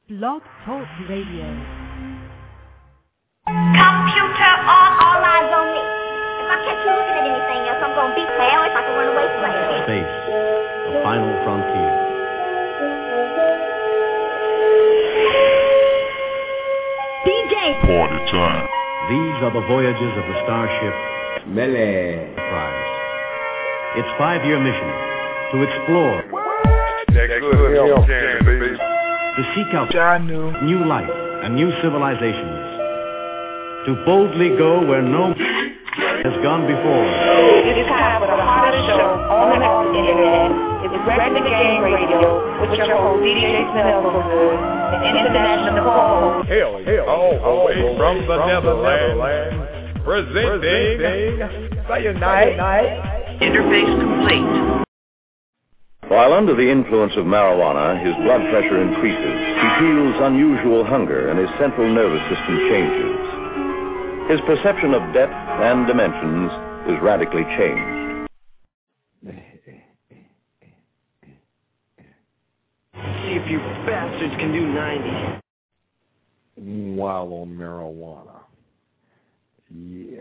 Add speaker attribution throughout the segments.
Speaker 1: Blog Talk Radio.
Speaker 2: Computer on, all eyes on me. If I catch you looking at anything else, I'm going to beat hell if I can run away from it.
Speaker 3: Space, the final frontier.
Speaker 2: DJ!
Speaker 4: Party time.
Speaker 3: These are the voyages of the starship
Speaker 5: Melee
Speaker 3: Enterprise. Its 5-year mission to explore, to seek out new life and new civilizations, to boldly go where no has gone before.
Speaker 6: It is time for the hottest show on the internet. It's Grab the Game Radio with your host DJ Smells and international co-host.
Speaker 7: Hail, all the way from the Netherlands, presenting Cyanide.
Speaker 6: Interface complete.
Speaker 8: While under the influence of marijuana, his blood pressure increases. He feels unusual hunger and his central nervous system changes. His perception of depth and dimensions is radically changed.
Speaker 9: See if you bastards can do 90.
Speaker 5: While on marijuana. Yeah.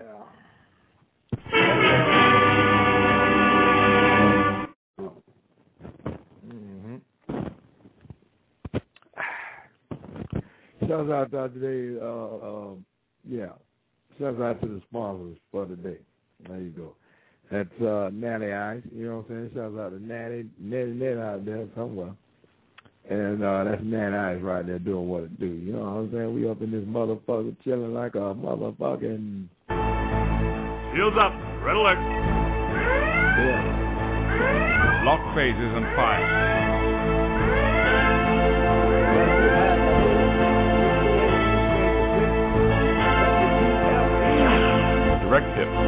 Speaker 5: Shouts out today, shouts out to the sponsors for today. There you go. That's Natty Ice, you know what I'm saying? Shouts out to Natty out there somewhere. And that's Natty Ice right there doing what it do. You know what I'm saying? We up in this motherfucker chilling like a motherfucking...
Speaker 7: Shields up, red alert.
Speaker 5: Yeah.
Speaker 7: Lock phases and fire. Direct hit.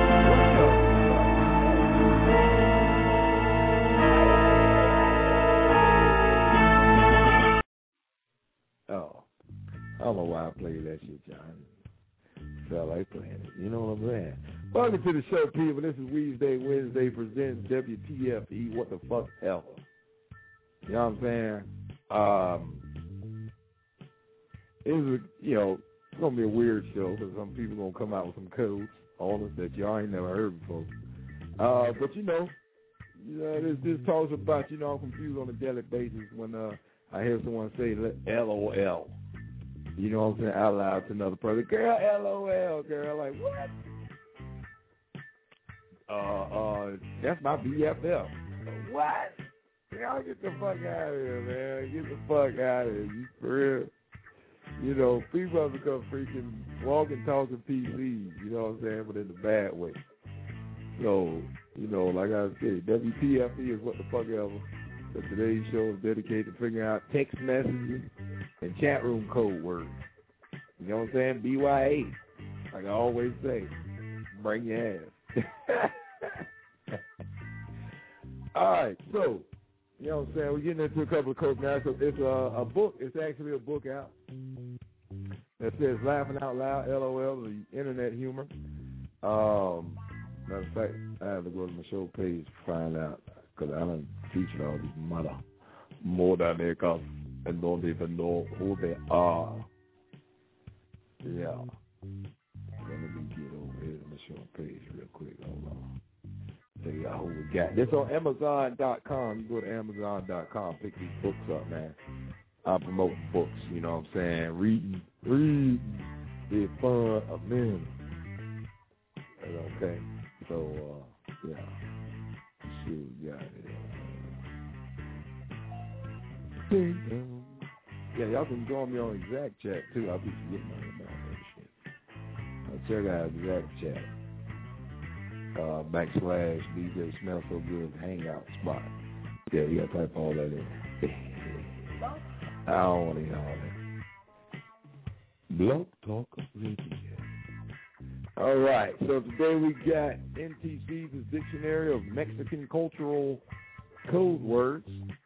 Speaker 5: Oh, I don't know why I played that shit, John. Felt like playing it. You know what I'm saying? Welcome to the show, people. This is Wednesday presents WTFE. What the fuck ever? You know what I'm saying? It's gonna be a weird show because some people gonna come out with some codes on us that y'all ain't never heard before. But this talks about, I'm confused on a daily basis when I hear someone say LOL. You know what I'm saying, out loud to another person. Girl, LOL, girl. Like, what? That's my BFF. What? Y'all get the fuck out of here, man. Get the fuck out of here. You for real? People have become freaking walking, talking PCs, you know what I'm saying, but in the bad way. So, like I said, WTFE is what the fuck ever. So today's show is dedicated to figuring out text messages and chat room code words. You know what I'm saying? BYA. Like I always say, bring your ass. All right, so, you know what I'm saying, we're getting into a couple of codes now. So it's a book. It's actually a book out that says Laughing Out Loud, LOL, the internet humor. Matter of fact, I have to go to my show page to find out because I done featured all these mother more down there because I don't even know who they are. Yeah. Let me get over here to my show page real quick. Hold on. Tell you who we got. This on Amazon.com. You go to Amazon.com, pick these books up, man. I promote books, you know what I'm saying? Reading, be fun, amen. Okay, so, yeah. Let's see what we got here. Yeah, y'all can join me on Exact Chat, too. I'll be forgetting all that shit. Check out Exact Chat. / DJ Smell So Good Hangout Spot. Yeah, you gotta type all that in. I don't want to hear all that. Blog Talk Radio. All right, so today we got NTC's Dictionary of Mexican Cultural Code Words.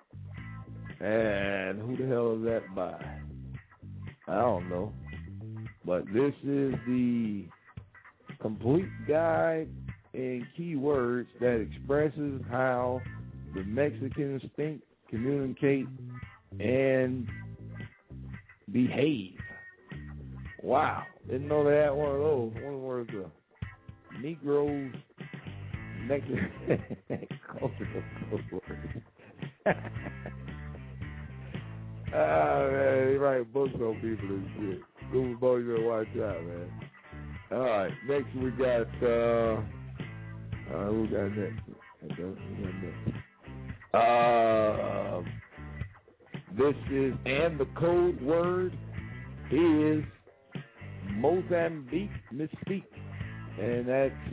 Speaker 5: And who the hell is that by? I don't know. But this is the complete guide in keywords that expresses how the Mexicans think, communicate, and behave. Wow. Didn't know they had one of those. One was the Negroes next cultural code words. Man, he write books on people and shit. Google Boy, you better watch out, man. All right, next we got, who got next? This is, and the code word is Mozambique Mystique. And that's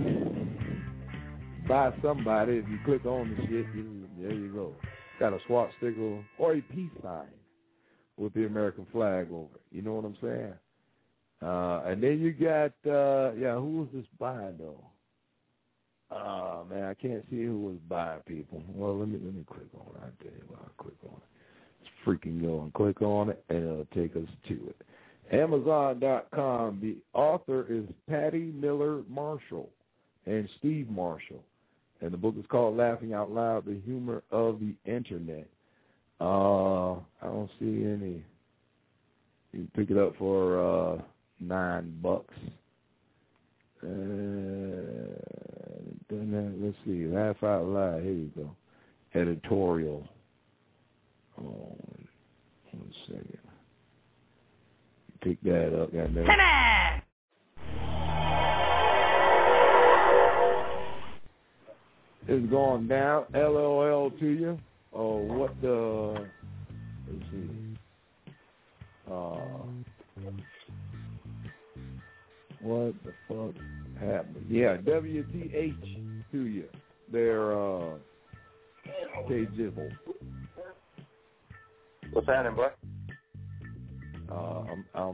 Speaker 5: by somebody. If you click on the shit, there you go. Got a swastika or a peace sign with the American flag over it. You know what I'm saying? And then you got, who was this by, though? Man, I can't see who was by, people. Well, let me click on it. I'll tell you what, I'll click on it. Let's freaking go and click on it, and it'll take us to it. Amazon.com. The author is Patty Miller Marshall and Steve Marshall. And the book is called Laughing Out Loud, The Humor of the Internet. I don't see any. You can pick it up for $9. Let's see. Laugh Out Loud. Here you go. Editorial. Oh, 1 second. Pick that up. It's going down. LOL to you. Oh, what the? Let's see. What the fuck happened? Yeah, WTH to you. They're K-Jibble.
Speaker 4: What's happening, boy?
Speaker 5: I'm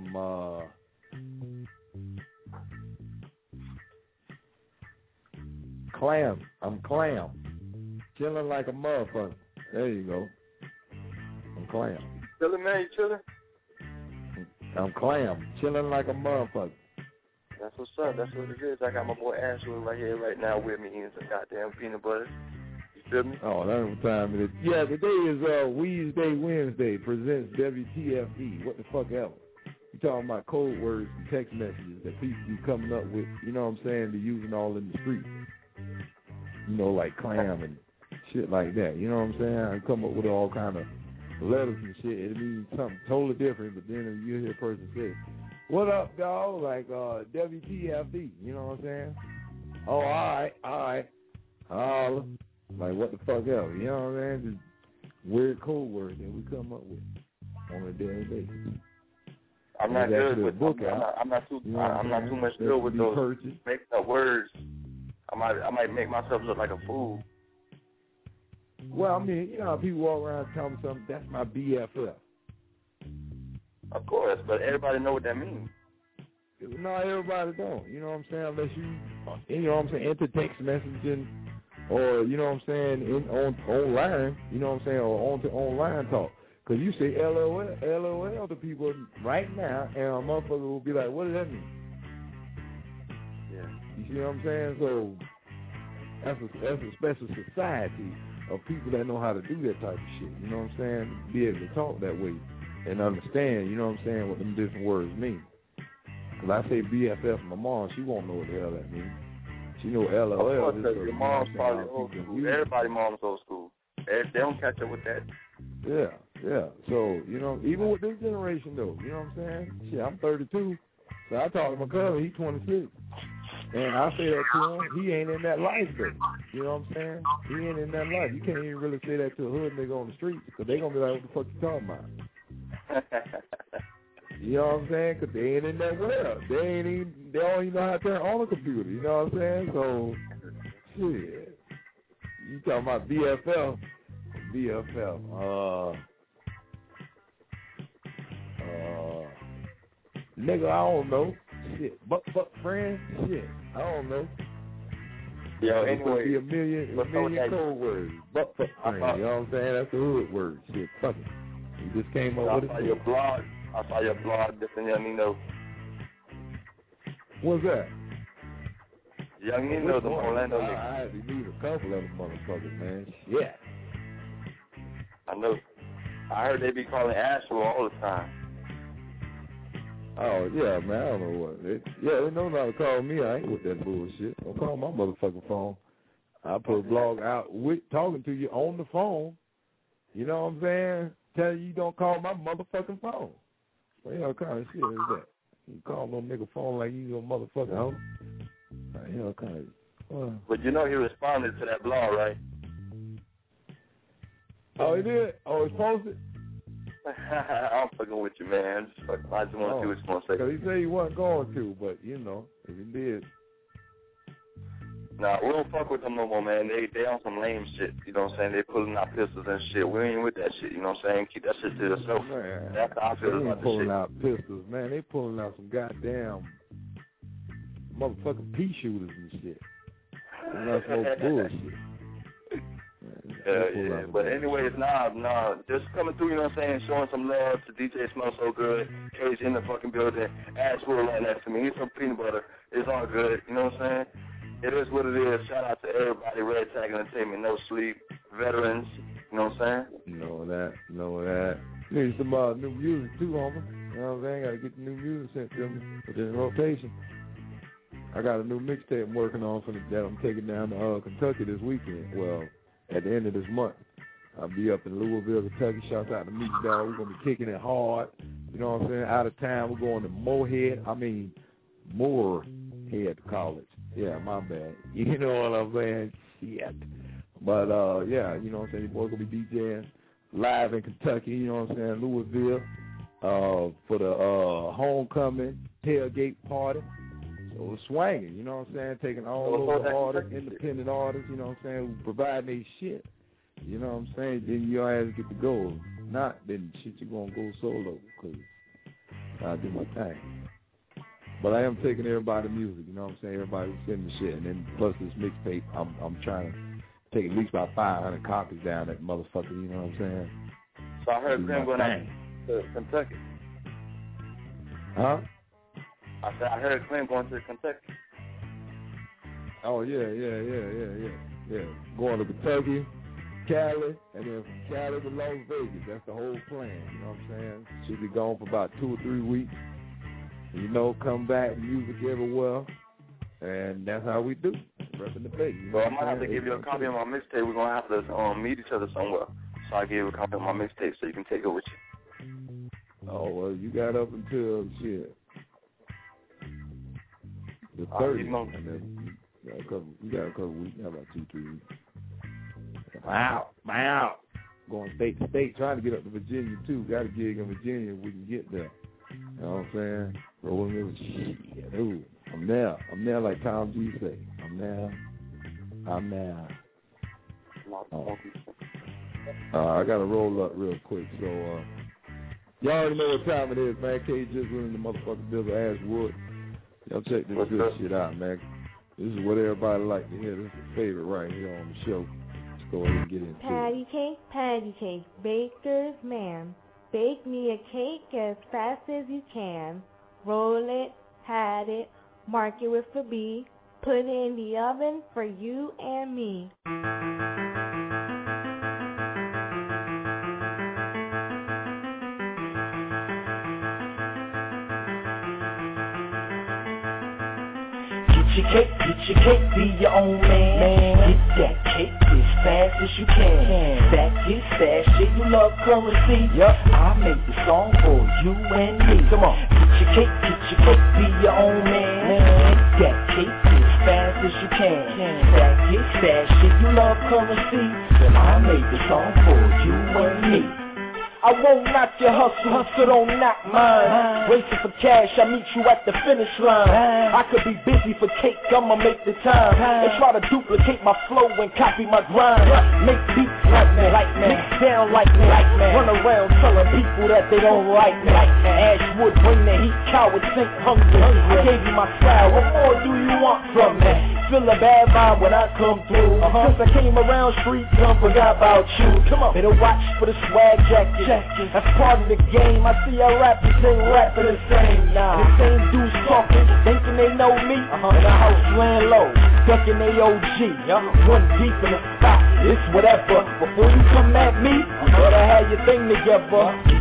Speaker 5: clam. I'm clam. Chilling like a motherfucker. There you go. I'm clam.
Speaker 4: Chilling, man? You chilling?
Speaker 5: I'm clam. Chilling like a motherfucker.
Speaker 4: That's what's up. That's what it is. I got my boy Ashwood right here, right now with me eating some goddamn peanut butter. You feel me?
Speaker 5: Oh, that's what time it is. Yeah, today is Wednesday presents WTFE. What the fuck else? You talking about code words and text messages that people be coming up with, you know what I'm saying, they're using all in the streets. You know, like clam and shit like that. You know what I'm saying? I come up with all kind of letters and shit. It means something totally different, but then if you hear a person say, what up, dog? Like WTFD. You know what I'm saying? Oh, all right. Like, what the fuck else? You know what I'm saying? Just weird code words that we come up with on a daily basis.
Speaker 4: I'm not good with book. I'm not too much good with those making up words. I might make myself look like a fool.
Speaker 5: Well, I mean, you know how people walk around telling me something, that's my BFF.
Speaker 4: Of course, but everybody know what that means.
Speaker 5: No, everybody don't. You know what I'm saying? Unless you know what I'm saying, enter text messaging or, you know what I'm saying, online, you know what I'm saying, or online talk. Because you say LOL to people right now, and a motherfucker will be like, what does that mean?
Speaker 4: Yeah.
Speaker 5: You see what I'm saying? So that's a special society of people that know how to do that type of shit. You know what I'm saying? Be able to talk that way and understand, you know what I'm saying, what them different words mean. Because I say BFF, my mom, she won't know what the hell that means. She know LOL.
Speaker 4: Of course, your mom's probably old school. Everybody mom's old school. They don't catch up with that.
Speaker 5: Yeah. So, you know, even with this generation, though, you know what I'm saying? Shit, I'm 32, so I talk to my cousin, he's 26. And I say that to him, he ain't in that life, though. You know what I'm saying? He ain't in that life. You can't even really say that to a hood nigga on the street, because they going to be like, what the fuck you talking about? You know what I'm saying? Because they ain't in that world. They don't even know how to turn on a computer. You know what I'm saying? So, shit. You talking about BFF. Nigga, I don't know. Shit. Buck friend? Shit. I don't know.
Speaker 4: Yo, anyway.
Speaker 5: Be a million code words. Buck friend. You know what I'm saying? That's a hood word. Shit. Fuck it. You just came up with it.
Speaker 4: I saw your blog, just in Young Nino.
Speaker 5: What's that?
Speaker 4: Young Nino, the Orlando nigga.
Speaker 5: I had to need a couple of them motherfuckers, man. Yeah.
Speaker 4: I know. I heard they be calling Asheville all the time.
Speaker 5: Oh, yeah, man, I don't know what. They know how to call me. I ain't with that bullshit. Don't call my motherfucking phone. I put a blog out talking to you on the phone. You know what I'm saying? Tell you don't call my motherfucking phone. What the hell kind of shit is that? You call no nigga phone like you your motherfucking home? What the hell kind of...
Speaker 4: But you know he responded to that blog, right?
Speaker 5: Oh, he did? Oh, it's posted?
Speaker 4: I'm fucking with you, man. I just want to see what you want to say.
Speaker 5: Because he said he wasn't going to, but, you know, if he did...
Speaker 4: Nah, we don't fuck with them no more, man. They on some lame shit. You know what I'm saying? They pulling out pistols and shit. We ain't with that shit. You know what I'm saying? Keep that shit to yourself.
Speaker 5: Man,
Speaker 4: that's how I feel about this shit.
Speaker 5: Pulling out pistols, man. They pulling out some goddamn motherfucking pea shooters and shit. And that's no bullshit.
Speaker 4: Yeah. But anyways, nah. Just coming through, you know what I'm saying? Showing some love to DJ Smell So Good. Cage in the fucking building. Ash Will right next to me. He's some peanut butter. It's all good. You know what I'm saying? It is what it is. Shout out to everybody. Red Tag Entertainment, No Sleep, veterans. You know what I'm saying?
Speaker 5: Know that. Need some new music too, homie. You know what I'm saying? Got to get the new music sent to me. Put it in rotation. I got a new mixtape I'm working on that I'm taking down to Kentucky this weekend. Well, at the end of this month. I'll be up in Louisville, Kentucky. Shouts out to Meek Dog. We're going to be kicking it hard. You know what I'm saying? Out of town. We're going to Moorhead College. Yeah, my bad. You know what I'm saying? Shit. But, yeah, you know what I'm saying? Your boy going to be DJing live in Kentucky, you know what I'm saying, Louisville, for the homecoming tailgate party. So it's swanging, you know what I'm saying? Taking all over artists, independent artists, you know what I'm saying, who provide their shit. You know what I'm saying? Then your ass get to go. Not, then shit, you're going to go solo because I do my thing. But I am taking everybody's music, you know what I'm saying? Everybody who's sending the shit. And then plus this mixtape, I'm trying to take at least about 500 copies down that motherfucker, you know what I'm saying?
Speaker 4: So I heard Grim going out to Kentucky.
Speaker 5: Huh?
Speaker 4: I said I heard Glenn going to Kentucky.
Speaker 5: Oh, yeah. Going to Kentucky, Cali, and then from Cali to Las Vegas. That's the whole plan, you know what I'm saying? Should be gone for about 2 or 3 weeks. You know, come back, music everywhere, and that's how we do. Repping the base.
Speaker 4: Well, I might have to give you a copy of my mixtape. We're going to have to meet each other somewhere. So I'll give you a copy of my mixtape so you can take it with you.
Speaker 5: Oh, well, you got up until, shit, the 30th. And then you got a couple weeks. How about 2, 3 weeks? I'm out. Going state to state, trying to get up to Virginia, too. Got a gig in Virginia if we can get there. You know what I'm saying? Rolling with shit. Ooh, I'm there like Tom G say. I'm there. I got to roll up real quick. So, y'all already know what time it is, man. K just running the motherfucking bill of Ashwood. Y'all check this good shit out, man. This is what everybody like to hear. This is the favorite right here on the show. Let's go ahead and get into it.
Speaker 1: Patty cake, baker's man. Bake me a cake as fast as you can. Roll it, pat it, mark it with a B. Put it in the oven for you and me.
Speaker 10: Get your cake, be your own man. Get that cake as fast as you can. Stack it, stash it, you love currency. Yep. I make the song for you and me. Come on. Get your cake, be your own man. Get that cake as fast as you can. Stack it, stash it, you love currency. I make the song for you and me. I won't knock your hustle, don't knock mine. Racing for cash, I meet you at the finish line. I could be busy for cake, I'ma make the time. And try to duplicate my flow and copy my grind. Make beats like me, mix down like me. Run around telling people that they don't like me. Ashwood, bring the heat, cowards think hungry. I gave you my style, what more do you want from me? Feel a bad vibe when I come through. Since I came around streets, I forgot about you. Come on, better watch for the swag jacket. That's part of the game. I see our rappers ain't rapping the same. Nah, the same dudes talking, thinking they know me. In the house laying low, ducking they OG. One deep in the spot, it's whatever. Before you come at me, you better have your thing together.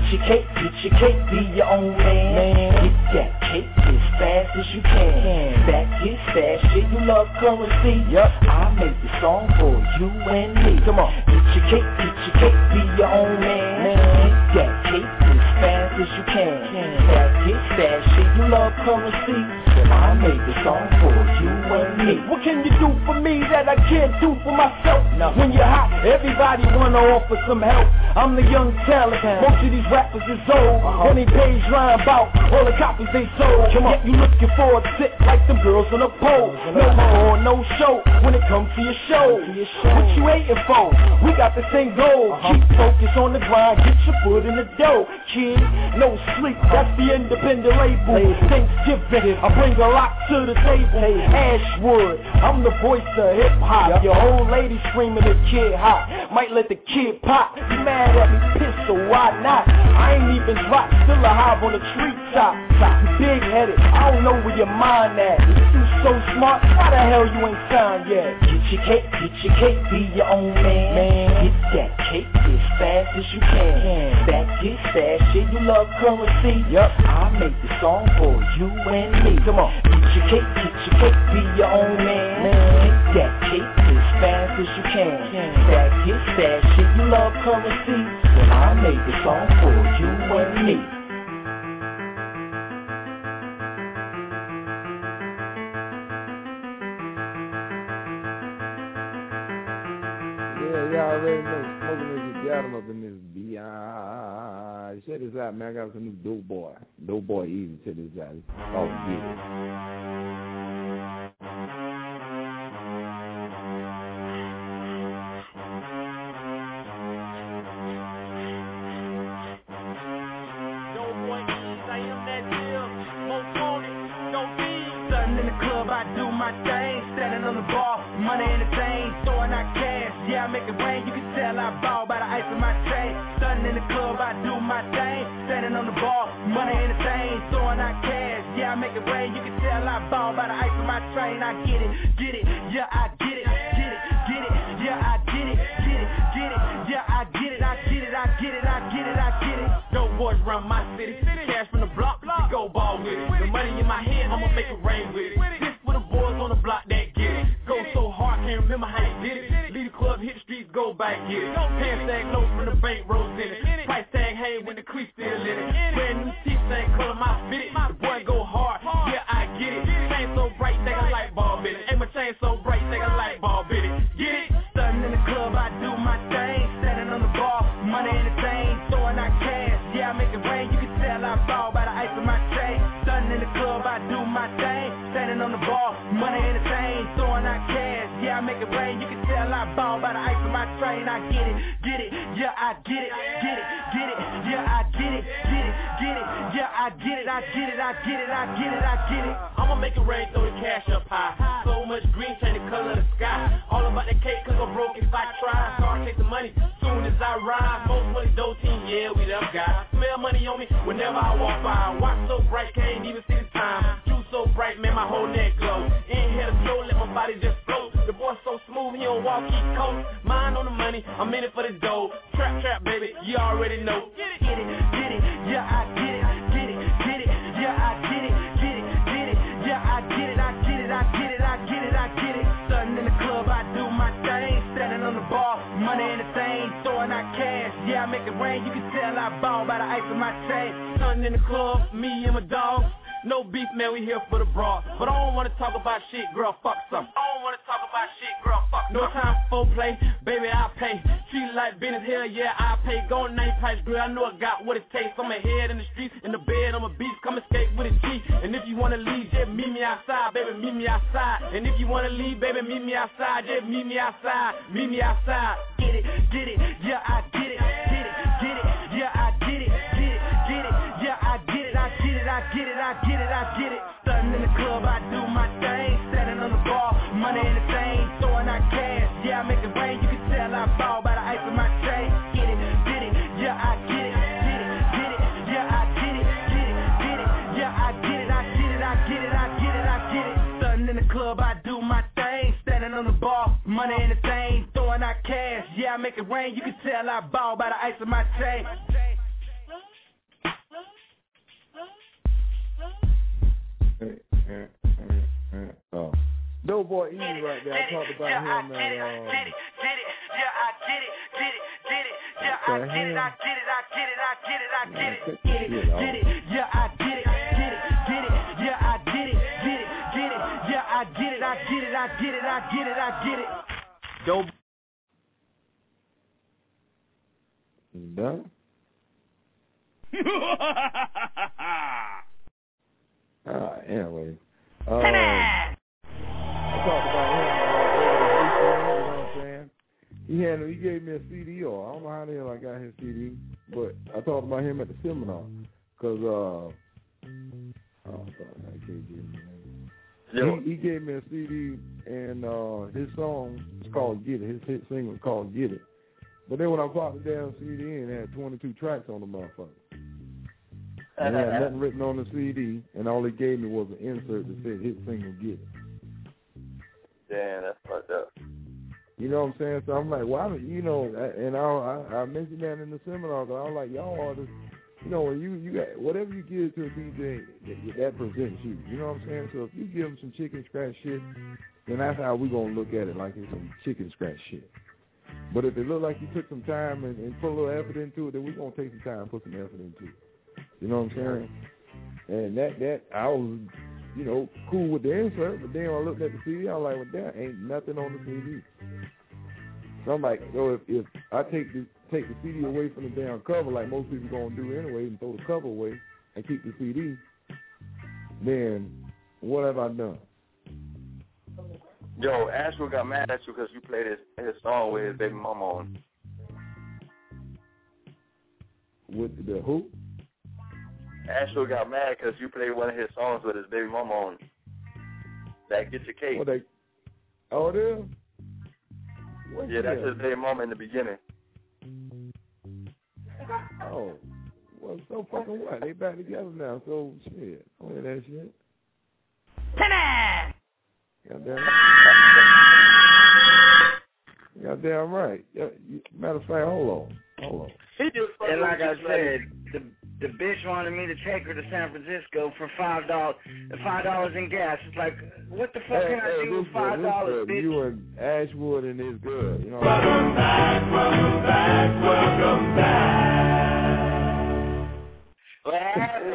Speaker 10: Get your cake, be your own man. Get that cake as fast as you can. That is fast shit, you love currency. I made the song for you and me. Come on. Get your cake, be your own man. Get that cake as fast as you can. That is fast shit, you love currency. I made the song for you and me. What can you do for me that I can't do for myself? When you're hot, everybody wanna offer some help. I'm the young talent, most of these rappers is old. 20 page line about all the copies they sold. Yet you looking for a tip like them girls on a pole. No more, no show when it comes to your show. What you waiting for? We got the same goal. Keep focused on the grind, get your foot in the dough. Kid, no sleep, that's the independent label. Thanksgiving, I bring a lot to the table. Ashwood, I'm the voice of hip hop. Your old lady screaming the kid hot. Might let the kid pop. You mad at me, pissed, so why not? I ain't even dropped, still alive on the treetop. You big headed, I don't know where your mind at. You so smart, why the hell you ain't signed yet? Get your cake, be your own man. Get that cake as fast as you can. That is fast shit, you love currency. I made the song for you and me. Come on. Get your cake, be your own man. Get that cake as fast as you can. That is fast shit, you love currency. I made the song for you and me.
Speaker 5: Y'all already know Smoking Niggas got him up in this B.I. Check this out, man. I got some new Dope Boy Easy. Check this out. Oh, get it.
Speaker 10: In the club, I do my thing. Standing on the bar, money in the chain, throwing out cash. Yeah, I make it rain. You can tell I ball by the ice in my chain. Standing in the club, I do my thing. Standing on the bar, money in the chain, throwing out cash. Yeah, I make it rain. You can tell I ball by the ice in my train. I get it, yeah, I get it, yeah, I get it, yeah, I get it, I get it. Dope boys run my city, cash from the block, go ball with it. The money in my head, I'ma make it rain with it. This for the boys on the block that get it. Go so hard, can't remember how you did it. Leave the club, hit the streets, go back, get it. Pants tag notes from the bank, rolls in it. Price tag hang when the crease still in it. Brand new teeth, same color, my fit it. The boy go hard, yeah, I get it. Chain so bright, think a light bulb in it. Ain't my chain so bright, think a light bulb in it. Get it? Stunning in the club, I do my thing. Standing on the bar, money in the chain, throwing out cash. Yeah, I make it rain, you can tell I ball by the ice in my chain. Stunning in the club, I do my thing. Standing on the bar, money in the chain, throwing out cash. Yeah, I make it rain, you can tell I ball by the ice in my train. I get it, yeah, I get it, yeah, I get it, yeah, I get it, I get it. I'ma make it rain, throw the cash up high. So much green, change the color of the sky. All about that cake, cause I'm broke if I try. Start chasing money, soon as I ride. Most money, dope team, yeah, we them guys. Smell money on me whenever I walk by. Watch so bright, can't even see the time. Juice so bright, man, my whole neck glow. Inhale the flow, let my body just float. The boy so smooth, he don't walk, he coast. Mind on the money, I'm in it for the dough. Trap, baby, you already know. Get it, yeah, I get it, yeah, I get it, yeah, I get it, I get it. Stunning in the club, I do my thing. Standing on the bar, money in the thing, throwing out cash. Yeah, I make it rain, you can tell I ball by the ice in my chain. Stunning in the club, me and my dog. No beef, man, we here for the broad. But I don't wanna talk about shit, girl, fuck something. No time for play, baby, I pay. Treat like business, hell yeah, I pay. Go name price, girl, I know I got what it takes. I'm ahead in the streets, in the bed, I'm a beast, come escape with a G. And if you wanna leave, just meet me outside, baby, meet me outside. And if you wanna leave, baby, meet me outside, just meet me outside. Get it, yeah, I get it, yeah, I get it, yeah, I get it. Stunning in the club, I do my thing. Standing on the bar, money in the chain, throwing out cash. Yeah, I make it rain, you can tell I ball by the ice in my chain. Get it, yeah, I get it, yeah, I get it, yeah, I get it. Stunning in the club, I do my thing. Standing on the bar, money in the chain, throwing out cash. Yeah, I make it rain, you can tell I ball by the ice in my chain.
Speaker 5: Oh. Doughboy E right there. I talked about him at
Speaker 11: Dope.
Speaker 5: Done? Anyway. I talked about him over the weekend, you know what I'm saying? He gave me a CD, or I don't know how the hell I got his CD, but I talked about him at the seminar, because, he gave me a CD, and his song is called Get It. His hit single is called Get It. But then when I popped the damn CD in, it had 22 tracks on the motherfucker. And it had nothing written on the CD, and all he gave me was an insert that said hit single Get It.
Speaker 4: Damn, that's fucked up.
Speaker 5: You know what I'm saying? So I'm like, why don't you know? And I mentioned that in the seminar, because I was like, y'all artists, you know, when you got whatever you give to a DJ, that presents you. You know what I'm saying? So if you give them some chicken scratch shit, then that's how we gonna look at it, like it's some chicken scratch shit. But if it look like you took some time and put a little effort into it, then we're going to take some time and put some effort into it. You know what I'm saying? And that I was, you know, cool with the insert, but then when I looked at the CD, I was like, well, there ain't nothing on the CD. So I'm like, so if I take the CD away from the damn cover, like most people going to do anyway, and throw the cover away and keep the CD, then what have I done?
Speaker 4: Yo, Ashwood got mad at you because you played his song with his baby mama on.
Speaker 5: With the who?
Speaker 4: Ashwood got mad because you played one of his songs with his baby mama on. That Get Your Cake.
Speaker 5: What it is?
Speaker 4: Yeah, that's his baby mama in the beginning.
Speaker 5: Oh. Well, so fucking what? They back together now, so shit. I don't hear that shit. Goddamn right. Matter of fact, hold on.
Speaker 11: And like I said, the bitch wanted me to take her to San Francisco for $5 in gas. It's like, what the fuck can I do with $5, bitch?
Speaker 5: You and Ashwood and it's good. You know.
Speaker 10: Welcome back.
Speaker 11: What happened?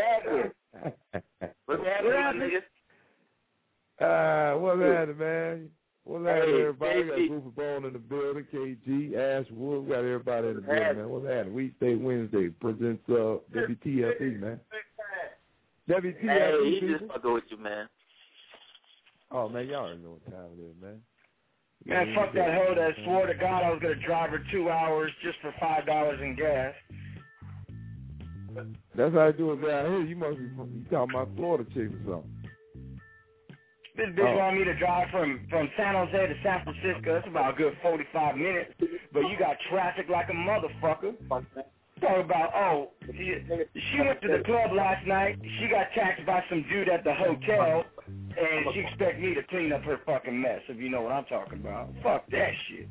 Speaker 4: What's happening, nigga?
Speaker 5: What's happening, man? What's happening, everybody? We got Rufus Bone in the building, KG, Ashwood. We got everybody in the building, man. What's happening? Weekday, Wednesday presents WTFE, man. WTFE,
Speaker 12: hey, he just fucking with you, man.
Speaker 5: Oh, man, y'all already know what time it is, man.
Speaker 11: Man, fuck that hoe that swore to God I was going to drive her 2 hours just for $5 in gas.
Speaker 5: That's how I do it down here. You must be talking about Florida chicks or something.
Speaker 11: This bitch wanted me to drive from San Jose to San Francisco. It's about a good 45 minutes. But you got traffic like a motherfucker. Talk about, she went to the club last night. She got taxed by some dude at the hotel. And she expect me to clean up her fucking mess, if you know what I'm talking about. Fuck that shit.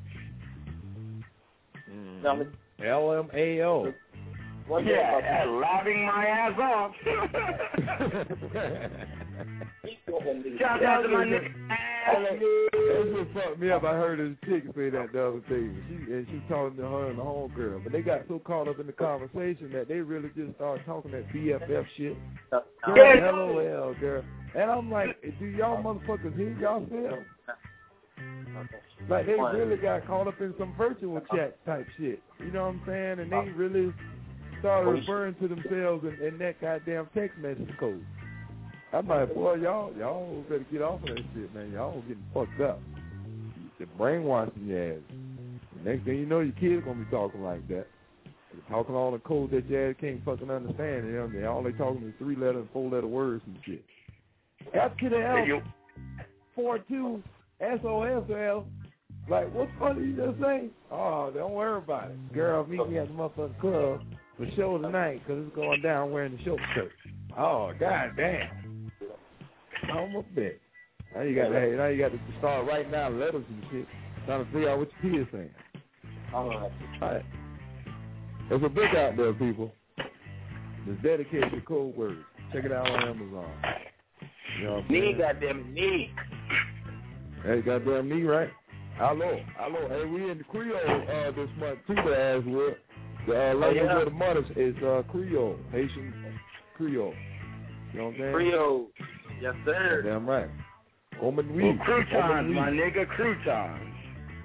Speaker 5: LMAO.
Speaker 11: Yeah, laughing my ass off. Shout out to my nigga.
Speaker 5: That's what fucked me up. I heard this chick say that the other day. She talking to her and the homegirl. But they got so caught up in the conversation that they really just started talking that BFF shit. Girl, LOL, girl. And I'm like, do y'all motherfuckers hear yourselves? Like, they really got caught up in some virtual chat type shit. You know what I'm saying? And they really started referring to themselves in that goddamn text message code. I'm like, boy, y'all better get off of that shit, man. Y'all getting fucked up. They're brainwashing your ass. The next thing you know, your kids gonna be talking like that. They're talking all the code that your ass can't fucking understand. You know, all they talking is 3-letter and 4-letter words and shit. F to the L, 42 SOSL. Like, what's funny you just say? Oh, don't worry about it. Girl, meet me at the motherfucking club for show tonight because it's going down wearing the short shirt. Oh, goddamn. I'm a bitch. Now you got to start writing down letters and shit, trying to figure out what your kids saying. All right. There's a book out there, people. It's dedicated to code words. Check it out on Amazon. You know what I'm
Speaker 11: Me,
Speaker 5: saying?
Speaker 11: goddamn me.
Speaker 5: Hey, goddamn me, right? Hello. Hey, we in the Creole this month too, as well. The language of the month is Creole, Haitian Creole. You know what I'm saying?
Speaker 12: Creole. Yes, sir.
Speaker 5: Damn right.
Speaker 11: Croutons, my nigga, croutons.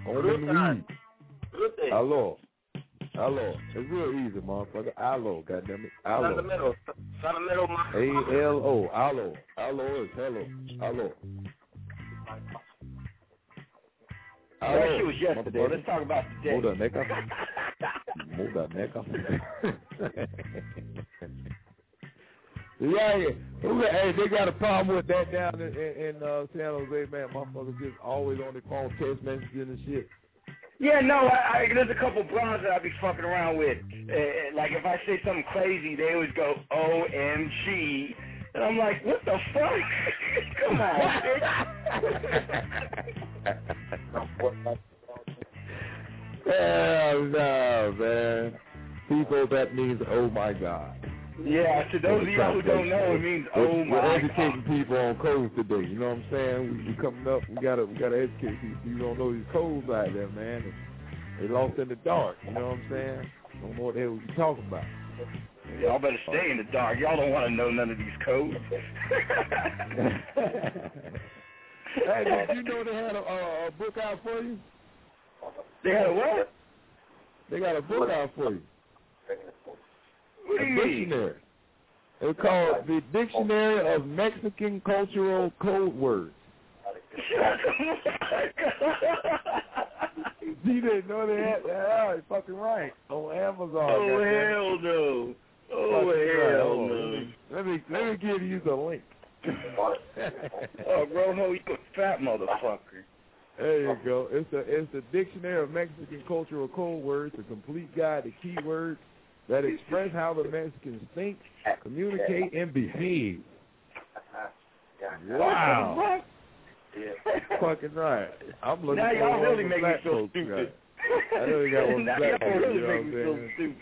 Speaker 5: Hello. It's real easy, motherfucker. Hello, goddammit. Hello.
Speaker 12: Fundamental.
Speaker 5: A-L-O. Hello. Hello is hello. Hello.
Speaker 11: That shit was yesterday. Let's talk about today.
Speaker 5: Hold up, nigga. Yeah. Hey, they got a problem with that down in San Jose, man. Motherfuckers just always on their phone, text messages and shit.
Speaker 11: Yeah, no, there's a couple bronze that I be fucking around with. Like, if I say something crazy, they always go, OMG. And I'm like, what the fuck? Come on, bitch.
Speaker 5: Hell no, man. People, that means, oh my God.
Speaker 11: Yeah, to those of y'all who don't know, it means, oh my God.
Speaker 5: We're educating people on codes today, you know what I'm saying? We coming up, we gotta educate people. You don't know these codes out there, man. They lost in the dark, you know what I'm saying? Don't know what the hell we talking about.
Speaker 11: Y'all better stay in the dark. Y'all don't want to know none of these codes.
Speaker 5: Hey, did you know they had a book out for you?
Speaker 11: They had a what?
Speaker 5: They got a book out for you.
Speaker 11: What do you mean?
Speaker 5: Dictionary. It's called the Dictionary of Mexican Cultural Code Words. You didn't know they had that? Oh, fucking right. On Amazon.
Speaker 11: Oh, hell no. Oh, hell no.
Speaker 5: Let me give you the link.
Speaker 11: Oh, Rojo, you a fat motherfucker.
Speaker 5: There you go. It's the Dictionary of Mexican Cultural Code Words, a complete guide to keywords that express how the Mexicans think, communicate, and behave. Wow. Fucking right. I'm looking
Speaker 11: now
Speaker 5: for
Speaker 11: y'all really
Speaker 5: one
Speaker 11: make me feel
Speaker 5: folks,
Speaker 11: stupid.
Speaker 5: right? I know you got one
Speaker 11: now
Speaker 5: black
Speaker 11: y'all
Speaker 5: folks,
Speaker 11: really
Speaker 5: you know
Speaker 11: make me feel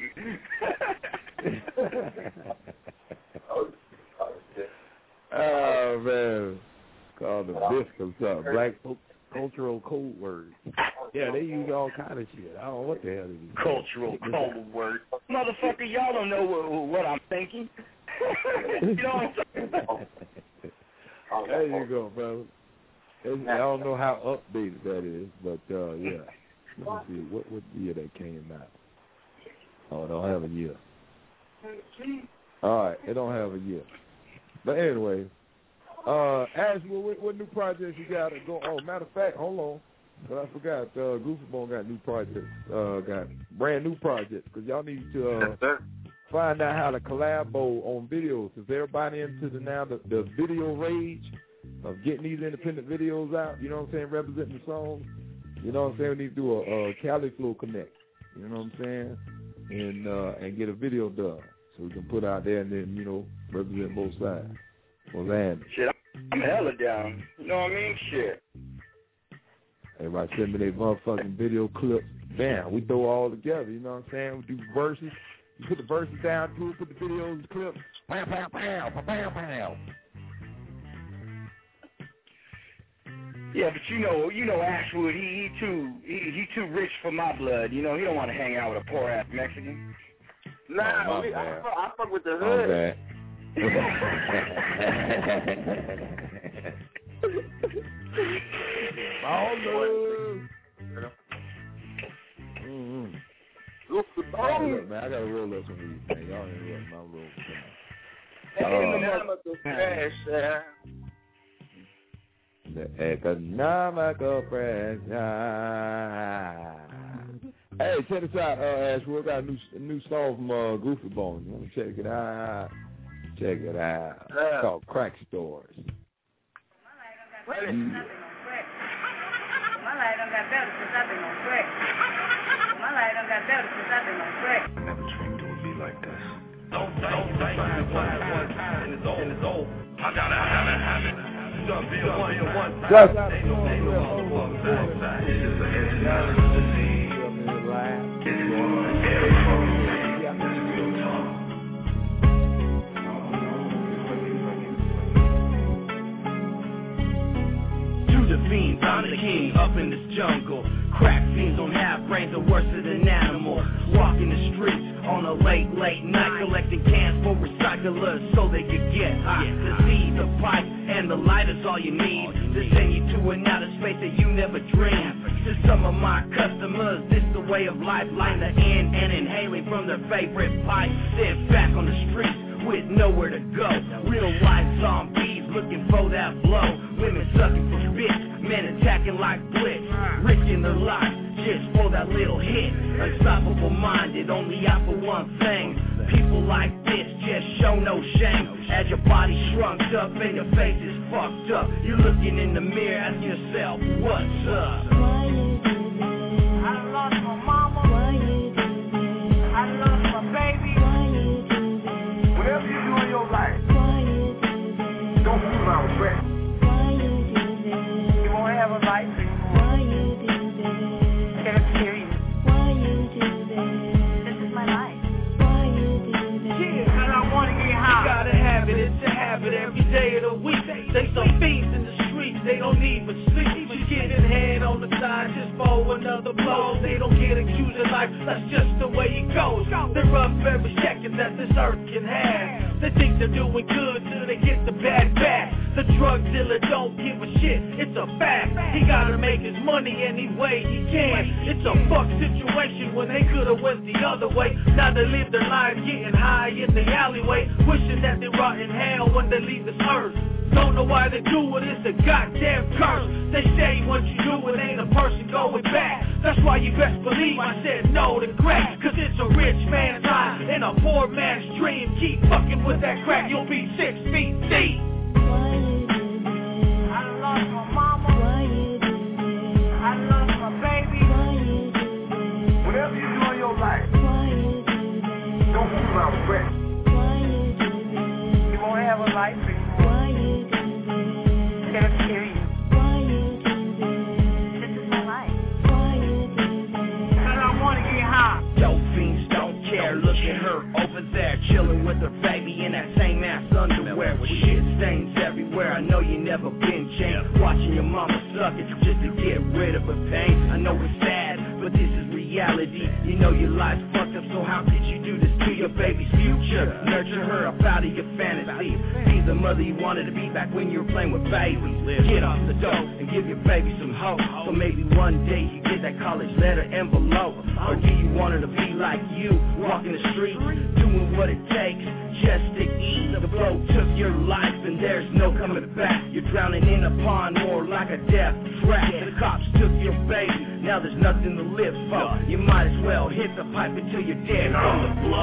Speaker 11: stupid.
Speaker 5: Oh, man. Called the BISC or something. Black Cultural Code Words. Yeah, they use all kind of shit. I don't know what the hell it is.
Speaker 11: Cultural code words. Motherfucker, y'all don't know what I'm thinking. You know what I'm talking about?
Speaker 5: There you go, brother. I don't know how updated that is, but yeah. Let me see. What year that came out? Oh, it don't have a year. All right, it don't have a year. But anyway, Ash, what new projects you got to go on? Matter of fact, hold on. But I forgot, Goofy Bone got new projects, got brand new projects, because y'all need to find out how to collabo on videos. Is everybody into the video rage of getting these independent videos out? You know what I'm saying? Representing the songs. You know what I'm saying? We need to do a Cali Flow Connect. You know what I'm saying? And get a video done so we can put out there and then, you know, represent both sides.
Speaker 11: Shit, I'm hella down. You know what I mean? Shit.
Speaker 5: Everybody send me their motherfucking video clips. Bam, we throw all together, you know what I'm saying? We do verses. You put the verses down to it, put the videos, the clips. Bam, bam, bam, bam, bam.
Speaker 11: Yeah, but you know Ashwood, he too rich for my blood. You know, he don't want to hang out with a poor ass Mexican.
Speaker 12: Nah, I fuck with the hood.
Speaker 5: Okay. Look, man, I gotta roll up some weed, man. Y'all ain't rolling my roll. The economical pressure. Hey, check this out, Ash. We got a new song from Goofy Bone. You want to check it out? Check it out. It's called Crack Stores.
Speaker 13: My life done got better since I've been on crack. My life done got better since I've been on crack.
Speaker 14: I never dreamed it would be like this. Don't find one time and it's over. I gotta have it. You done be a one time. Ain't no motherfucking time. It's just an engineering disease. It's real talk.
Speaker 15: the king up in this jungle. Crack fiends don't have brains, are worse than animals. Walking the streets on a late night, collecting cans for recyclers so they could get high. The seed, the pipe, and the lighter's all you need to send you to an outer space that you never dreamed. To some of my customers, this the way of life, lighting the end and inhaling from their favorite pipe. Sit back on the streets with nowhere to go. Real life zombies looking for that blow. Women sucking for bits, men attacking like blitz, risking their lives just for that little hit. Unstoppable minded, only out for one thing. People like this just show no shame. As your body shrunk up and your face is fucked up, you're looking in the mirror asking yourself, what's up?
Speaker 13: I done lost my mama. I done lost my baby.
Speaker 12: Whatever you do in your life, don't fool around with regret.
Speaker 13: You won't have a life anymore. Can I hear you? This is my life.
Speaker 15: Yeah, and I wanna get high. You gotta have it, it's a habit every day of the week. They some fiends in the streets, they don't even sleep. Just getting head on the side just for another blow. They don't get accused of life, that's just the way it goes. They're up every second that this earth can have. They think they're doing good till they get the bad back. The drug dealer don't give a shit, it's a fact. He gotta make his money any way he can. It's a fuck situation when they could've went the other way. Now they live their lives getting high in the alleyway, wishing that they rot in hell when they leave this earth. Don't know why they do it, it's a goddamn curse. They say what you do, it ain't a person going back. That's why you best believe I said no to crack. Cause it's a rich man's lie and a poor man's dream. Keep fucking with that crack, you'll be 6 feet deep.
Speaker 13: I done lost my mama. I done lost my baby.
Speaker 12: Whatever you do in your life, don't fool around with regret.
Speaker 13: You won't have a life anymore. Can I hear you? This is my life.
Speaker 15: And I wanna get high. Dope fiends don't care. Look at her over there, chilling with her baby in that same ass underwear with shit stains everywhere. I know you never been changed. Watching your mama suck it just to get rid of her pain. I know it's sad, but this is reality. You know your life's fucked up, so how could you do this to your baby's future? Nurture her up out of your fantasy. Be the mother you wanted to be back when you were playing with babies. Get off the dope and give your baby some hope. So maybe one day you get that college letter envelope. Or do you want her to be like you, walking the street, doing what it takes just to eat? The blow took your life and there's no coming back. You're drowning in a pond more like a death trap. The cops took your baby, now there's nothing to live for. You might as well hit the pipe until you're dead from the blow.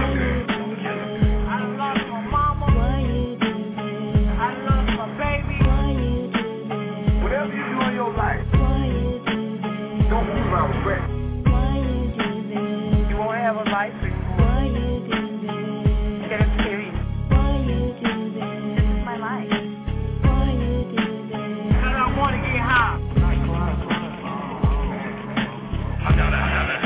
Speaker 13: I done lost my mama. I done lost my baby.
Speaker 12: Whatever you do in your life, don't fool around with regret.
Speaker 13: You won't have a life anymore. Can I hear you? This is my life.
Speaker 15: And I wanna get high. I gotta have it.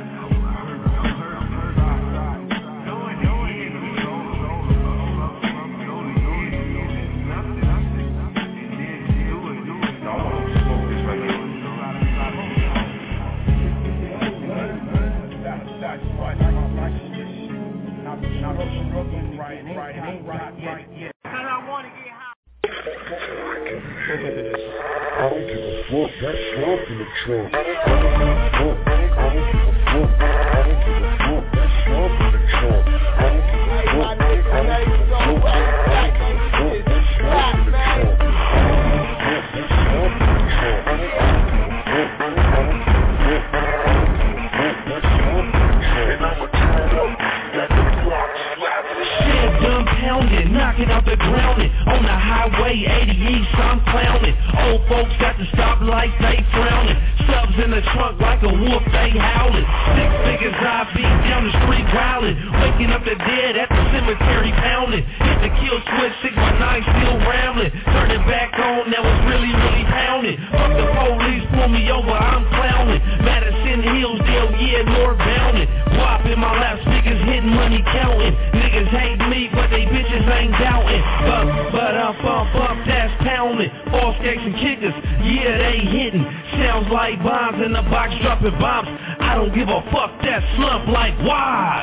Speaker 16: I don't give a fuck, that's swamp in the trunk. I don't give a fuck, I don't give a fuck, I don't give a fuck, that's swamp in the trunk. I don't give a fuck, I don't give a fuck, I don't give a fuck, that's swamp in the trunk. I don't give a fuck, that's swamp in the trunk. I don't give a fuck, I don't give a fuck, that's swamp in the trunk. And I'ma turn up, let the clock slap.
Speaker 10: Shit dumbfounded, knocking out the grounded. On the highway 80 East, I'm clowning. Old folks got the stoplight, they frowning. Subs in the trunk like a wolf, they howling. 6 figures I beat down the street growling. Waking up the dead at the cemetery pounding. Hit the kill switch, 619 still rambling. Turning back on, that was really pounding. Fuck the police, pull me over, I'm clowning. Madison Hills, yeah, northbounding. Wop in my lap, speakers hitting money counting. Niggas hate me, but they bitches ain't doubting. But I'm up, that's pounding. False gates and kickers, yeah,
Speaker 15: yeah, they hitting. Sounds like bombs in the box dropping bombs. I don't give a fuck, that slump like why?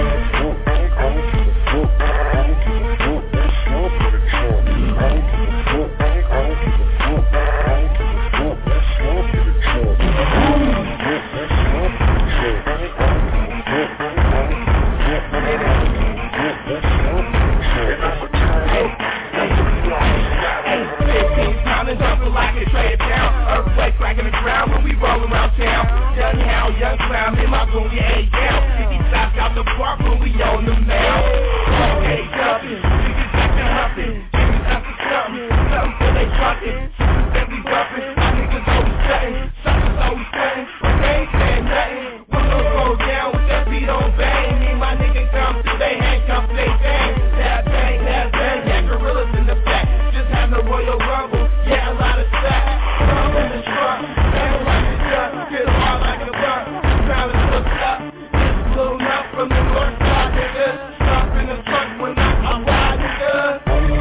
Speaker 15: Earthquake cracking the ground when we roll around town. Young hound, young clown, in my room, we ain't down. 50 shots out the park when we on the mound. Okay, jumping, niggas back to humping. Niggas up to something, something till they trucking. Sisters that we bumping, my niggas always cutting. Suckers always cutting, but they ain't saying nothing. Windows roll down with that beat on bang. Me and my niggas come through, they handcuffs, they bang. That bang, yeah, gorillas in the back. Just have the Royal Rumble, yeah, a lot of stacks. In the truck, and like a duck, feel hard like a buck. Trying to look up, just blown up from the north side, nigga. Stop in the truck when I ride, nigga.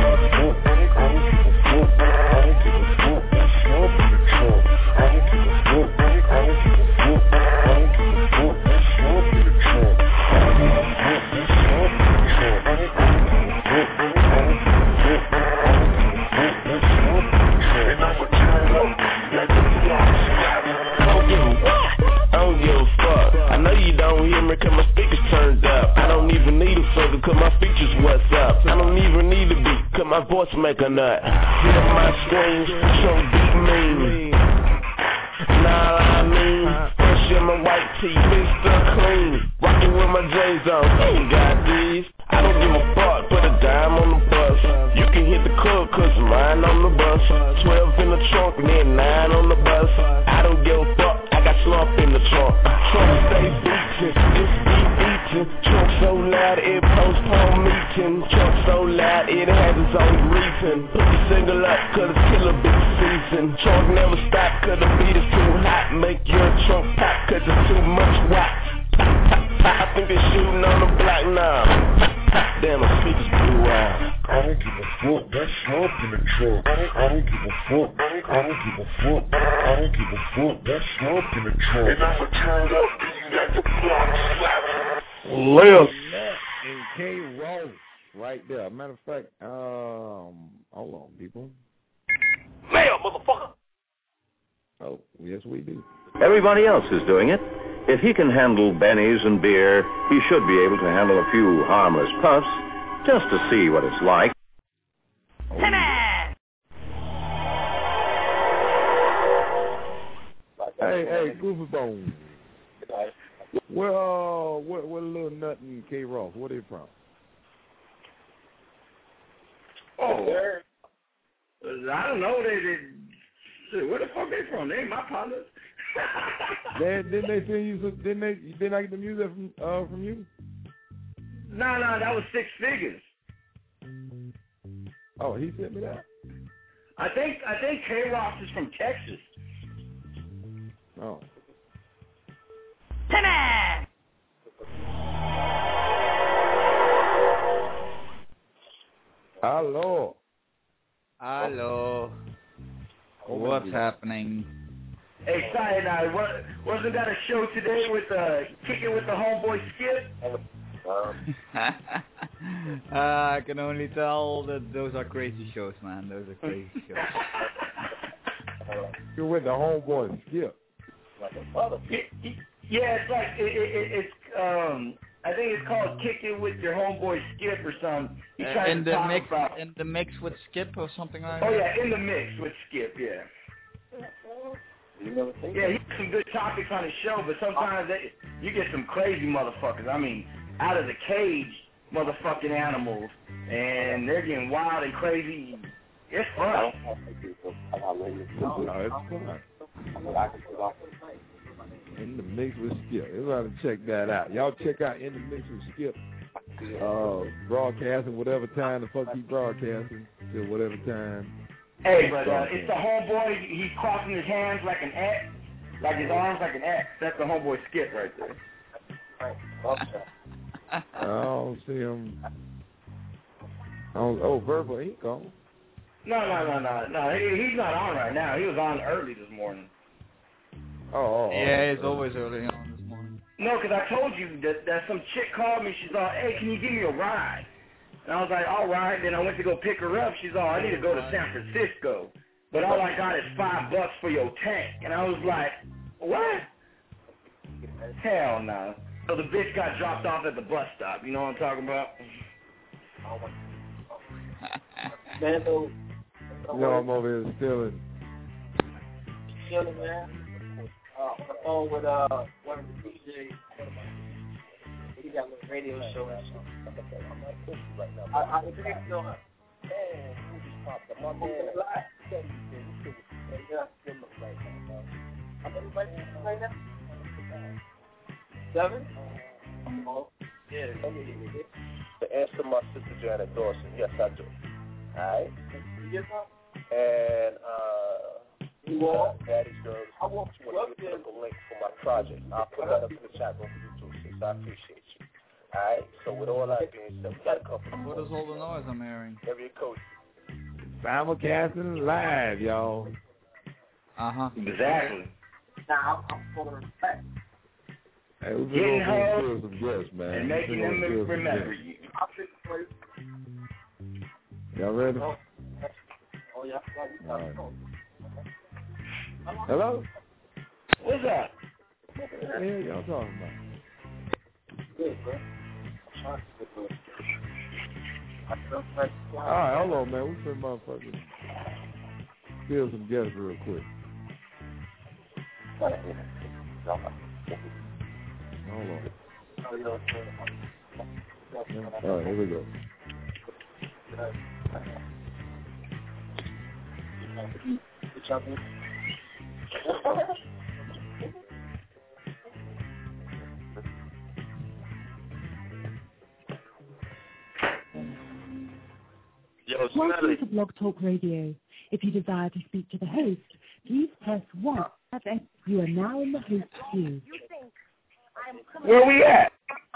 Speaker 15: Cause my speakers turned up. I don't even need a filter cause my features what's up. I don't even need a beat cause my voice make a nut. Hit up my screens, so deep mean. Nah, I mean, fresh in my white tee, Mr. Clean. Rockin' with my J's on, ain't got these. I don't give a fuck, put a dime on the bus. You can hit the club cause I'm riding on the bus. 12 in the trunk and then 9 on the bus. I don't give a fuck, I got slump in the trunk. Trunk stay beatin', it's deep eatin'. Trunk so loud it postpone meeting. Trunk so loud it has its own reason. Put the single up cause it's killer big season. Trunk never stop cause the beat is too hot. Make your trunk pop cause it's too much watch. I think they're shooting on the block now. Damn, my speakers blew out.
Speaker 16: I don't give a fuck, that's slump in the truck. I don't give a fuck, I don't give a fuck. I don't give a fuck, that's slump in the truck. And I'ma turn up, you got the block slap.
Speaker 5: Lil and K Ross right there. Matter of fact, hold on, people.
Speaker 15: Mail, motherfucker.
Speaker 5: Oh, yes, we do.
Speaker 8: Everybody else is doing it. If he can handle bennies and beer, he should be able to handle a few harmless puffs, just to see what it's like.
Speaker 5: Hey, Goofy Bone. Where Lil Nut and K Ross? Where they from?
Speaker 11: Oh, I don't know. They where the fuck they from? They ain't my partners.
Speaker 5: Didn't they send you some? Didn't I get the music from you?
Speaker 11: No, that was Six Figures.
Speaker 5: Oh, he sent me that.
Speaker 11: I think K Ross is from Texas.
Speaker 5: Oh. Hello.
Speaker 17: What's happening?
Speaker 11: Hey, sorry, now, wasn't that a show today with Kicking with the Homeboy Skip?
Speaker 17: I can only tell that those are crazy shows, man. Those are crazy shows.
Speaker 5: You're with the Homeboy Skip.
Speaker 11: Yeah, it's like it's I think it's called Kicking with Your Homeboy Skip or something.
Speaker 17: In the mix with Skip or something like that.
Speaker 11: Oh yeah, in the mix with Skip, yeah. Yeah, he has some good topics on his show, but sometimes you get some crazy motherfuckers. I mean, out of the cage motherfucking animals, and they're getting wild and crazy. It's fun.
Speaker 5: No, it's fun. In the Mix with Skip. You got to check that out. Y'all check out In the Mix with Skip. Broadcasting whatever time the fuck he broadcasting till whatever time.
Speaker 11: Hey, but it's the homeboy. He's crossing his hands like an X, like his arms like an X. That's the homeboy Skip right there.
Speaker 5: I don't see him. Oh, Verbal, he gone.
Speaker 11: No. He's not on right now. He was on early this morning.
Speaker 5: Oh.
Speaker 17: Yeah, he's always early on this morning.
Speaker 11: No, because I told you that some chick called me. She's all, hey, can you give me a ride? And I was like, all right. Then I went to go pick her up. She's all, I need to go to San Francisco. But all I got is $5 for your tank. And I was like, what? Hell no. So the bitch got dropped off at the bus stop. You know what I'm talking about?
Speaker 5: I'm over here stealing.
Speaker 18: Chilling, man. On the phone with one of the DJs. He got a little radio show and something. I think so. Man, he just popped up. My man, how many right now? 7? Yeah.
Speaker 19: To answer my sister Janet Dawson, yes I do. Alright? And Daddy's Girls, I want you to give a link for my project. I'll put that up in the chat room for you too, sis. I appreciate you. Alright? So with all that being said, we got a couple.
Speaker 17: What is all the noise I'm hearing?
Speaker 19: Area code.
Speaker 5: Simulcasting live, y'all.
Speaker 11: Exactly.
Speaker 18: Now, I'm going to respect.
Speaker 5: Hey, we've been
Speaker 11: Getting
Speaker 5: over some guests, man.
Speaker 11: and making them remember you.
Speaker 5: Y'all ready?
Speaker 18: Oh, yeah.
Speaker 5: All right. Hello?
Speaker 11: What's up?
Speaker 5: What the hell y'all talking about?
Speaker 18: Good, bro.
Speaker 5: All right, hold on, man. We finna motherfucking steal some guests real quick. Hold on. All right, here we go.
Speaker 4: Yo,
Speaker 20: Welcome to Blog Talk Radio. If you desire to speak to the host, please press 1. You are now in the host queue.
Speaker 11: Where we at?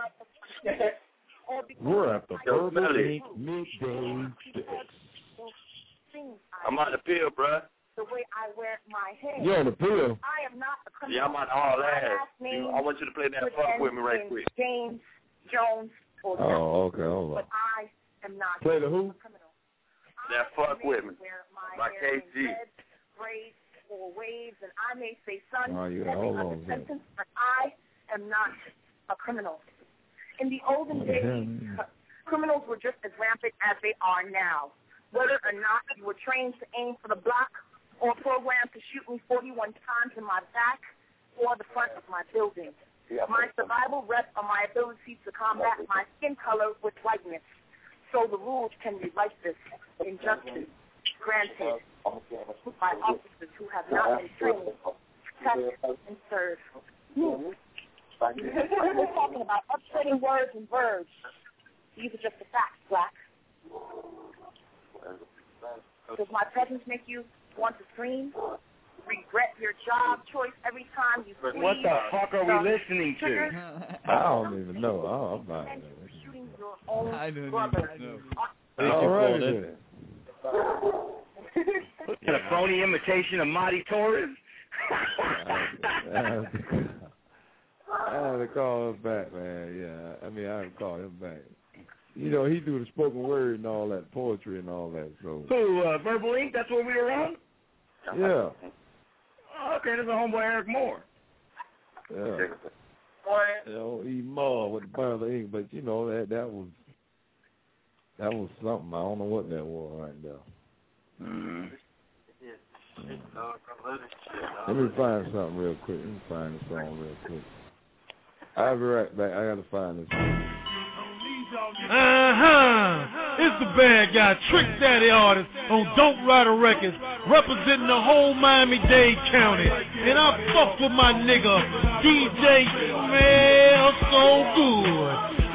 Speaker 5: We're at the Verbal Ink Midday Fix.
Speaker 4: I'm on the pill, bruh.
Speaker 2: The way I wear my hair.
Speaker 5: You on the pill?
Speaker 2: I am not a criminal.
Speaker 4: Yeah, I'm on all ass. I want you to play that fuck with me right quick.
Speaker 2: James Jones or
Speaker 5: Oh, okay, hold on.
Speaker 2: But I am not
Speaker 5: Play the who?
Speaker 2: a criminal.
Speaker 4: That fuck with me. My KG.
Speaker 2: Braids or waves, and I may say son,
Speaker 5: Oh, yeah, hold on.
Speaker 2: sentence, but I am not a criminal. In the olden days, criminals were just as rampant as they are now. Whether or not you were trained to aim for the block or programmed to shoot me 41 times in my back or the front of my building. My survival rests on my ability to combat my skin color with whiteness. So the rules can be like this. Injustice granted by officers who have not been trained to protect and serve. We're talking about upsetting words and verbs. These are just the facts, Black. Does my presence make you want to scream? Regret your job choice every time you squeeze?
Speaker 11: What the fuck are we listening to?
Speaker 5: I don't even know. I'm not.
Speaker 17: I don't even know.
Speaker 5: All right, then.
Speaker 11: What kind of phony imitation of Marty Torres?
Speaker 5: I had to call him back, man. Yeah, I mean, I had to call him back. You know, he do the spoken word and all that, poetry and all that. So.
Speaker 11: Who, Verbal Ink? That's what we were on?
Speaker 5: Yeah.
Speaker 11: Oh, okay, there's a homeboy, Eric Moore.
Speaker 5: Yeah. You know, he more with the Verbal Ink, but you know that was something. I don't know what that was right there.
Speaker 11: Mm-hmm.
Speaker 5: Let me find something real quick. Let me find the song real quick. I'll be right back. I gotta find this song.
Speaker 21: It's the bad guy, Trick Daddy artist on Don't Rider Records, representing the whole Miami-Dade County. And I fuck with my nigga, DJ Smells So Good.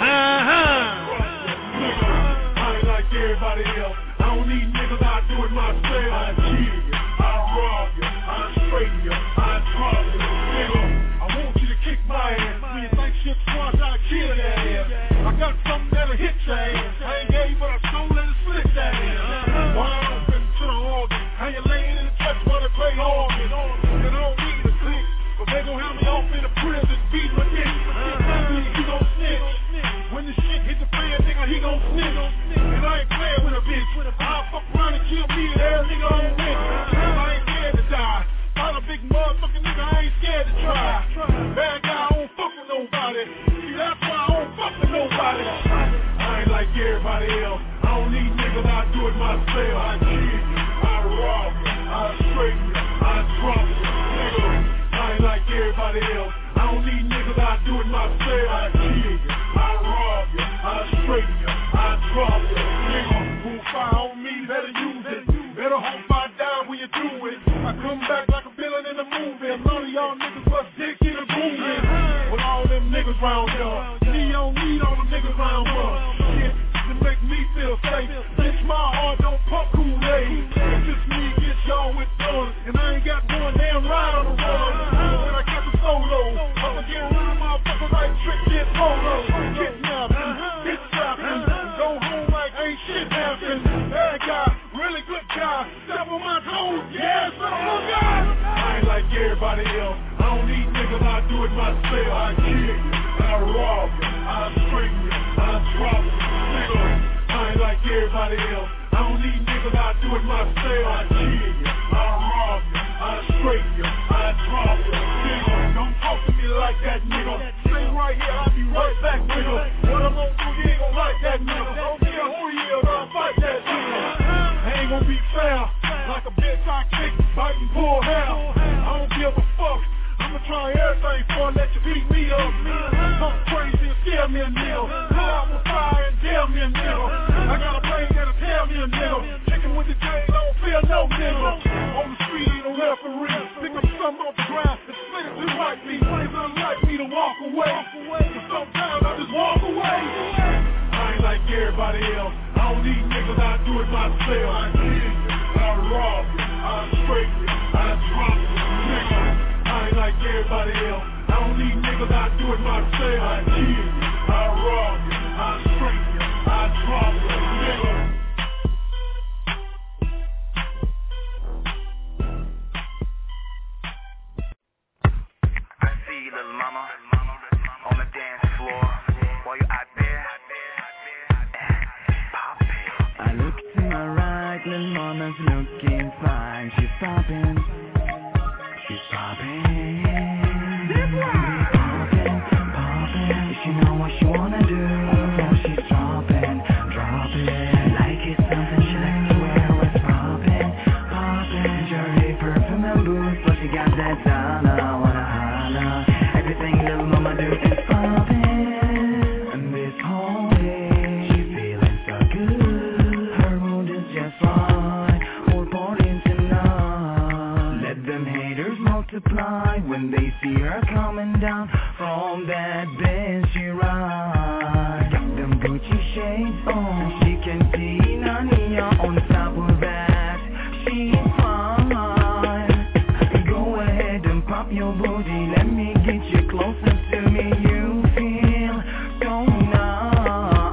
Speaker 16: I ain't like everybody else. I don't need niggas, I do it myself. I kill you, I rob you, I straighten you, I drop you. Nigga, I want you to kick my ass. When you think shit squash, I kill that ass. I got something that'll hit your ass. I ain't gay, but I stole it and split that ass. Wide open to the
Speaker 21: bitch. I'll fuck around and kill me and every nigga on the bitch. I ain't scared to die. Fight a big motherfucking nigga, I ain't scared to try. Bad guy, I don't fuck with nobody. See, that's why I don't fuck with nobody. I ain't like everybody else. I don't need niggas, I do it myself. I cheat, I rob you, I straight you, I drop you. Nigga, I ain't like everybody else. I don't need niggas, I do it myself. I cheat, I rob you, I straight you, I drop you. Nigga, who fire on me, better use it. Better hope I die when you do it. I come back like a villain in a movie. A lot of y'all niggas bust dick in a booming. With all them niggas round here. Me don't need all them niggas round here. Shit, to make me feel safe. Bitch, my heart don't pump Kool-Aid. It's just me against y'all with guns. And I ain't got one damn ride on the run. When I catch a solo, I'ma get around motherfuckers like Trick Kid Polo. Kidnapping, bitch trapping. Go home like ain't shit happened. Bad guy, really good guy. Step on my toes, yeah, son of a gun. I ain't like everybody else. I don't need niggas, I do it myself. I kill you, I rob you, I straighten you, I drop you. Nigga, I ain't like everybody else. I don't need niggas, I do it myself. I kill you, I rob you, I straighten you, I drop you. Nigga, don't talk to me like that, nigga. Stay right here, I'll be right back, nigga. What I'm gonna do, you ain't gonna like that, nigga. Don't care who he is, I'll fight that nigga. I ain't gonna be fair. Like a bitch I kick, bite and pull hair. I don't give a fuck. I'ma try everything before I let you beat me up. Talk crazy and scare me a nigga. Pull out my fire and dare me a nigga. I got a brain that'll tell me a nigga. Chicken with the chain, don't fear no nigga. On the street, ain't no referee. Pick up something off the ground and split it just like me. It's unlike me to walk away. But sometimes I just walk away. I ain't like everybody else. I don't need niggas, I do it myself. I kill you, I rob you, I straighten you, I drop you. Nigga, I ain't like everybody else. I don't need niggas, I do it myself. I kill you, I rob you, I straighten you, I drop you. Nigga.
Speaker 3: I see you, little mama, on the dance floor while you out there.
Speaker 10: I look to my right, little mama's looking fine. She's popping, she's popping. Popping, popping. She know what she wanna do. So she's dropping, dropping. Like it's something she likes to wear. What's popping, popping. Jewelry, perfume and boots, but she got that dollar. Wanna holla. Everything little mama do is popping. And this whole day, she's feeling so good. Her mood is just fine. Whole party tonight. Let them haters multiply when they see her coming down from that bed she rides. Got them Gucci shades on. She can see Narnia on top of that. She's fine. Go ahead and pop your booty. Let me get you closer to me. You feel so nice.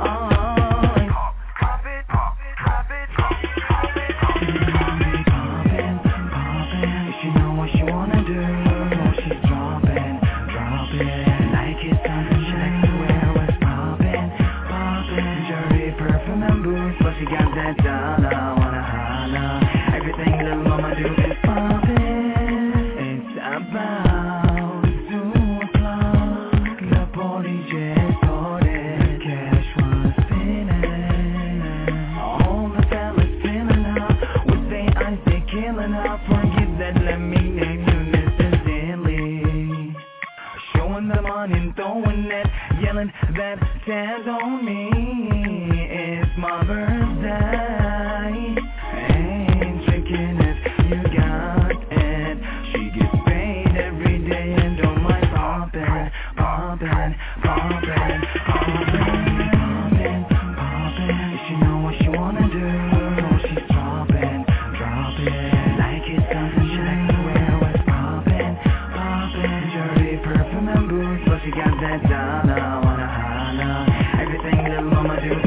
Speaker 10: Pop it, pop it, pop it, pop it, pop it. Poppin', poppin'. She know what she wanna do. So she's dropping, dropping. Like it's something she likes to wear. What's poppin', poppin'. Jewelry, perfume and boots, but she got that dollar. Wanna holla. Everything little mama do is poppin'. It's about 2 o'clock. The party just started. Cash was spinning. All the fellas feeling up. With their eyes they killing up. Forget that, let me name you Mr. Dilly. Showing the money and throwing it. Yelling that Taz on me. It's my birthday. Ain't drinking if you got it. She gets paid every day and don't mind poppin', poppin', poppin', poppin', poppin'. She know what she wanna do. So she's droppin', droppin'. Like it's something she likes to wear. What's poppin', poppin'. Jewelry, perfume and boots, but she got that dollar. Wanna holla. Everything little mama do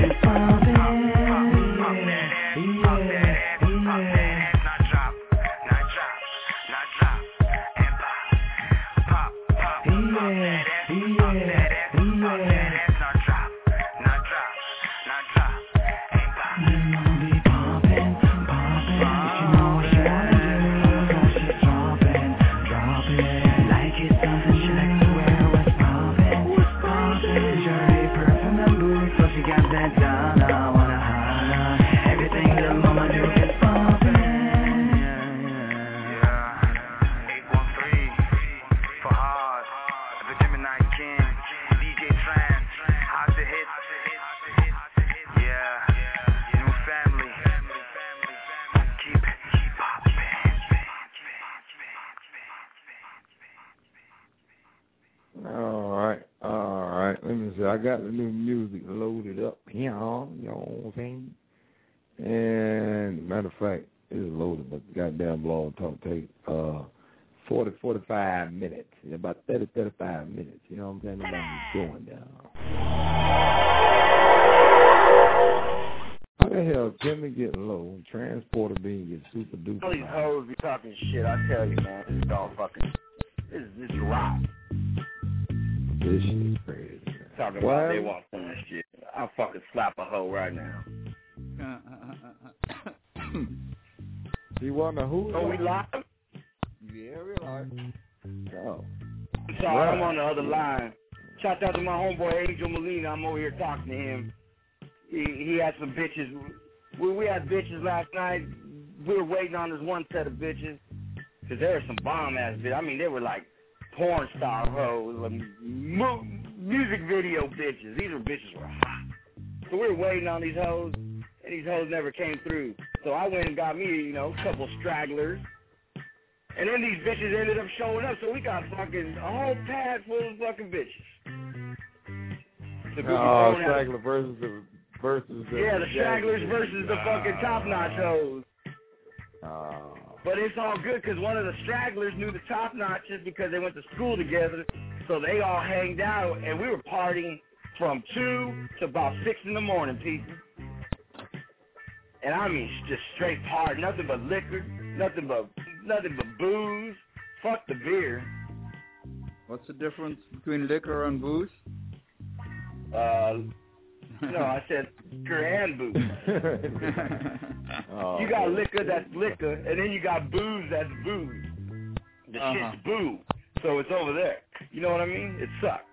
Speaker 5: said, I got the new music loaded up here, you know what I'm saying? And matter of fact, it is loaded, but goddamn Blog Talk take 45 minutes, about 35 minutes, you know what I'm saying? Nobody's going down. How the hell Timmy getting low, Transporter being get super duper?
Speaker 11: All these hoes be talking shit, I tell you, man. This is all fucking, this is rock.
Speaker 5: This shit is crazy.
Speaker 11: Talking about they want some of this shit. I'll fucking slap a hoe right now.
Speaker 5: You want to who?
Speaker 11: Oh, we live?
Speaker 5: Yeah, we live. Oh.
Speaker 11: So I'm on the other line. Shout out to my homeboy Angel Molina. I'm over here talking to him. He had some bitches. We had bitches last night. We were waiting on this one set of bitches. Because there were some bomb-ass bitches. I mean, they were like porn star hoes, music video bitches. These bitches were hot. So we were waiting on these hoes, and these hoes never came through. So I went and got me, a couple stragglers. And then these bitches ended up showing up, so we got fucking a whole pad full of fucking bitches.
Speaker 5: Straggler versus the
Speaker 11: yeah, the stragglers versus the fucking top-notch hoes. But it's all good because one of the stragglers knew the top-notches because they went to school together, so they all hanged out, and we were partying from 2 to about 6 in the morning, people. And I mean, just straight party, nothing but liquor, nothing but booze. Fuck the beer.
Speaker 17: What's the difference between liquor and booze?
Speaker 11: No, I said liquor and booze. You got liquor, that's liquor, and then you got booze, that's booze. The shit's boo. So it's over there. You know what I mean? It sucks.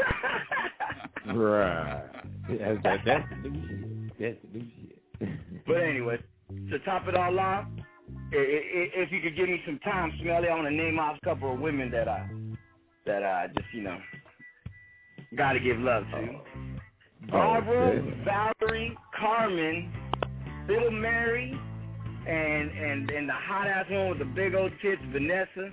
Speaker 5: Right. That's the new shit. That's the new shit.
Speaker 11: But anyway, to top it all off, if you could give me some time, Smelly, I want to name off a couple of women that I just, got to give love to. Barbara, Valerie, Carmen, Little Mary, and the hot-ass one with the big old tits, Vanessa.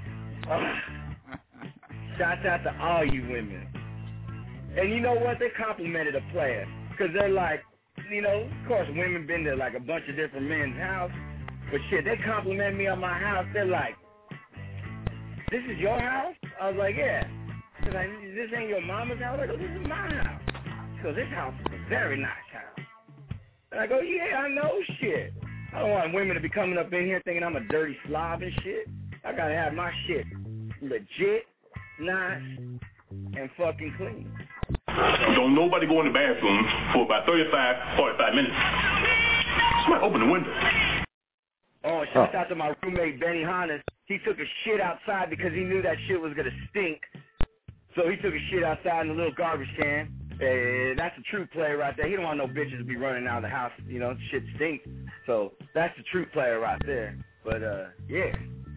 Speaker 11: Shouts out to all you women. And you know what? They complimented a player. Because they're like, of course, women been to like a bunch of different men's house. But shit, they compliment me on my house. They're like, this is your house? I was like, yeah. They're like, this ain't your mama's house? I go, this is my house. So this house is a very nice house. And I go, yeah, I know shit. I don't want women to be coming up in here thinking I'm a dirty slob and shit. I gotta have my shit legit, nice, and fucking clean.
Speaker 6: Don't nobody go in the bathroom for about 45 minutes. Somebody open the window.
Speaker 11: Oh, shout out to my roommate, Benny Hannes. He took a shit outside because he knew that shit was going to stink. So he took a shit outside in a little garbage can. That's a true player right there. He don't want no bitches to be running out of the house. Shit stinks. So that's the true player right there. But, yeah.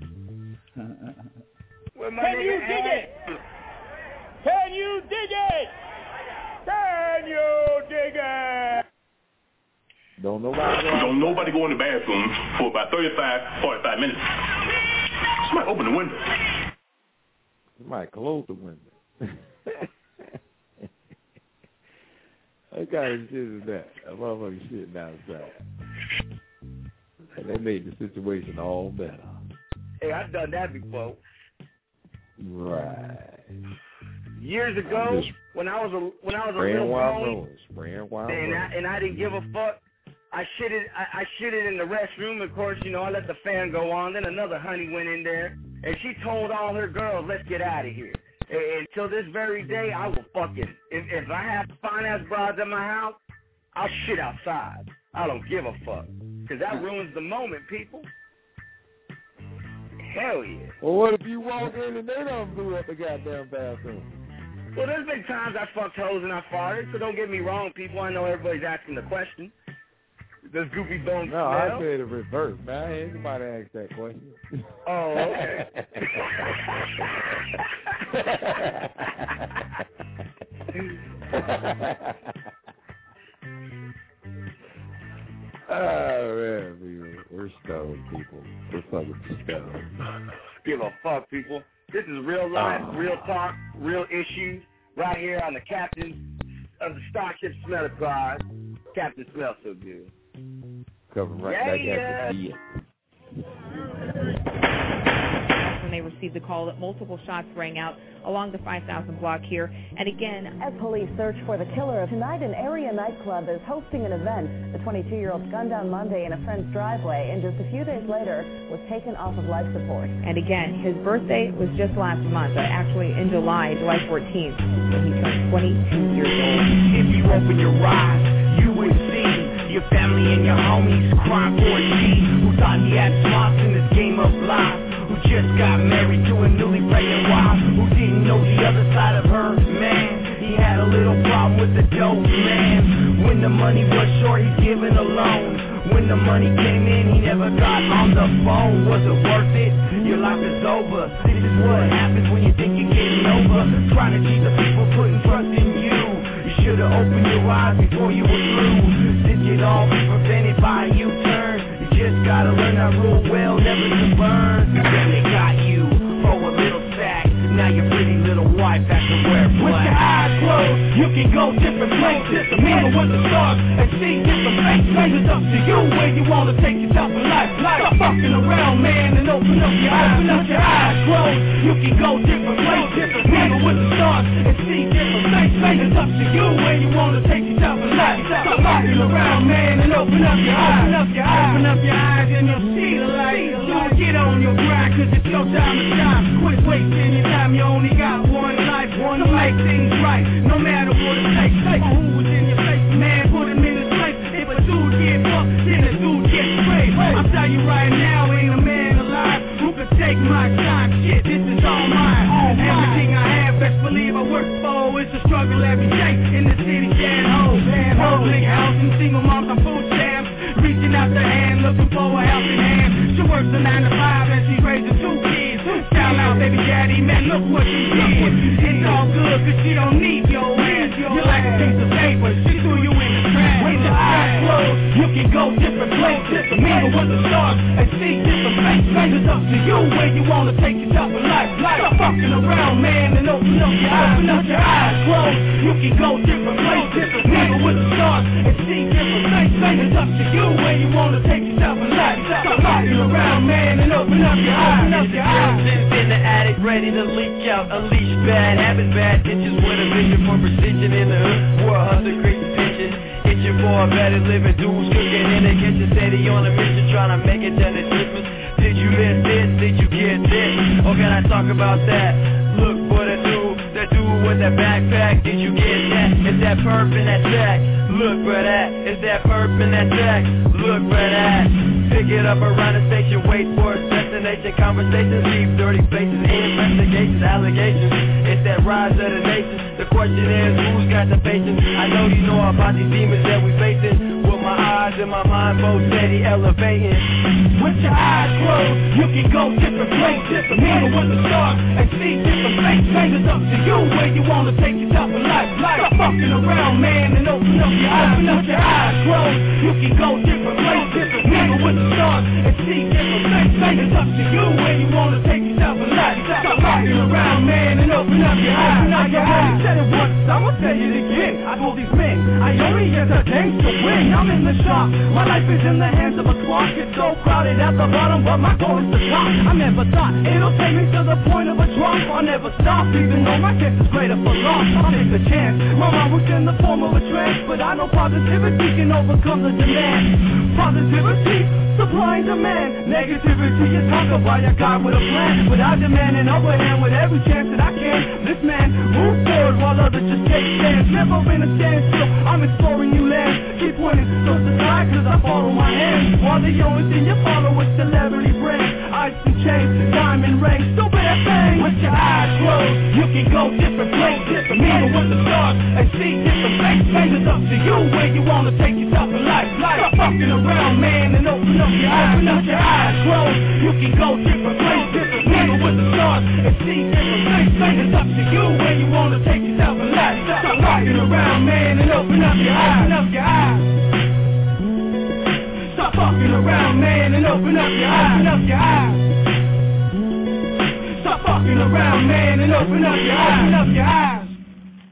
Speaker 11: Where my
Speaker 13: Can you
Speaker 11: nigga
Speaker 13: dig
Speaker 11: at?
Speaker 13: it? Can you dig it? Can you dig it?
Speaker 5: Don't nobody
Speaker 6: go in the bathroom for about 45 minutes. Somebody open the window.
Speaker 5: Somebody close the window. What kind of shit is that? A motherfucker shitting outside. And they made the situation all better.
Speaker 11: Hey, I've done that before.
Speaker 5: Right.
Speaker 11: Years ago, when I was a little grown, and I didn't give a fuck, I shitted in the restroom. Of course, I let the fan go on. Then another honey went in there, and she told all her girls, "Let's get out of here." And till this very day, I will fucking if I have fine ass broads at my house, I'll shit outside. I don't give a fuck, because that ruins the moment, people. Hell yeah.
Speaker 5: Well, what if you walk in and they don't blew up the goddamn bathroom?
Speaker 11: Well, there's been times I fucked hoes and I farted, so don't get me wrong, people. I know everybody's asking the question. Does Goofy Bone smell?
Speaker 5: No, I said the reverse, man. I ain't nobody asked that question.
Speaker 11: Oh, okay.
Speaker 5: Oh, man, we're stoned, people. We're fucking stoned.
Speaker 11: Give a fuck, people. This is real life, real talk, real issues. right here on the Captain of the Starship Smelling Prize. Captain smells so good.
Speaker 5: Coming right back at the
Speaker 9: when they received the call that multiple shots rang out along the 5000 block here. And again,
Speaker 22: as police search for the killer, tonight an area nightclub is hosting an event. The 22-year-old gunned down Monday in a friend's driveway and just a few days later was taken off of life support.
Speaker 9: And again, his birthday was just last month, actually in July 14th, when he turned 22 years old.
Speaker 15: If you open your eyes, you would see your family and your homies crying for a G who thought he had smarts in this game of life, who just got married to a newly pregnant wife, who didn't know the other side of her man. He had a little problem with the dope man. When the money was short, he's giving a loan. When the money came in, he never got on the phone. Was it worth it? Your life is over. This is what happens when you think you're getting over. Trying to cheat the people putting trust in you. You should've opened your eyes before you were through. This could all be prevented by a U-turn. You just gotta learn that rule well, never to burn. Then they got you for a little sack. Now your pretty little wife has to wear black. With your eyes closed, you can go different places. Remember with the stars and see different faces. It's up to you where you wanna take yourself in life. Stop fucking around, man, and open up your eyes. Open up your eyes closed, you can go different places. Remember with the stars and see different faces. It's up to you where you wanna take yourself in life. Stop fucking around, man, and open up your eyes. Open up your eyes, open up your eyes and you'll see the light. So get on your grind, cause it's your time to shine. Quit wasting your time, you only got one life, one to make things right, no matter what it takes. Take who was in your face, man, put him in his place. If a dude get fucked, then a dude get sprayed. I'll tell you right now, ain't a man alive who could take my time. Shit, this is all mine. Everything I have, best believe I work for. It's a struggle every day in the city, home. Public housing, single moms on food stamps. Reaching out the hand, looking for a helping hand. She works a 9 to 5 and she's raising 2 kids. Shout out, baby daddy, man, look what you did. It's all good, cause she don't need your hands. You're like a piece of paper, she threw you in the trash. With your eyes closed, you can go different places. Remember with the stars and see different faces. It's up to you where you wanna take yourself in life. Stop fucking around, man, and open up your eyes. Open up your eyes closed, you can go different places. Remember with the stars and see different faces. It's up to you where you wanna take yourself in life. Stop fucking around, man, and open up your eyes. Open up your eyes.
Speaker 23: In the attic, ready to leak out, unleash bad habits, bad ditches with a vision for precision in the hood, for a hustle, great attention, itching for a better living, dudes cooking in the kitchen, steady on a mission, trying to make it to the Christmas. Did you miss this? Did you get this? Or can I talk about that? Look for the dude with that backpack. Did you get that? Is that perp in that sack? Look for that. Is that perp in that sack? Look for that. Pick it up around the station, wait for a destination. Conversations, leave dirty faces, investigations, allegations. It's that rise of the nation. The question is, who's got the patience? I know you know about these demons that we facing. With my eyes and my mind both steady elevating.
Speaker 15: With your eyes closed, you can go different places. Remember with the stars and see different faces. It's up to you where you wanna take yourself in life. Stop fucking around, man, and open up your eyes. Open up your eyes closed, you can go different places. Remember with the stars and see different faces. It's up to you where you wanna take yourself in life. Stop fucking around, man, and open up your eyes. Open up your eyes. I said it once, I'ma tell you it again. I told these men, I only entertain to win. I'm in the shop, my life is in the hands of a clock. It's so crowded at the bottom, but my goal is the top. I never thought it'll take me to the point of a drop. I'll never stop, even though my chance is greater for loss. I'll take the chance. My mind was in the form of a trance, but I know positivity can overcome the demand. Positivity, supply and demand. Negativity is conquered by a God with a plan. But I demand an upper hand with every chance that I can. This man moves forward while others just take stands. Never in a standstill, I'm exploring new lands. Keep pointing towards the sky cause I follow my hands. While the only thing you follow is celebrity brands. Ice and chains, diamond rings, so bad thing. With your eyes closed, you can go different places. Remember with the stars and see different faces. It's up to you where you wanna take yourself in life. Stop fucking around, man, and open up your eyes. Open up your eyes closed, you can go different places. Remember with the stars and see different faces. It's up to you where you wanna take yourself in life. Stop fucking around, man, and open up your eyes. Open up your eyes. Stop fucking around, man, and open up your eyes. Open up your eyes. Stop fucking around, man, and open up your eyes. Open up your eyes.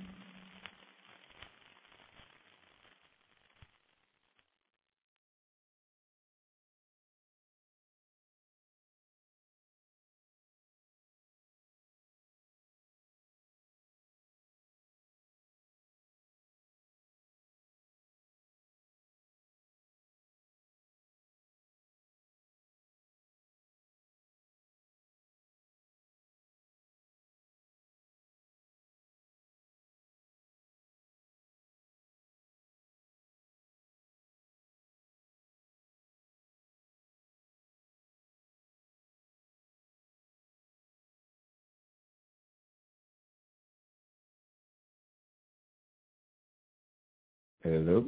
Speaker 5: Hello?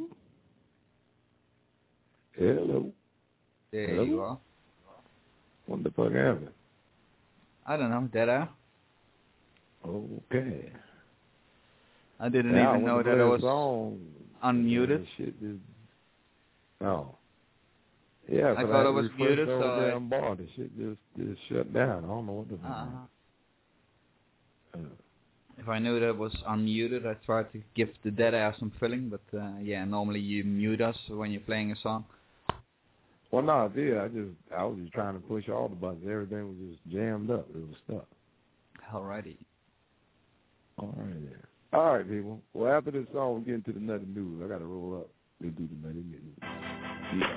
Speaker 5: Hello?
Speaker 17: There
Speaker 5: Hello?
Speaker 17: you are.
Speaker 5: What the fuck happened?
Speaker 17: I don't know, dead air.
Speaker 5: Okay.
Speaker 17: I didn't even know that I was unmuted.
Speaker 5: Shit just, oh. Yeah,
Speaker 17: I thought I was muted, so
Speaker 5: damn bar. The shit just shut down. I don't know what the fuck.
Speaker 17: If I knew that it was unmuted, I tried to give the dead air some filling, but yeah, normally you mute us when you're playing a song.
Speaker 5: Well, no, I did. I was just trying to push all the buttons. Everything was just jammed up. It was stuck.
Speaker 17: Alrighty.
Speaker 5: All right, then. All right, people. Well, after this song, we get into the nutty news. I got to roll up and do the nutty news. Yeah.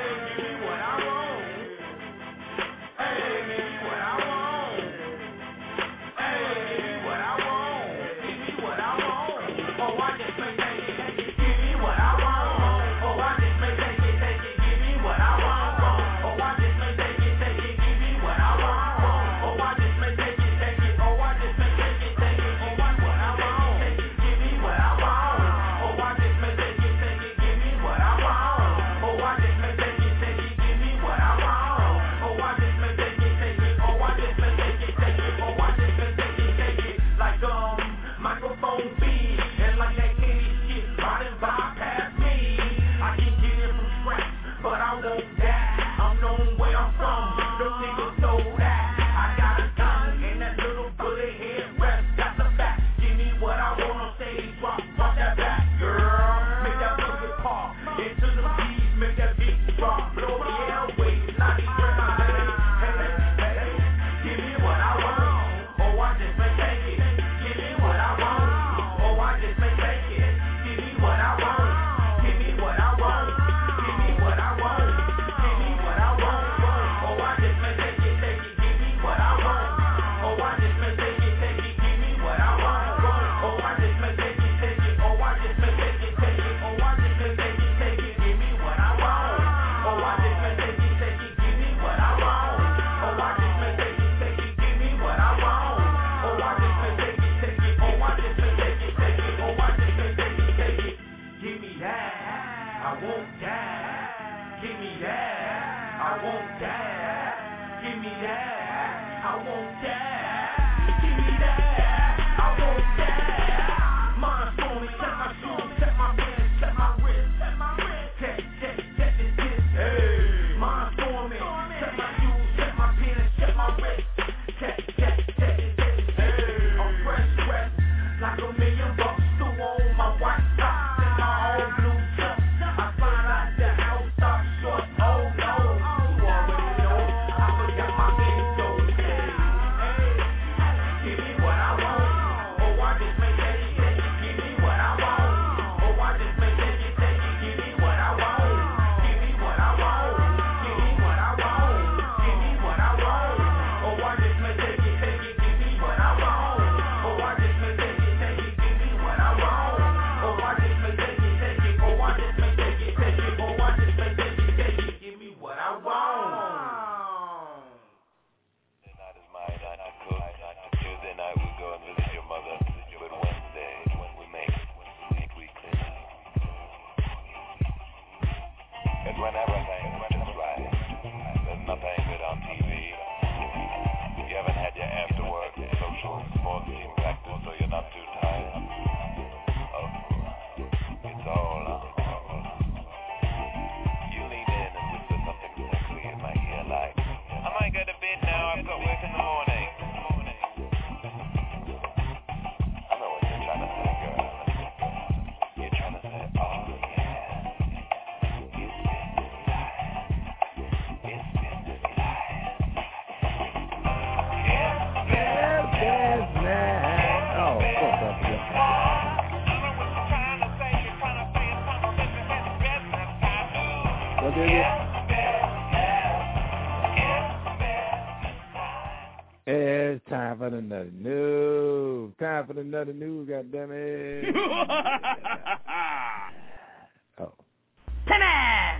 Speaker 5: It's time for the nutty news. Time for the nutty news, goddammit. Oh.
Speaker 13: Timmy!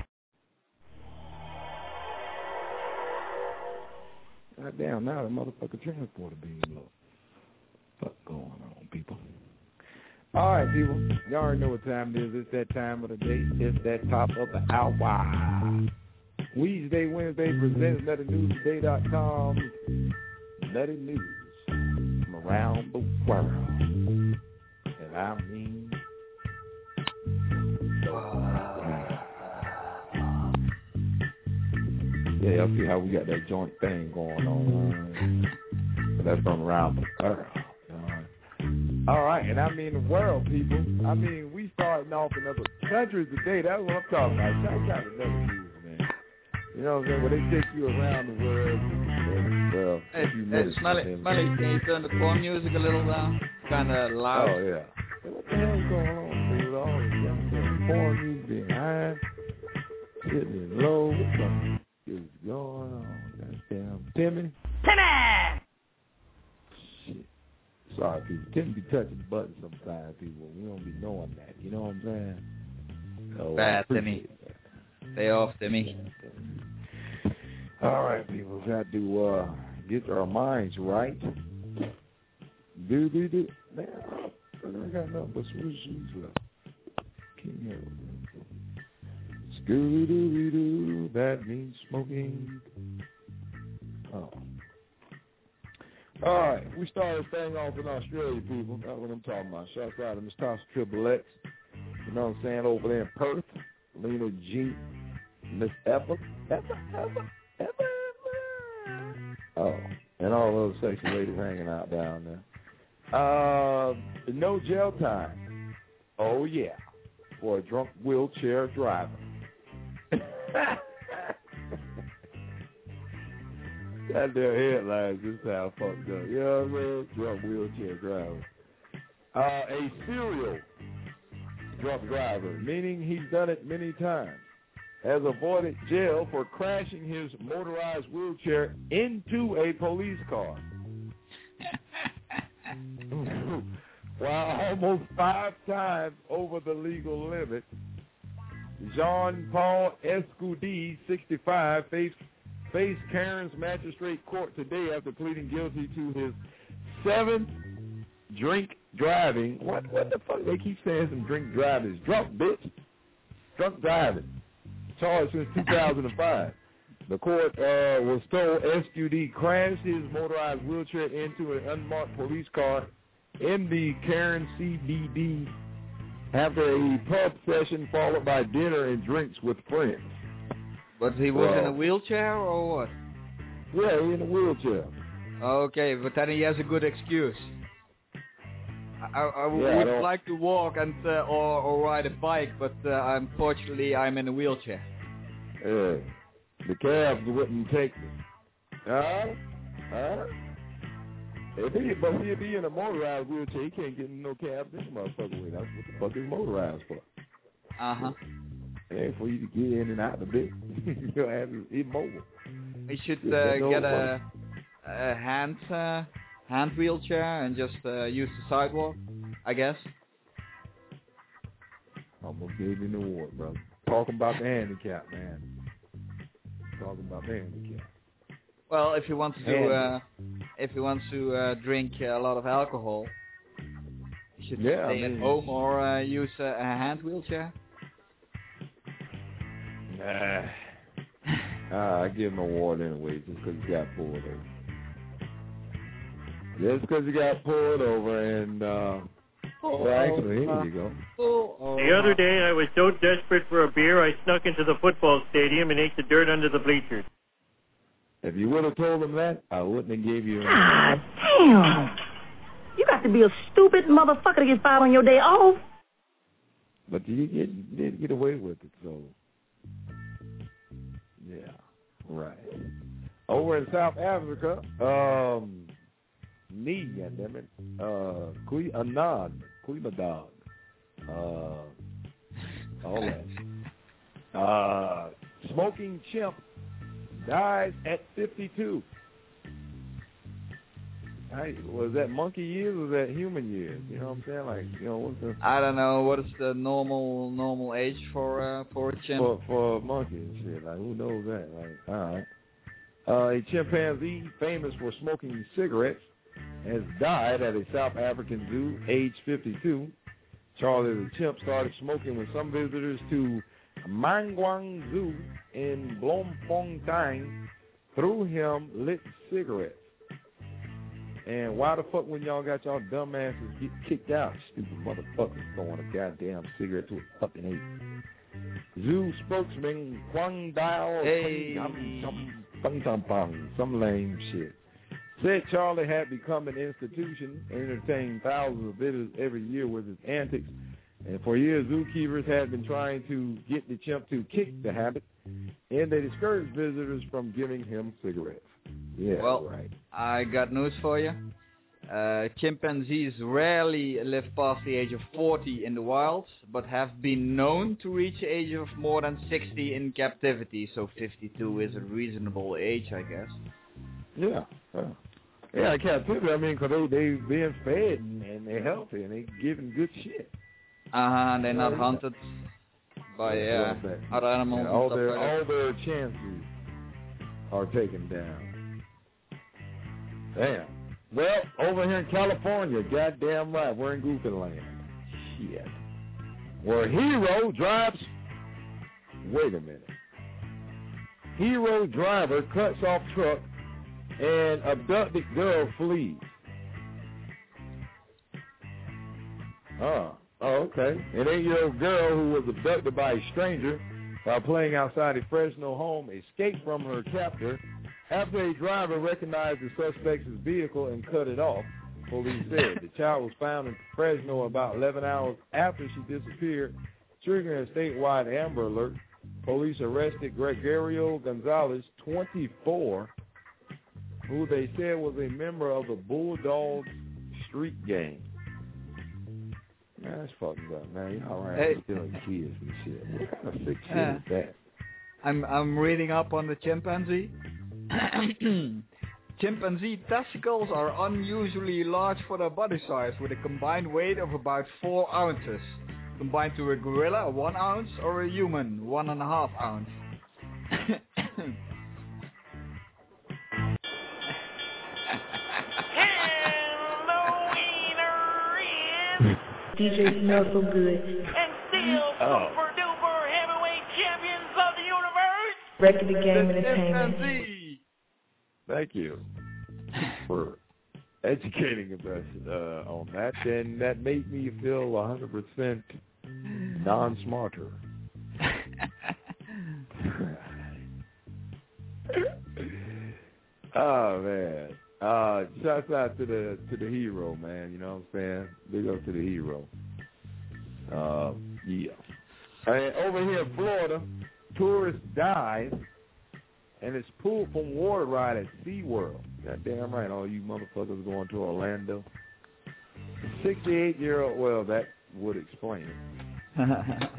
Speaker 5: Goddamn, now the motherfucker transporter being low. What's going on, people? All right, people. Y'all already know what time it is. It's that time of the day. It's that top of the hour. Wednesday, presents NuttyNewsToday.com. Nutty News from around the world. And I mean, yeah, I see how we got that joint thing going on. But that's from around the world. All right, and I mean the world, people. I mean, we starting off in other countries today. That's what I'm talking about. Shout out to Nutty News, man. You know what I'm saying? When they take you around the world, well,
Speaker 17: hey, Smelly, can you turn the porn music a little down? Kind of loud.
Speaker 5: Oh, yeah. Hey, what the hell's going on with all this goddamn porn music being high, sitting low? What is going on? Goddamn Timmy. Shit. Sorry, people. Timmy be touching the button sometimes, people. We don't be knowing that. You know what I'm saying? So,
Speaker 17: bad, Timmy. Stay off, Timmy.
Speaker 5: All right, people. Got to get our minds right. Do. Man, I got nothing but Swiss shoes left. King Harold. Scooby-Doo, that means smoking. Oh. All right, we started staying off in Australia, people. That's what I'm talking about. Shouts out to Miss Tasha Triple X. You know what I'm saying? Over there in Perth. Lena G. Miss Eppa. Oh, and all those sexy ladies hanging out down there. No jail time. Oh, yeah. For a drunk wheelchair driver. That their headlines just how fucked up. You know what I mean? Drunk wheelchair driver. A serial drunk driver, meaning he's done it many times, has avoided jail for crashing his motorized wheelchair into a police car. While almost 5 times over the legal limit, Jean-Paul Escudé, 65, faced Cairns Magistrate Court today after pleading guilty to his 7th drink driving. What the fuck? They keep saying some drink driving. It's drunk, bitch. Drunk driving. Charged since 2005. The court was told Escudé crashed his motorized wheelchair into an unmarked police car in the Cairns CBD after a pub session followed by dinner and drinks with friends.
Speaker 17: But he was in a wheelchair or what?
Speaker 5: Yeah, in a wheelchair.
Speaker 17: Okay, but then he has a good excuse. I would like to walk and or ride a bike, but unfortunately I'm in a wheelchair.
Speaker 5: Yeah, the cabs wouldn't take me. But he'd be in a motorized wheelchair. He can't get in no cab this motherfucker way. That's what the fuck is motorized for.
Speaker 17: Uh-huh.
Speaker 5: Yeah, for you to get in and out of it. You'll have it immobile.
Speaker 17: He should get a hand wheelchair and just use the sidewalk, I guess.
Speaker 5: Almost gave you an award, brother. Talking about the handicap, man. Talking about the handicap.
Speaker 17: Well, if he wants to drink a lot of alcohol, he should stay at home or use a hand wheelchair.
Speaker 5: I give him an award anyway, just because he got pulled over. Just because he got pulled over and, actually, here you go.
Speaker 1: The other day, I was so desperate for a beer, I snuck into the football stadium and ate the dirt under the bleachers.
Speaker 5: If you would have told him that, I wouldn't have gave you
Speaker 7: God damn. You got to be a stupid motherfucker to get fired on your day off.
Speaker 5: But you did get away with it, so... Yeah, right. Over in South Africa, Queemadog, all that. Smoking chimp dies at 52. Was that monkey years or was that human years? You know what I'm saying? Like, you know, what's the...
Speaker 17: I don't know. What is the normal age for a chimp?
Speaker 5: For a monkey and shit. Like, who knows that? Like, all right. A chimpanzee famous for smoking cigarettes has died at a South African zoo, age 52. Charlie the chimp started smoking when some visitors to Mangwang Zoo in Bloemfontein threw him lit cigarettes. And why the fuck when y'all got y'all dumb asses get kicked out, stupid motherfuckers throwing a goddamn cigarette to a fucking ape? Zoo spokesman Quang Dao some lame shit said Charlie had become an institution and entertained thousands of visitors every year with his antics. And for years, zookeepers had been trying to get the chimp to kick the habit, and they discouraged visitors from giving him cigarettes. Yeah,
Speaker 17: well,
Speaker 5: right.
Speaker 17: I got news for you. Chimpanzees rarely live past the age of 40 in the wild, but have been known to reach the age of more than 60 in captivity, so 52 is a reasonable age, I guess.
Speaker 5: Yeah. Yeah, captivity, I mean, because they being fed and they're healthy and they giving good shit.
Speaker 17: They're not hunted by other animals.
Speaker 5: Yeah, all their chances are taken down. Damn. Well, over here in California, goddamn right, we're in Goofy Land. Shit. Where hero drives... Wait a minute. Hero driver cuts off truck and abducted girl flees. Oh, okay. An 8-year-old girl who was abducted by a stranger while playing outside a Fresno home escaped from her captor after a driver recognized the suspect's vehicle and cut it off, police said. The child was found in Fresno about 11 hours after she disappeared, triggering a statewide Amber Alert. Police arrested Gregorio Gonzalez, 24, who they said was a member of the Bulldogs street gang. Man, that's fucking up, man. Y'all right stealing kids and shit. What kind of sick shit is that?
Speaker 17: I'm reading up on the chimpanzee. Chimpanzee testicles are unusually large for their body size, with a combined weight of about 4 ounces. Combined to a gorilla, 1 ounce, or a human, 1.5 ounce.
Speaker 7: DJ smells so good.
Speaker 13: And still super duper heavyweight champions of the universe.
Speaker 7: Record the game entertainment.
Speaker 5: Thank you for educating us on that, and that made me feel 100% non-smarter. Oh man. Shouts out to the hero, man, you know what I'm saying? Big up to the hero. Yeah. And over here in Florida, tourist dies and it's pulled from water ride at SeaWorld. Goddamn right, all you motherfuckers going to Orlando. 68-year-old, well, that would explain it.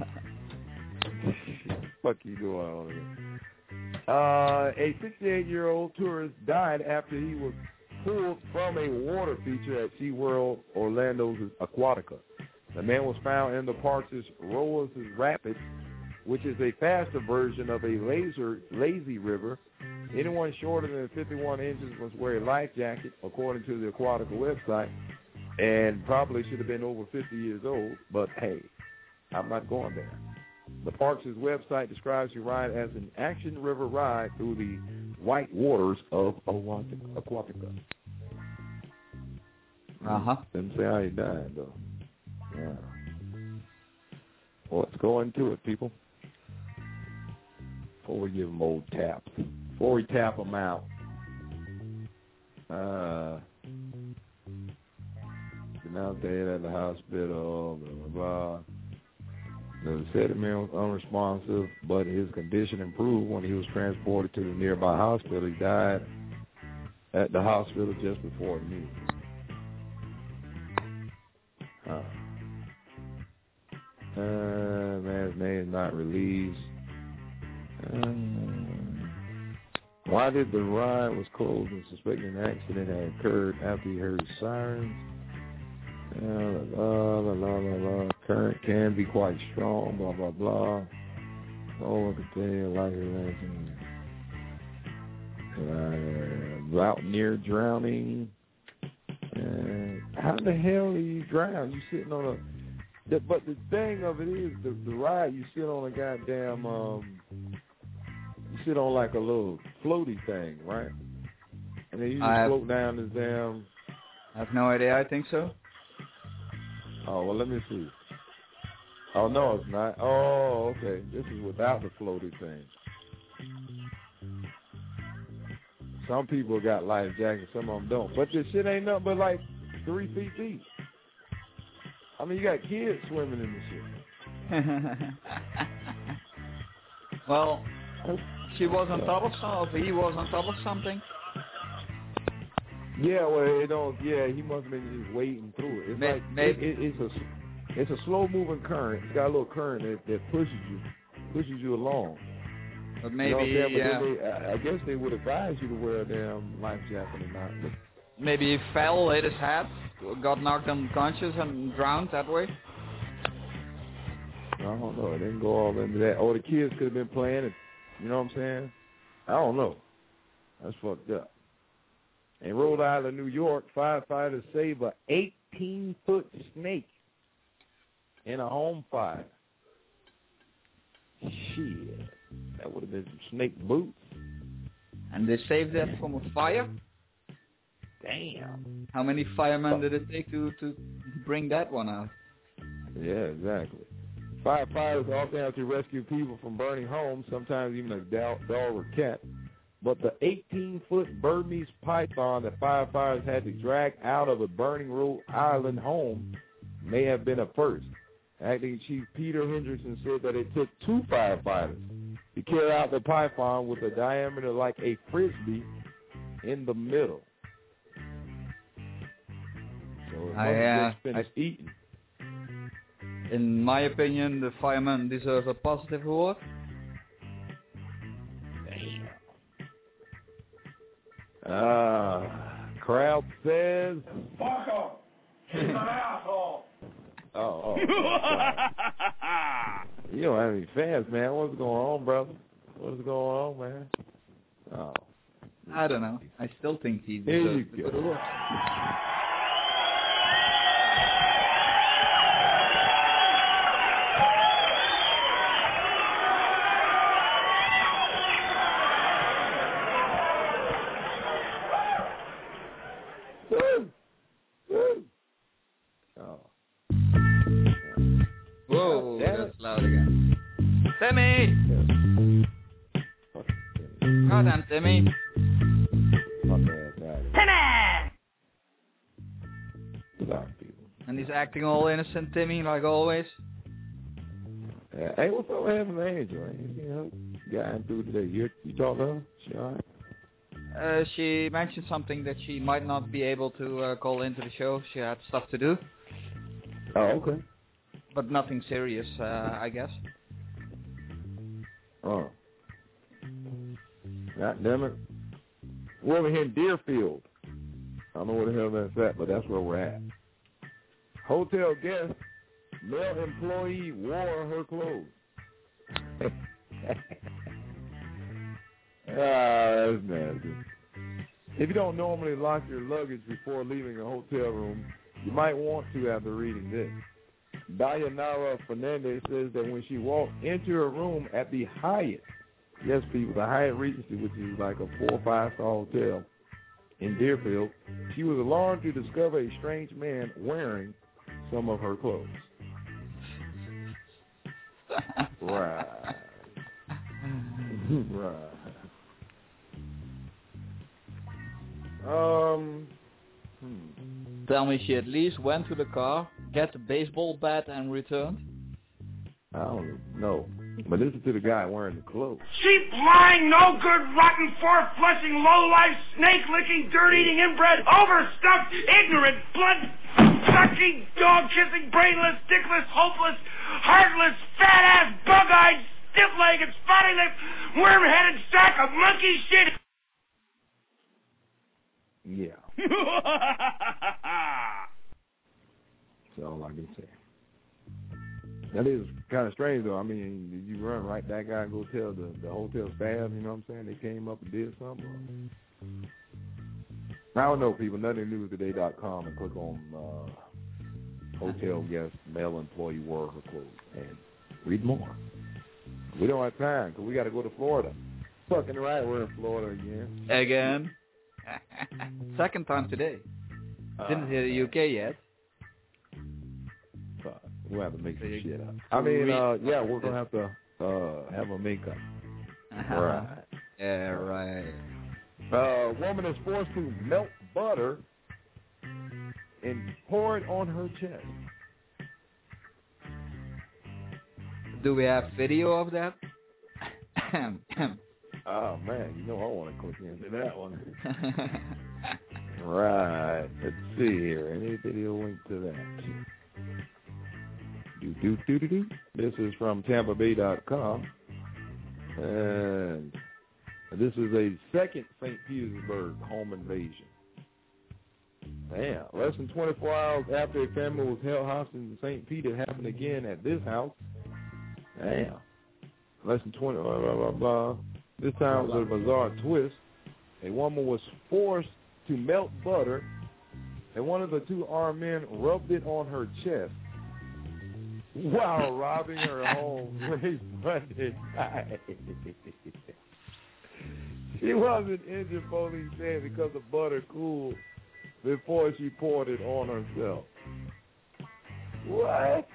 Speaker 5: Fuck you doing on here? A 68-year-old tourist died after he was pulled from a water feature at SeaWorld Orlando's Aquatica. The man was found in the park's Rose Rapids, which is a faster version of a lazy river. Anyone shorter than 51 inches must wear a life jacket, according to the Aquatica website, and probably should have been over 50 years old, but hey, I'm not going there. The park's website describes the ride as an action river ride through the white waters of Aquatica. Didn't say how he died, though. Yeah. Well, let's go into it, people. Before we give them old taps. Before we tap them out. Been out there at the hospital, blah, blah, blah. They said the man was unresponsive, but his condition improved when he was transported to the nearby hospital. He died at the hospital just before noon. Man's name is not released. Why did the ride was closed and suspecting an accident had occurred after he heard sirens? Current can be quite strong, blah, blah, blah. No one can tell, like about near drowning. How the hell are you drowned? You sitting on But the thing of it is, the ride, you sit on a goddamn, you sit on like a little floaty thing, right? And then you just float down this damn...
Speaker 17: I have no idea. I think so.
Speaker 5: Oh, well, let me see. Oh, no, it's not. Oh, okay. This is without the floaty thing. Some people got life jackets, some of them don't. But this shit ain't nothing but like 3 feet deep. I mean, you got kids swimming in this shit.
Speaker 17: Well, she was on top of something. He was on top of something.
Speaker 5: Yeah, well, it don't. Yeah, he must have been just wading through it. It's it's a slow moving current. It's got a little current that pushes you along.
Speaker 17: But maybe,
Speaker 5: you know I guess they would advise you to wear a damn life jacket or not. But
Speaker 17: maybe he fell, hit his head, got knocked unconscious, and drowned that way.
Speaker 5: I don't know. It didn't go all into that. Or the kids could have been playing it. You know what I'm saying? I don't know. That's fucked up. In Rhode Island, New York, firefighters save a 18-foot snake in a home fire. Shit. That would have been some snake boots.
Speaker 17: And they saved that from a fire?
Speaker 5: Damn.
Speaker 17: How many firemen did it take to bring that one out?
Speaker 5: Yeah, exactly. Firefighters often have to rescue people from burning homes, sometimes even a dog or cat. But the 18-foot Burmese python that firefighters had to drag out of a burning Rhode Island home may have been a first. Acting Chief Peter Hendrickson said that it took 2 firefighters to carry out the python with a diameter like a frisbee in the middle. So it must have just finished eating.
Speaker 17: In my opinion, the firemen deserve a positive award.
Speaker 5: Crowd says...
Speaker 16: Fuck off! He's an asshole!
Speaker 5: Oh. You don't have any fans, man. What's going on, brother? What's going on, man? Oh.
Speaker 17: I don't know. I still think he
Speaker 5: Here you
Speaker 17: deserves a good award. Whoa, that's loud again. Timmy! God damn, Timmy. Timmy! And he's acting all innocent, Timmy, like always.
Speaker 5: Yeah. Hey, what's up with having an angel? You know, guy through today. You talk to her? She all right?
Speaker 17: She mentioned something that she might not be able to call into the show. She had stuff to do.
Speaker 5: Oh, okay.
Speaker 17: But nothing serious, I guess.
Speaker 5: Oh. God damn it. We're over here in Deerfield. I don't know where the hell that's at, but that's where we're at. Hotel guest, male employee wore her clothes. That's nasty. If you don't normally lock your luggage before leaving a hotel room, you might want to after reading this. Dayanara Fernandez says that when she walked into her room at the Hyatt, yes, people, the Hyatt Regency, which is like a 4 or 5 star hotel in Deerfield, she was alarmed to discover a strange man wearing some of her clothes. Right. Right.
Speaker 17: Tell me she at least went to the car, get the baseball bat, and returned.
Speaker 5: I don't know. But listen to the guy wearing the clothes.
Speaker 15: Cheap, lying, no good, rotten, four-flushing, low-life, snake-licking, dirt-eating, inbred, overstuffed, ignorant, blood-sucking, dog-kissing, brainless, dickless, hopeless, heartless, fat-ass, bug-eyed, stiff-legged, spotty-lipped, worm-headed sack of monkey shit.
Speaker 5: Yeah. That's all I can say. That is kind of strange, though. I mean, you run right that guy and go tell the hotel staff, you know what I'm saying, they came up and did something. I don't know, people. NothingNewsToday.com and click on Hotel guest, male employee wore her clothes. And read more. We don't have time because we got to go to Florida. Fucking right, we're in Florida again.
Speaker 17: Again. Second time today. Didn't hit the UK yet.
Speaker 5: We'll have to make some shit up. I mean, yeah, we're going to have a makeup. Right.
Speaker 17: Yeah, right.
Speaker 5: Woman is forced to melt butter and pour it on her chest.
Speaker 17: Do we have video of that?
Speaker 5: Oh, man, you know I want to click into that one. Right. Let's see here. Any video link to that? Do. This is from TampaBay.com. And this is a second St. Petersburg home invasion. Damn. Less than 24 hours after a family was held hostage in St. Pete, it happened again at this house. Damn. Less than 20, blah, blah, blah, blah. This time was a bizarre twist. A woman was forced to melt butter, and one of the two armed men rubbed it on her chest while robbing her home late Monday night. She wasn't injured, police said, because the butter cooled before she poured it on herself. What?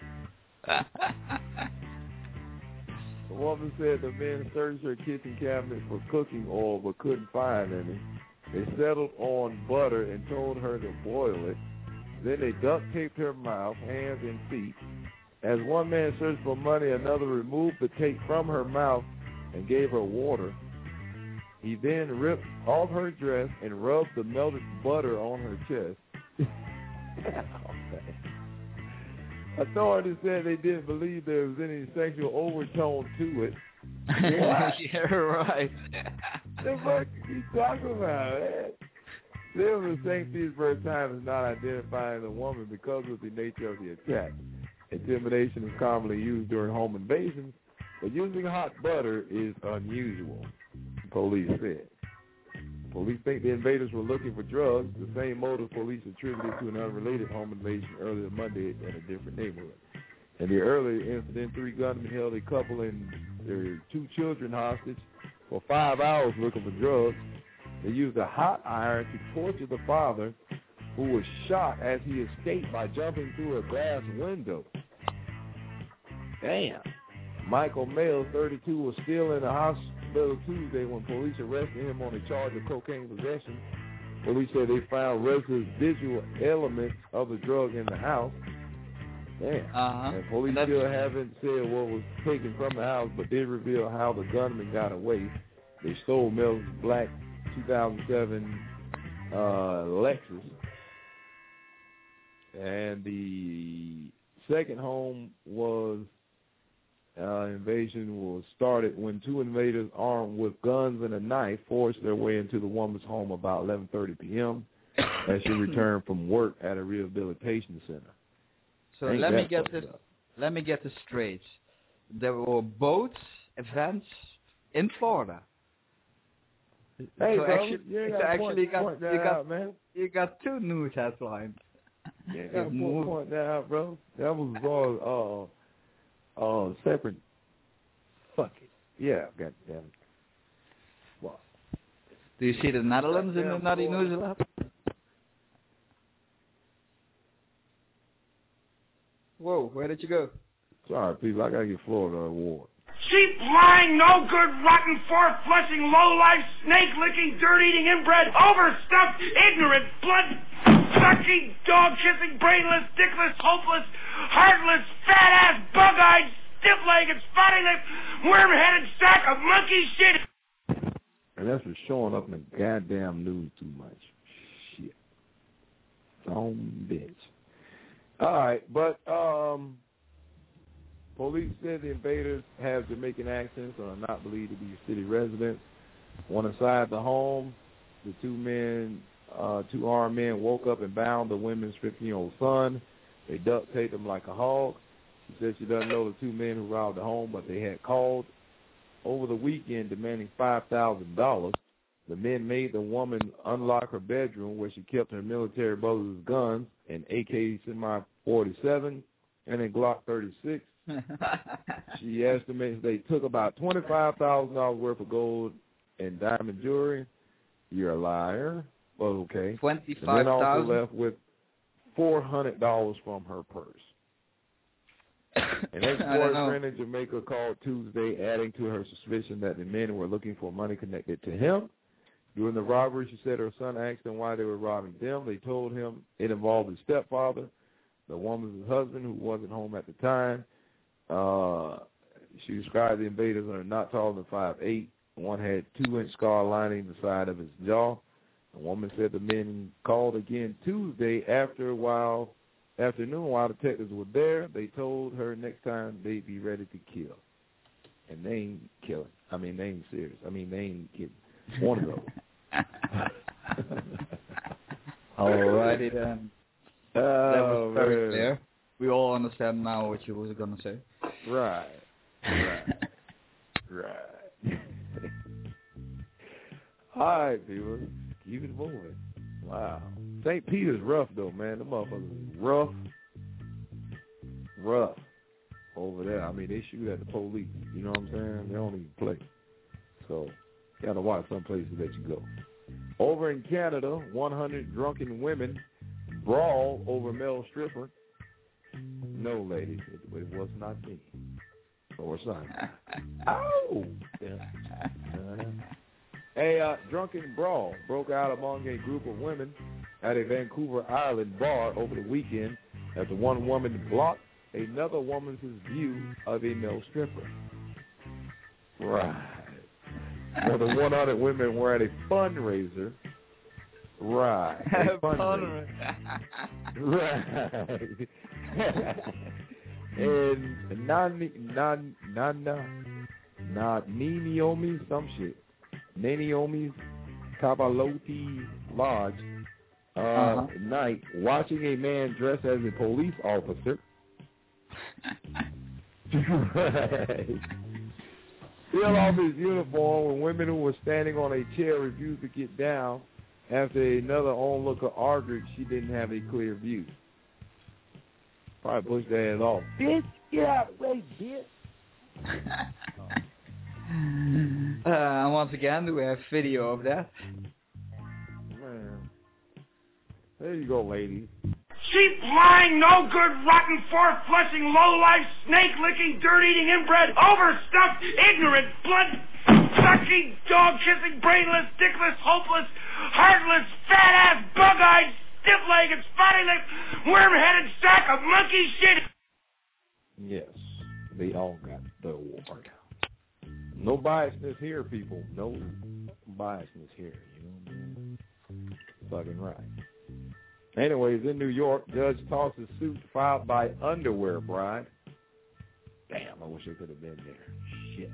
Speaker 5: The woman said the men searched her kitchen cabinet for cooking oil but couldn't find any. They settled on butter and told her to boil it. Then they duct taped her mouth, hands, and feet. As one man searched for money, another removed the tape from her mouth and gave her water. He then ripped off her dress and rubbed the melted butter on her chest. Authorities said they didn't believe there was any sexual overtone to it. What?
Speaker 17: Yeah, right.
Speaker 5: The fuck you talking about, man? Still, the St. Petersburg Times is not identifying the woman because of the nature of the attack. Intimidation is commonly used during home invasions, but using hot butter is unusual, police said. Police think the invaders were looking for drugs, the same motive police attributed to an unrelated home invasion earlier Monday in a different neighborhood. In the earlier incident, 3 gunmen held a couple and their 2 children hostage for 5 hours looking for drugs. They used a hot iron to torture the father, who was shot as he escaped by jumping through a glass window. Damn. Michael Mayo, 32, was still in the hospital Tuesday when police arrested him on a charge of cocaine possession. Police said they found residual elements of the drug in the house. Damn. And police still haven't said what was taken from the house, but did reveal how the gunman got away. They stole Mel's black 2007 Lexus. And the second home invasion was started when 2 invaders armed with guns and a knife forced their way into the woman's home about 11:30 p.m. as she returned from work at a rehabilitation center.
Speaker 17: So let me get this straight. There were both events in Florida.
Speaker 5: Hey,
Speaker 17: so
Speaker 5: bro,
Speaker 17: you got 2 news headlines.
Speaker 5: Yeah, got to point that out, bro. That was all separate. Fuck it. Yeah, goddamn. What?
Speaker 17: Do you see the Netherlands in the Nutty News Lab? Whoa, where did you go?
Speaker 5: Sorry, people, I gotta get Florida award.
Speaker 15: Cheap, lying, no good, rotten, four-flushing, low-life, snake-licking, dirt-eating, inbred, overstuffed, ignorant, blood-sucking, dog-kissing, brainless, dickless, hopeless, heartless, fat-ass, bug-eyed, stiff-legged, spotty-lipped, worm-headed sack of monkey shit.
Speaker 5: And that's for showing up in the goddamn news too much. Shit. Dumb bitch. All right, but police said the invaders have Jamaican accents and are not believed to be city residents. One inside the home, the 2 armed men woke up and bound the women's 15-year-old son. They duct taped him like a hog. She said she doesn't know the 2 men who robbed the home, but they had called over the weekend demanding $5,000. The men made the woman unlock her bedroom where she kept her military brothers' guns, an AK semi-47 and a Glock 36. She estimates they took about $25,000 worth of gold and diamond jewelry. You're a liar. Well, okay.
Speaker 17: $25,000.
Speaker 5: The men also left with $400 from her purse. An ex-boyfriend in Jamaica called Tuesday, adding to her suspicion that the men were looking for money connected to him. During the robbery, she said her son asked them why they were robbing them. They told him it involved his stepfather, the woman's husband, who wasn't home at the time. She described the invaders as not taller than 5'8". One had 2-inch scar lining the side of his jaw. The woman said the men called again Tuesday afternoon while the detectives were there. They told her next time they'd be ready to kill. And they ain't killing. I mean, they ain't serious. I mean, they ain't kidding. One of those.
Speaker 17: Alrighty then. That was very clear. We all understand now what you was going to say.
Speaker 5: Right. All right, people. Keep it moving. Wow. St. Peter's rough, though, man. The motherfuckers is rough over there. I mean, they shoot at the police. You know what I'm saying? They don't even play. So, you got to watch some places that you go. Over in Canada, 100 drunken women brawl over male stripper. No, ladies, it was not me. Or son. Oh! A drunken brawl broke out among a group of women at a Vancouver Island bar over the weekend after one woman blocked another woman's view of a male stripper. Right. Well, the 100 women were at a fundraiser. Right. A fundraiser. Right. And Naniomi, some shit. Naniomi's Kabaloti Lodge night, watching a man dressed as a police officer. Steal off his uniform when women who were standing on a chair refused to get down after another onlooker argued she didn't have a clear view. Probably pushed their ass off. Bitch, get out of the way, bitch.
Speaker 17: Once again, do we have video of that?
Speaker 5: Man. There you go, ladies.
Speaker 15: Cheap, lying, no good, rotten, four-flushing, low-life, snake-licking, dirt-eating, inbred, overstuffed, ignorant, blood-sucking, dog-kissing, brainless, dickless, hopeless, heartless, fat-ass, bug-eyed, stiff-legged, spotty-lipped, worm-headed sack of monkey shit.
Speaker 5: Yes, they all got the award. No biasness here, people. No biasness here. You know what I mean? Fucking right. Anyways, in New York, judge tosses suit filed by underwear bride. Damn, I wish I could have been there. Shit.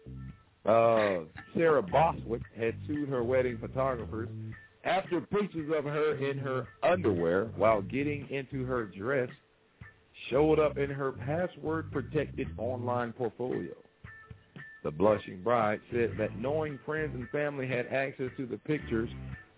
Speaker 5: Sarah Boswick had sued her wedding photographers after pictures of her in her underwear while getting into her dress showed up in her password-protected online portfolio. The blushing bride said that knowing friends and family had access to the pictures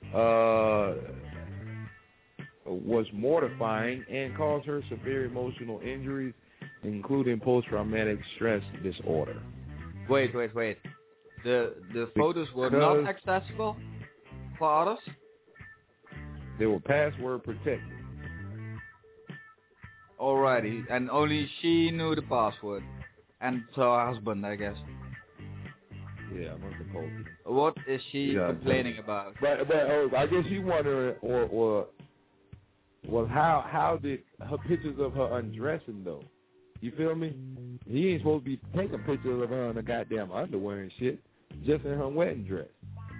Speaker 5: was mortifying and caused her severe emotional injuries, including post-traumatic stress disorder.
Speaker 17: Wait. The photos were not accessible for others?
Speaker 5: They were password protected.
Speaker 17: Alrighty, and only she knew the password. And her husband, I guess.
Speaker 5: Yeah, I'm supposed to.
Speaker 17: What is she complaining about?
Speaker 5: But I guess you wonder, well, how did her pictures of her undressing though? You feel me? He ain't supposed to be taking pictures of her in the goddamn underwear and shit, just in her wedding dress.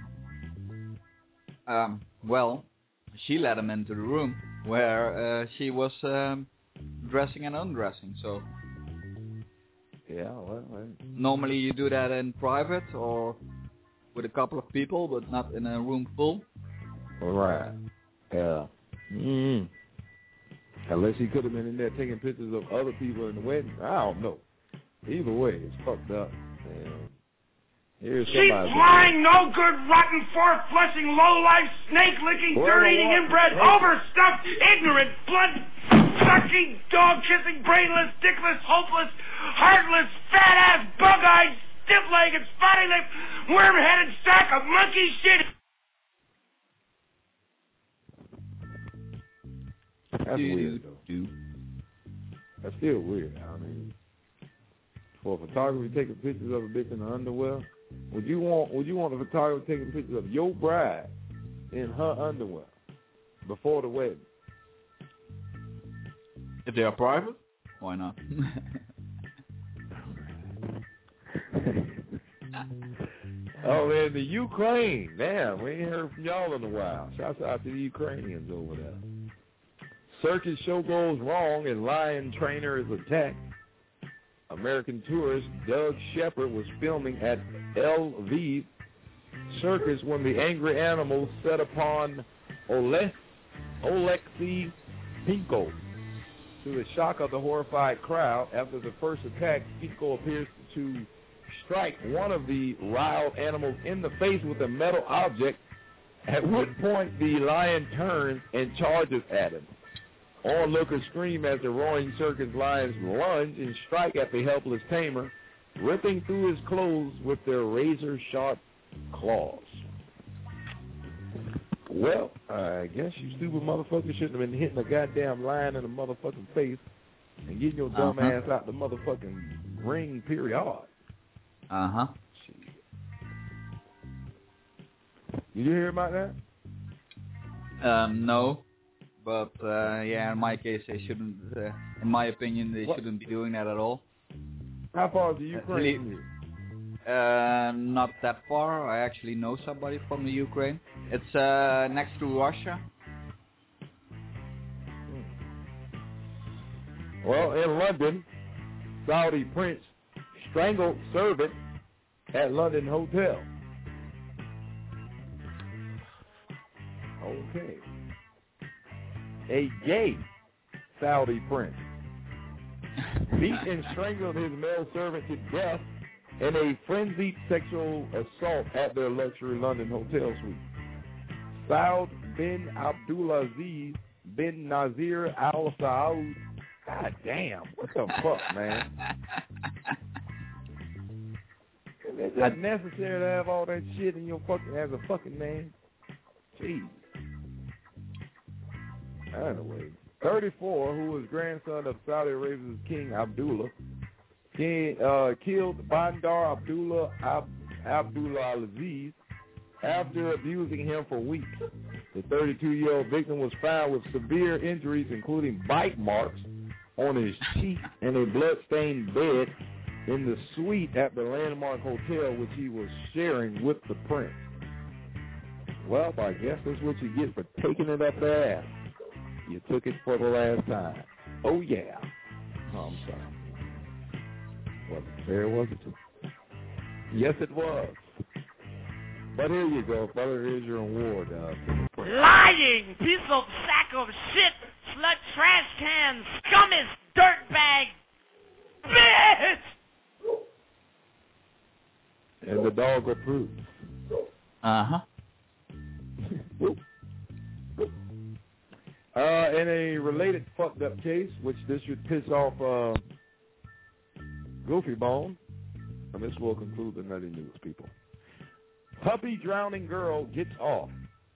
Speaker 17: Well, she let him into the room where she was dressing and undressing. So.
Speaker 5: Yeah, well.
Speaker 17: Normally you do that in private or with a couple of people, but not in a room full.
Speaker 5: Right. Yeah. Mm-hmm. Unless he could have been in there taking pictures of other people in the wedding. I don't know. Either way, it's fucked up. Here's
Speaker 13: Sheep
Speaker 5: somebody.
Speaker 13: flying, no good, rotten, four-flushing, low-life, snake-licking, dirt-eating, inbred, overstuffed, ignorant, blood-sucking, dog-kissing, brainless, dickless, hopeless, heartless, fat-ass, bug-eyed, stiff-legged, spotty-lipped, worm-headed sack of monkey shit.
Speaker 5: That's weird, though. That's still weird. I mean, for a photographer taking pictures of a bitch in her underwear, would you want a photographer taking pictures of your bride in her underwear before the wedding?
Speaker 17: If they are private, why not?
Speaker 5: Oh, man, the Ukraine. Damn, we ain't heard from y'all in a while. Shouts out to the Ukrainians over there. Circus show goes wrong and lion trainer is attacked. American tourist Doug Shepard was filming at Lviv circus when the angry animals set upon Oleksiy Pinko. To the shock of the horrified crowd, after the first attack, Pinko appears to strike one of the riled animals in the face with a metal object, at which point the lion turns and charges at him. Onlookers scream as the roaring circus lions lunge and strike at the helpless tamer, ripping through his clothes with their razor-sharp claws. Well, I guess you stupid motherfuckers shouldn't have been hitting a goddamn lion in the motherfucking face and getting your dumb ass out the motherfucking ring, period.
Speaker 17: Uh-huh.
Speaker 5: Did you hear about that?
Speaker 17: No. But, yeah, in my case, they shouldn't, in my opinion, they shouldn't be doing that at all.
Speaker 5: How far is the Ukraine from you?
Speaker 17: Not that far. I actually know somebody from the Ukraine. It's next to Russia.
Speaker 5: Well, in London, Saudi prince strangled servant at London hotel. Okay. A gay Saudi prince beat and strangled his male servant to death in a frenzied sexual assault at their luxury London hotel suite. Saud bin Abdulaziz bin Nazir Al Saud. God damn, what the fuck, man? Is that necessary to have all that shit in your fucking as a fucking name? Jeez. Anyway, 34, who was grandson of Saudi Arabia's King Abdullah, killed Bandar Abdulaziz after abusing him for weeks. The 32-year-old victim was found with severe injuries, including bite marks on his cheek and a blood-stained bed in the suite at the landmark hotel, which he was sharing with the prince. Well, I guess that's what you get for taking it up the ass. You took it for the last time. Oh, yeah. Oh, I'm sorry. Wasn't fair, was it? Yes, it was. But here you go, brother. Here's your award.
Speaker 13: Lying piece of sack of shit, slut, trash can, scummiest dirtbag, bitch!
Speaker 5: And the dog approves.
Speaker 17: Uh-huh.
Speaker 5: In a related fucked up case, which this should piss off Goofy Bone, and this will conclude the Nutty News, people. Puppy drowning girl gets off.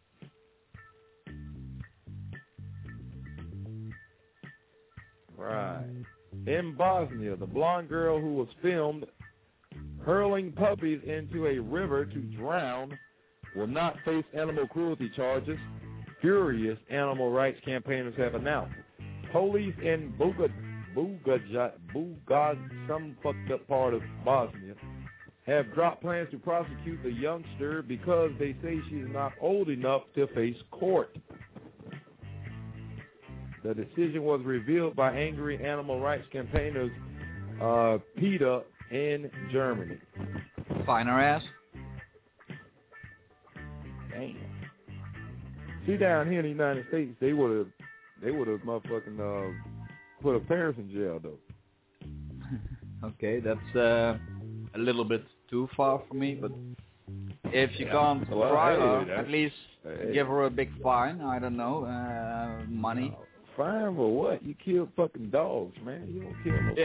Speaker 5: Right. In Bosnia, the blonde girl who was filmed hurling puppies into a river to drown will not face animal cruelty charges, furious animal rights campaigners have announced. Police in Bugaj, some fucked up part of Bosnia, have dropped plans to prosecute the youngster because they say she is not old enough to face court. The decision was revealed by angry animal rights campaigners PETA in Germany.
Speaker 17: Fine her ass.
Speaker 5: Damn. See, down here in the United States, they would have motherfucking put a Paris in jail though.
Speaker 17: Okay, that's a little bit too far for me, but if you can't try her, at least give her a big fine. I don't know, money.
Speaker 5: Fine for what? You kill fucking dogs, man. You don't kill no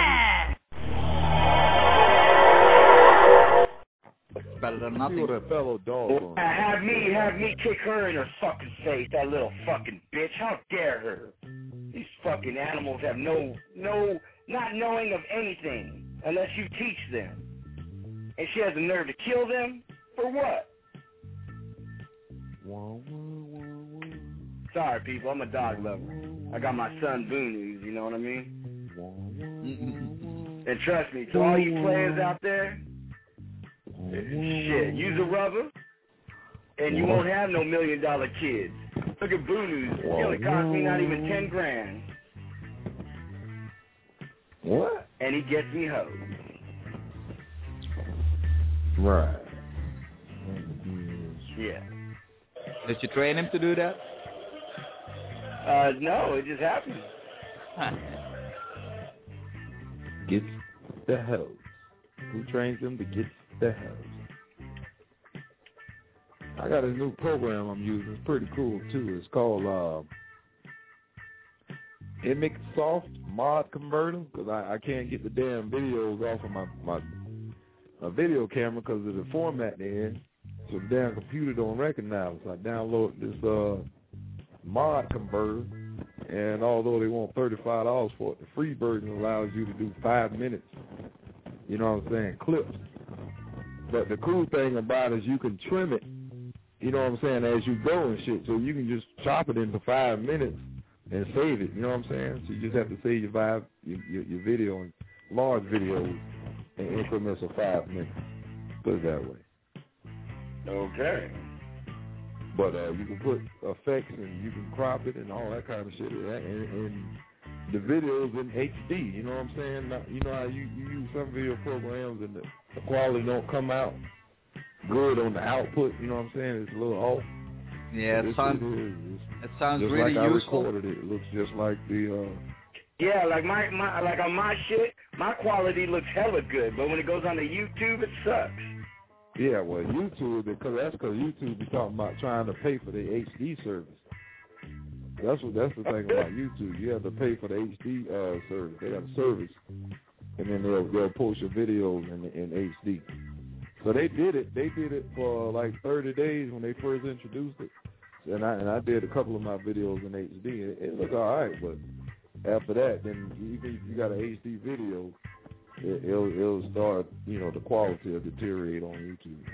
Speaker 17: better than nothing.
Speaker 5: That fellow dog.
Speaker 11: Have me kick her in her fucking face, that little fucking bitch. How dare her? These fucking animals have not knowing of anything unless you teach them. And she has the nerve to kill them? For what? Sorry, people, I'm a dog lover. I got my son Boonies, you know what I mean? And trust me, to all you players out there, shit, use a rubber, and you won't have no $1 million kids. Look at Boonies, it only cost me not even 10 grand.
Speaker 5: What?
Speaker 11: And he gets me hoes.
Speaker 5: Right.
Speaker 11: Yeah.
Speaker 17: Did you train him to do that?
Speaker 11: No, it just happened.
Speaker 5: Gets the hose. Who trains them to get the hose? I got a new program I'm using. It's pretty cool too. It's called Image Soft Mod Converter, because I can't get the damn videos off of my video camera because of the format they're in. So the damn computer don't recognize it. So I download this mod converter, and although they want $35 for it, the free version allows you to do 5 minutes, you know what I'm saying, clips. But the cool thing about it is you can trim it, you know what I'm saying, as you go and shit. So you can just chop it into 5 minutes and save it, you know what I'm saying? So you just have to save your video and large videos in increments of 5 minutes. Put it that way.
Speaker 11: Okay.
Speaker 5: But you can put effects and you can crop it and all that kind of shit. And the video's in HD, you know what I'm saying? You know how you use some video programs and the quality don't come out good on the output, you know what I'm saying? It's a little off.
Speaker 17: Yeah, it sounds
Speaker 5: just
Speaker 17: really
Speaker 5: like
Speaker 17: useful.
Speaker 5: I recorded it. It looks just like the...
Speaker 11: Yeah, like like on my shit, my quality looks hella good, but when it goes on to YouTube, it sucks.
Speaker 5: Yeah, well, YouTube, because YouTube be talking about trying to pay for the HD service. That's the thing about YouTube. You have to pay for the HD service. They got a service, and then they'll post your videos in HD. So they did it. They did it for like 30 days when they first introduced it, and I did a couple of my videos in HD. It looked all right, but after that, then even if you got an HD video, it'll start, you know, the quality will deteriorate on YouTube.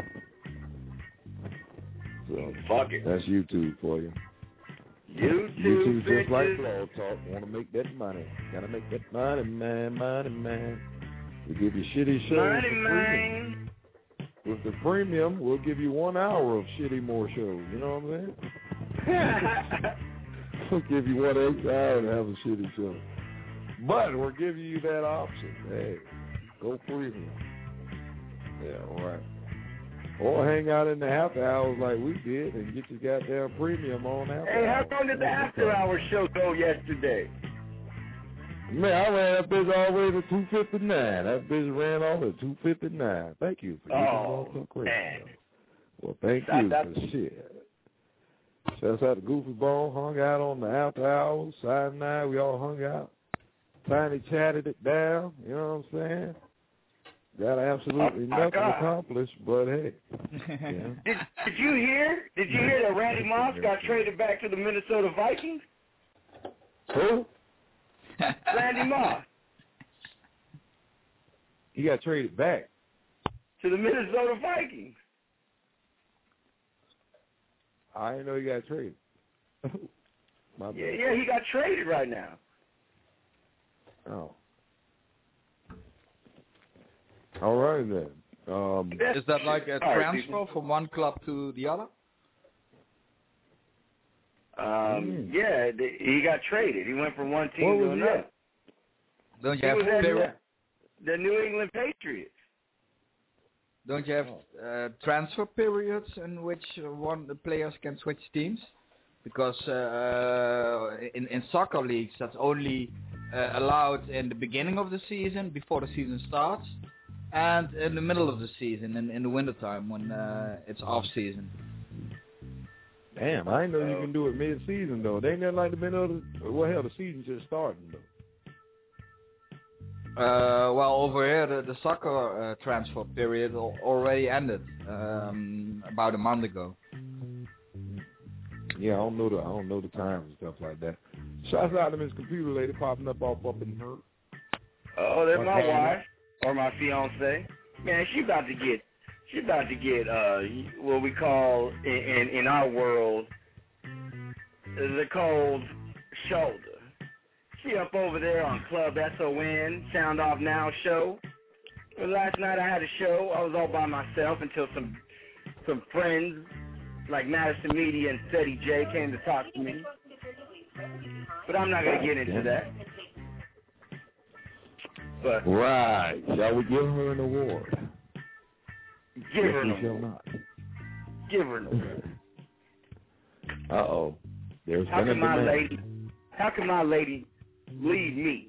Speaker 5: So
Speaker 11: fuck it.
Speaker 5: That's YouTube for you.
Speaker 11: YouTube
Speaker 5: just like Blog Talk. Want to make that money. Gotta make that money, man. We give you shitty shows
Speaker 11: money,
Speaker 5: for premium. With the premium, we'll give you 1 hour of shitty more shows. You know what I'm saying? We'll give you 1 extra hour to have a shitty show. But we're giving you that option. Hey, go premium. Yeah, all right. Or hang out in the after hours like we did and get your goddamn premium on after
Speaker 11: Hey, how
Speaker 5: hours.
Speaker 11: long did the after hour show go yesterday?
Speaker 5: Man, I ran that bitch all the way to 259. That bitch ran off at 259. Thank you for getting so crazy.
Speaker 11: Man.
Speaker 5: Well, thank you for shit. Shouts out to Goofy Bone, hung out on the after hours. Side night, we all hung out. Tiny chatted it down, you know what I'm saying? Got absolutely nothing accomplished, but hey. Yeah.
Speaker 11: Did you hear that Randy Moss got traded back to the Minnesota Vikings?
Speaker 5: Who?
Speaker 11: Randy Moss.
Speaker 5: He got traded back
Speaker 11: to the Minnesota Vikings.
Speaker 5: I didn't know he got traded.
Speaker 11: Yeah, he got traded right now.
Speaker 5: Oh. All right, then.
Speaker 17: Is that like a transfer from one club to the other?
Speaker 11: Yeah, he got traded. He went from one team to another.
Speaker 17: Don't you have
Speaker 11: the New England Patriots?
Speaker 17: Don't you have transfer periods in which the players can switch teams? Because in soccer leagues, that's only allowed in the beginning of the season, before the season starts. and in the middle of the season, in the wintertime when it's off season.
Speaker 5: Damn, I didn't know you can do it mid-season though. They ain't nothing like the middle of the the season just starting though.
Speaker 17: Well, over here the soccer transfer period already ended about a month ago.
Speaker 5: Yeah, I don't know the times and stuff like that. Shouts out to Miss Computer Lady popping up up in her.
Speaker 11: Oh, there's my wife or my fiance. Man, she about to get what we call in our world the cold shoulder. She up over there on Club SON, Sound Off Now show. But last night I had a show. I was all by myself until some friends like Madison Media and Steady J came to talk to me. But I'm not going to get into that. But
Speaker 5: right. Shall we give her an award?
Speaker 11: Give her an
Speaker 5: award. Not.
Speaker 11: Give her an award.
Speaker 5: Uh-oh. There's
Speaker 11: How can my lady lead me?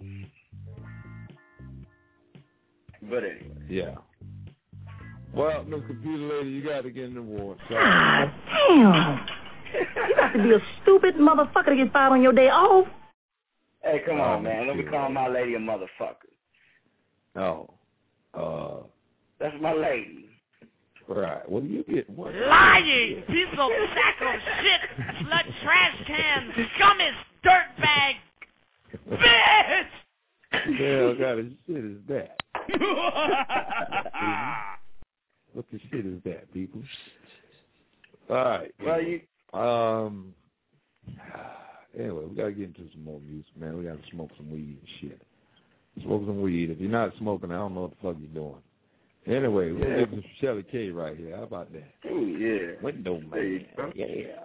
Speaker 11: But anyway.
Speaker 5: Yeah. Well, Miss Computer Lady, you got to get an award.
Speaker 7: God damn. You got to be a stupid motherfucker to get fired on your day off.
Speaker 11: Hey, come on, man. Let me call my lady a motherfucker.
Speaker 5: Oh.
Speaker 11: That's my lady.
Speaker 5: Right. What do you get? What?
Speaker 8: Lying piece of sack of shit, slut, trash can, scummy, dirtbag, bitch!
Speaker 5: The hell kind of shit is that? What the shit is that, people? All right.
Speaker 11: Well, you.
Speaker 5: Anyway, we gotta get into some more music, man. We gotta smoke some weed and shit. Smoke some weed. If you're not smoking, I don't know what the fuck you're doing. Anyway, we're gonna get some Shelly K right here. How about that?
Speaker 11: Oh yeah.
Speaker 5: Window man. Yeah.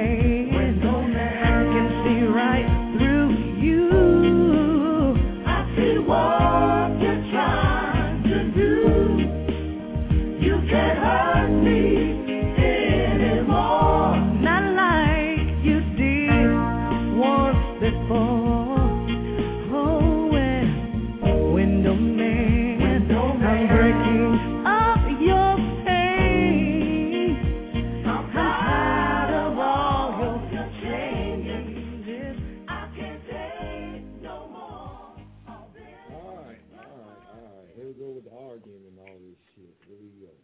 Speaker 15: man. I can see right through you. I see what you're trying to do. You can't hurt me anymore. Not like you did once before. Oh, well, window man, I'm breaking up your pain. I'm tired of all your changes. I can't take no more.
Speaker 5: All right. Here we go with the arguing and all this shit. Here we go.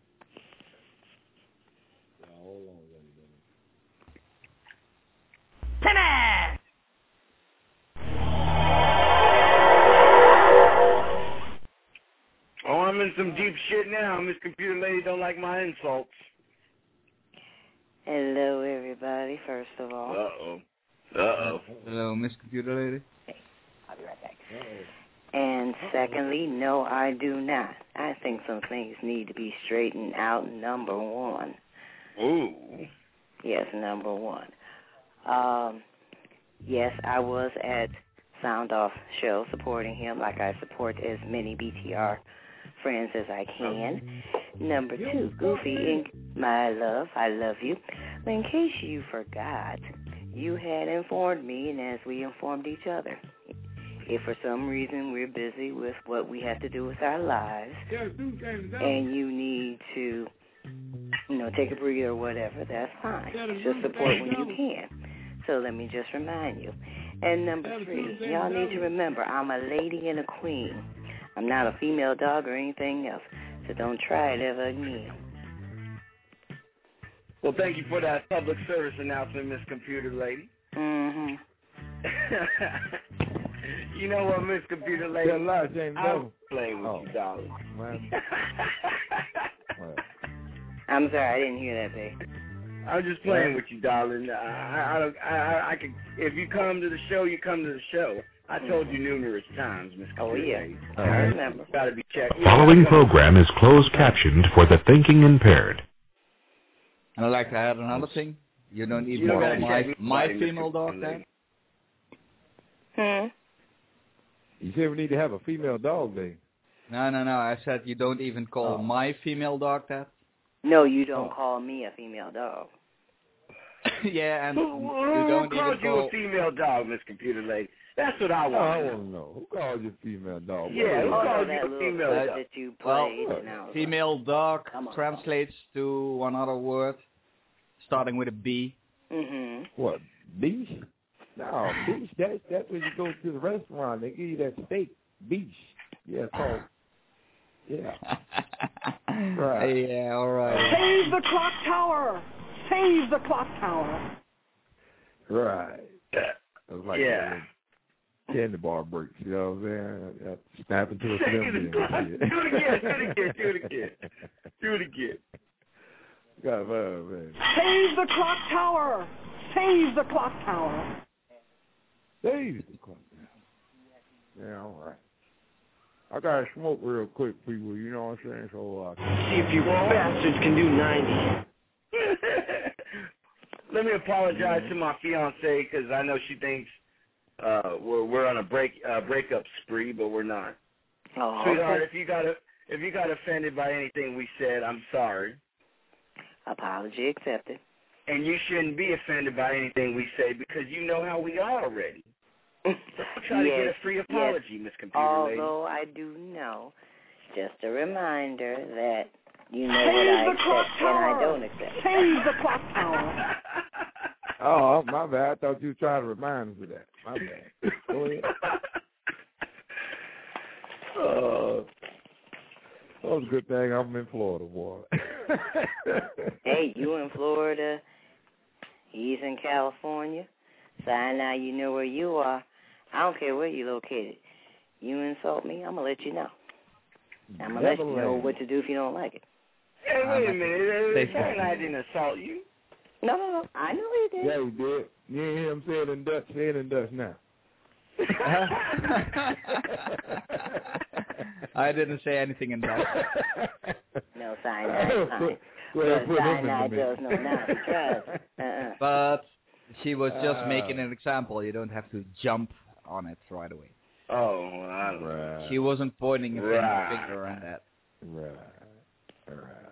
Speaker 5: Now, hold on,
Speaker 15: Timmy!
Speaker 11: Oh, I'm in some deep shit now. Miss Computer Lady don't like my insults.
Speaker 12: Hello, everybody, first of all.
Speaker 17: Hello, Miss Computer Lady.
Speaker 12: I'll be right back. And secondly, no, I do not. I think some things need to be straightened out, number one.
Speaker 11: Ooh.
Speaker 12: Yes, number one. Yes, I was at Sound Off show supporting him like I support as many BTR friends as I can. Number two, Goofy Inc., my love, I love you. But in case you forgot, you had informed me, and as we informed each other, if for some reason we're busy with what we have to do with our lives, and you need to, take a breather or whatever, that's fine. Just support when you can. So let me just remind you. And number three, y'all need to remember, I'm a lady and a queen. I'm not a female dog or anything else, so don't try it ever again.
Speaker 11: Well, thank you for that public service announcement, Miss Computer Lady.
Speaker 12: Mm-hmm.
Speaker 11: You know what, Miss Computer Lady? I'm playing with you, darling.
Speaker 12: I'm sorry, I didn't hear that, babe.
Speaker 11: I'm just playing with you, darling. I can. If you come to the show, you come to the show. I told you numerous times, Miss Computer Lady.
Speaker 12: I remember.
Speaker 11: Gotta be checked.
Speaker 14: Following program is closed captioned for the thinking impaired.
Speaker 17: And I'd like to add another thing. You don't need more of my female dog then?
Speaker 5: You said we need to have a female dog day.
Speaker 17: No. I said you don't even call my female dog that.
Speaker 12: No, you don't call me a female dog.
Speaker 17: Yeah, and
Speaker 11: who
Speaker 17: you don't
Speaker 11: called
Speaker 17: even
Speaker 11: you
Speaker 17: call...
Speaker 11: a female dog, Miss Computer Lady? That's what I want.
Speaker 5: I want to know. Who called you a female dog?
Speaker 11: Yeah, who called you a female dog?
Speaker 12: That you played,
Speaker 17: female dog translates to one other word starting with a B.
Speaker 12: Mm-hmm.
Speaker 5: What? Beach? No, beach. That's when you go to the restaurant. They give you that steak. Beach. Yeah, it's called. Yeah. Right.
Speaker 17: Yeah, all right.
Speaker 7: Save the clock tower. Save the clock tower.
Speaker 5: Right. It was like candy bar breaks, you know what I'm saying? Snap into a slim.
Speaker 11: Do it again.
Speaker 5: God, man.
Speaker 7: Save the clock tower. Save the clock tower.
Speaker 5: Save the clock tower. Yeah, all right. I gotta smoke real quick, people. You know what I'm saying? So
Speaker 11: see if you bastards can do 90. Let me apologize to my fiance because I know she thinks we're on a breakup spree, but we're not.
Speaker 12: Oh,
Speaker 11: sweetheart, if you got offended by anything we said, I'm sorry.
Speaker 12: Apology accepted.
Speaker 11: And you shouldn't be offended by anything we say because you know how we are already. So try to get a free apology, Miss Computer Lady.
Speaker 12: Although I do know, just a reminder that you know what I accept and I don't accept.
Speaker 7: Save the clock tower.
Speaker 5: Oh, my bad. I thought you were trying to remind us of that. My bad. Go ahead. That was a good thing I'm in Florida, boy.
Speaker 12: Hey, you in Florida, he's in California. So now you know where you are. I don't care where you're located. You insult me, I'm going to let you know. I'm going to let you know what to do if you don't like it.
Speaker 11: Hey, wait a minute. I didn't assault you.
Speaker 12: No. I know he did.
Speaker 5: Yeah, he did. You ain't hear him say it in Dutch. Say it in Dutch now.
Speaker 17: I didn't say anything in Dutch.
Speaker 12: No, cyanide, fine. Cyanide does no now. He tries.
Speaker 17: But She was just making an example. You don't have to jump on it right away.
Speaker 11: Oh, well, I don't know.
Speaker 17: She wasn't pointing a finger at that.
Speaker 5: Right.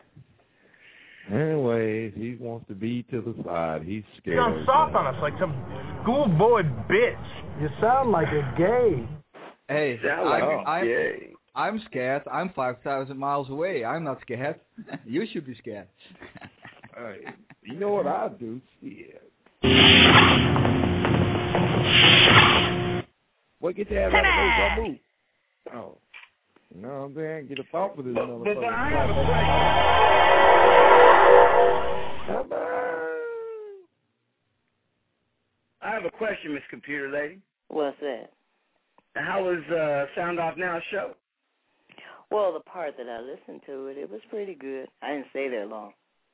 Speaker 5: Anyway, he wants to be to the side. He's scared.
Speaker 18: You sound soft on us like some schoolboy bitch. You sound like a gay.
Speaker 17: Hey, I'm scared. I'm 5,000 miles away. I'm not scared. You should be scared.
Speaker 5: You know what I do? Shit. What get your ass out of the move? Oh. You know what I'm saying? Get a thought for this motherfucker.
Speaker 11: But I have a question, Miss Computer Lady.
Speaker 12: What's that?
Speaker 11: How was Sound Off Now show?
Speaker 12: Well, the part that I listened to it was pretty good. I didn't stay there long.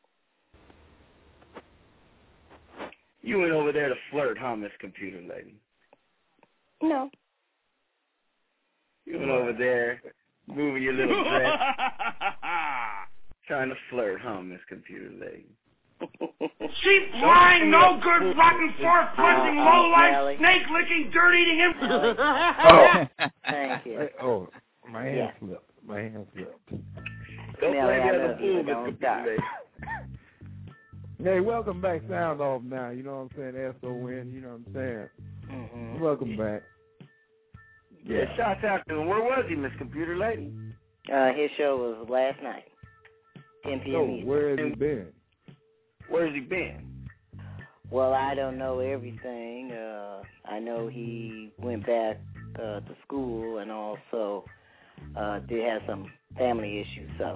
Speaker 11: You went over there to flirt, huh, Miss Computer Lady?
Speaker 12: No.
Speaker 11: You went over there, moving your little dress, trying to flirt, huh, Miss Computer Lady?
Speaker 13: Cheap, lying, no good, rotten, four-flushing, low-life, snake-licking, dirt-eating
Speaker 12: Thank you.
Speaker 5: Oh, my hand slipped.
Speaker 11: Don't play the other fool, Miss Computer Lady.
Speaker 5: Hey, welcome back, Sound Off Now. You know what I'm saying? S-O-N, you know what I'm saying? Mm-hmm. Welcome back.
Speaker 11: Yeah, shout out to him. Where was he, Miss Computer Lady?
Speaker 12: His show was last night, 10 p.m. Eastern.
Speaker 5: Where has he been?
Speaker 11: Where's he been?
Speaker 12: Well, I don't know everything. I know he went back to school and also did have some family issues, so.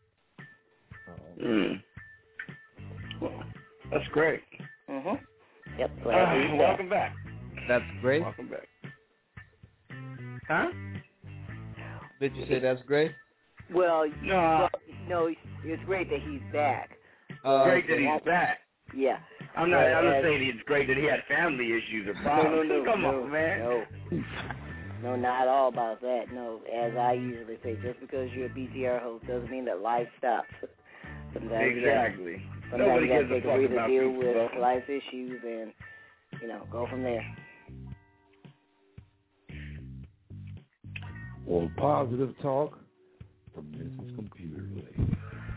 Speaker 11: That's great.
Speaker 12: Yep.
Speaker 11: Welcome back.
Speaker 17: That's great.
Speaker 11: Welcome back. Huh?
Speaker 17: Did you say that's great?
Speaker 12: Well, no, it's great that he's back.
Speaker 11: Great that he's back.
Speaker 12: Yeah.
Speaker 11: I'm not saying it's great that he had family issues or problems.
Speaker 12: No,
Speaker 11: Come on, man.
Speaker 12: No, not all about that. No, as I usually say, just because you're a BTR host doesn't mean that life stops. Sometimes
Speaker 11: exactly.
Speaker 12: Sometimes you got to take a way to deal with life issues and, go from there.
Speaker 5: Well, positive talk from Mrs. Computer Lady.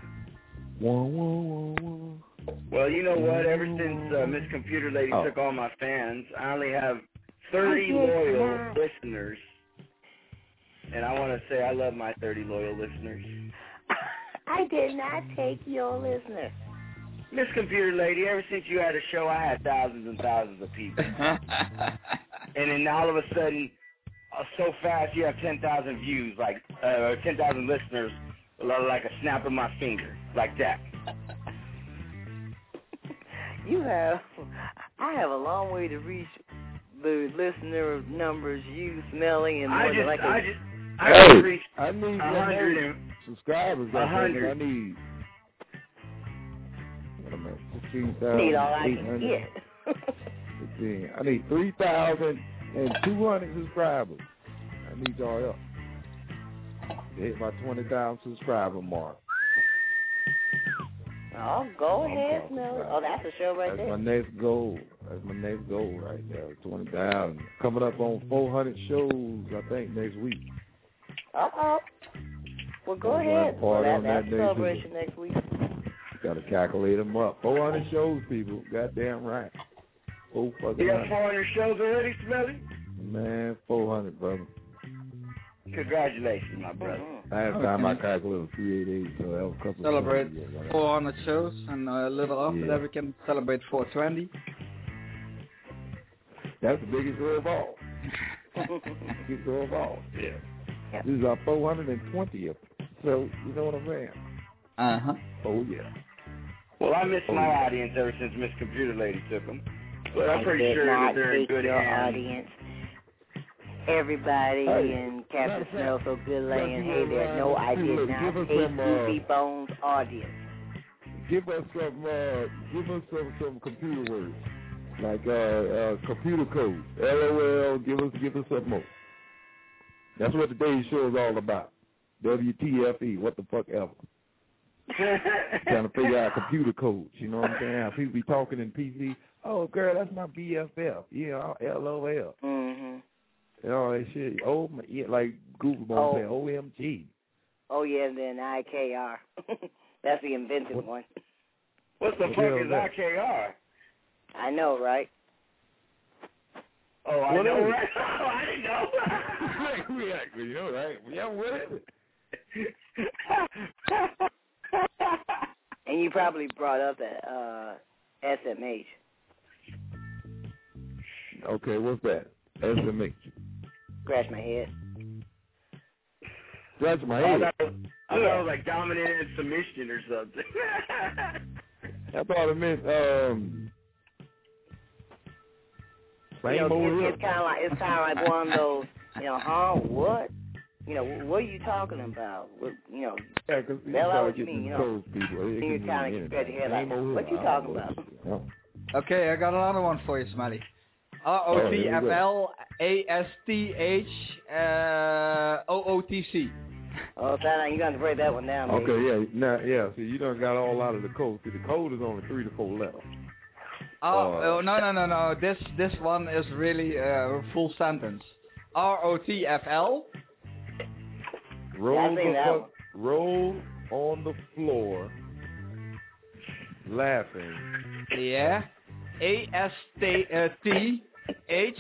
Speaker 11: Well, you know what? Ever since Miss Computer Lady took all my fans, I only have 30 loyal listeners. And I want to say I love my 30 loyal listeners.
Speaker 12: I did not take your listeners.
Speaker 11: Miss Computer Lady, ever since you had a show, I had thousands and thousands of people. And then all of a sudden, so fast, you have 10,000 views, 10,000 listeners, like a snap of my finger, like that.
Speaker 12: I have a long way to reach the listener numbers you, Smelly, and
Speaker 11: I need
Speaker 5: 100 subscribers.
Speaker 11: 100.
Speaker 5: I need. What am I? 16,000.
Speaker 12: Need all I can get.
Speaker 5: I need 3,200 subscribers. I need y'all up to hit my 20,000 subscriber mark.
Speaker 12: Oh, go ahead, Smelly. Oh, that's a show right there.
Speaker 5: That's my next goal. Right there. 20,000. Coming up on 400 shows, I think, next week.
Speaker 12: Uh-oh. Well, go ahead. That's a celebration next week.
Speaker 5: Got to calculate them up. 400 shows, people. Goddamn right.
Speaker 11: You got 400 shows already, Smelly?
Speaker 5: Man, 400, brother.
Speaker 11: Congratulations, my brother.
Speaker 5: Last time I calculated 388, so that was a couple
Speaker 17: Celebrate
Speaker 5: of shows.
Speaker 17: 400 shows, and a little after that we can celebrate 420.
Speaker 5: That's the biggest show of all. Biggest show of all. Yeah. This is our 420th. So, you know what I'm saying?
Speaker 17: Uh-huh.
Speaker 5: Oh, yeah.
Speaker 11: Well, I missed my audience ever since Miss Computer Lady took them. But I'm pretty sure that they're in good hands.
Speaker 12: Audience. Everybody in Captain Smell So Good laying hey there. No, I did not take Goofy Bones audience.
Speaker 5: Give us some computer words. Like computer code. LOL, give us something more. That's what today's show is all about. WTFE, what the fuck ever. Trying to figure out computer codes. You know what I'm saying? How people be talking in PC. Oh, girl, that's my BFF. Yeah, LOL.
Speaker 12: Mhm.
Speaker 5: And all that shit. Oh, my, yeah, like Google Ball saying OMG.
Speaker 12: Oh yeah, and then IKR. That's the invented one.
Speaker 11: What the fuck is IKR?
Speaker 12: I know, right?
Speaker 11: Oh, I know, right? Oh, I didn't know.
Speaker 5: Exactly, you know, right? Yeah, what is it?
Speaker 12: And you probably brought up that SMH.
Speaker 5: Okay, what's that? SMH.
Speaker 12: Scratch my head.
Speaker 5: Scratch my head.
Speaker 11: I thought it was like dominant and submission or something.
Speaker 5: I thought it meant
Speaker 12: it's kind of like one of those, what? What are you talking about? What,
Speaker 5: yeah, because
Speaker 12: what you mean,
Speaker 5: people.
Speaker 12: You kind of scratch your head like, what you talking about?
Speaker 17: Okay, I got another one for you, Smelly. ROTFL ASTH OOTC.
Speaker 12: Oh, now you got to break that one down.
Speaker 5: Okay,
Speaker 12: baby.
Speaker 5: yeah. See, you done got all out of the code. See, the code is only 3 to 4 letters.
Speaker 17: No. This one is really a full sentence. ROTFL.
Speaker 5: Roll on the floor, laughing.
Speaker 17: Yeah. ASTH.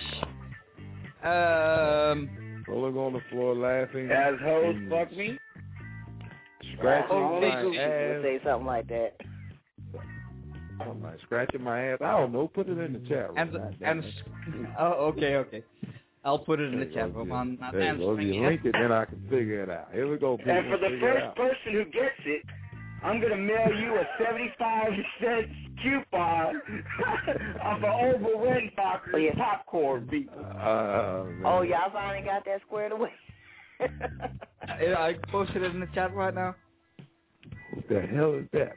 Speaker 5: Rolling on the floor, laughing.
Speaker 11: As hoes fuck me.
Speaker 5: Scratching my ass.
Speaker 12: Would say something like that.
Speaker 5: Scratching my ass. I don't know. Put it in the chat room.
Speaker 17: Okay. I'll put it in the chat room.
Speaker 5: If you link it, then I can figure it out. Here we go, people.
Speaker 11: And for the first person who gets it, I'm going to mail you a 75-cent coupon of an Overwindbacher popcorn beat.
Speaker 12: Y'all finally got that squared away.
Speaker 17: I posted it in the chat right now.
Speaker 5: What the hell is that?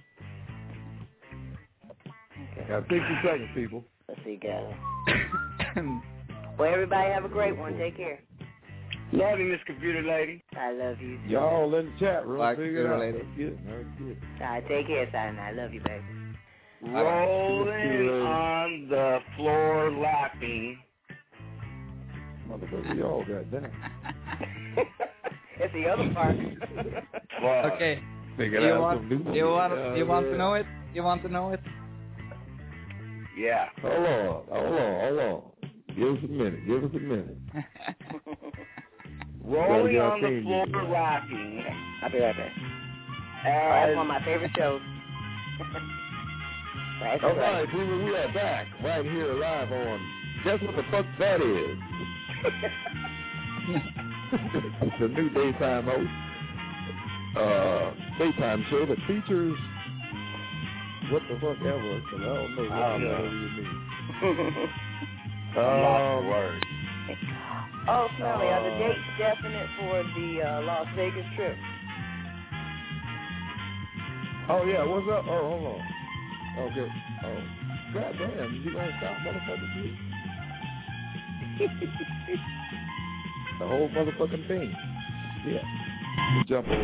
Speaker 5: Okay. Got 60 seconds, people.
Speaker 12: Let's see, guys. Well, everybody have a great one. Take care.
Speaker 11: Love you, Miss Computer Lady.
Speaker 12: I love you.
Speaker 5: Y'all in the chat room. Figure it out.
Speaker 17: Lady.
Speaker 12: All right, take care, son. I love you, baby.
Speaker 11: Rolling on the floor laughing.
Speaker 5: Motherfucker, y'all got that.
Speaker 12: It's the other part.
Speaker 17: Okay. You want to know it? You want to know it?
Speaker 11: Yeah.
Speaker 5: Hold on. Give us a minute.
Speaker 11: Rolling on the floor laughing.
Speaker 12: I'll be right back. That's one of my favorite shows.
Speaker 5: All right, people, we are back right here live on Guess What the Fuck That Is. It's a new daytime show that features what the fuck ever. So I don't know what you mean.
Speaker 11: Word.
Speaker 12: Oh, Smelly, are the dates definite for the Las Vegas trip?
Speaker 5: Oh, yeah, what's up? Oh, hold on. Okay. Oh, goddamn, you gonna stop motherfucking shit? The whole motherfucking thing. Yeah. You jump over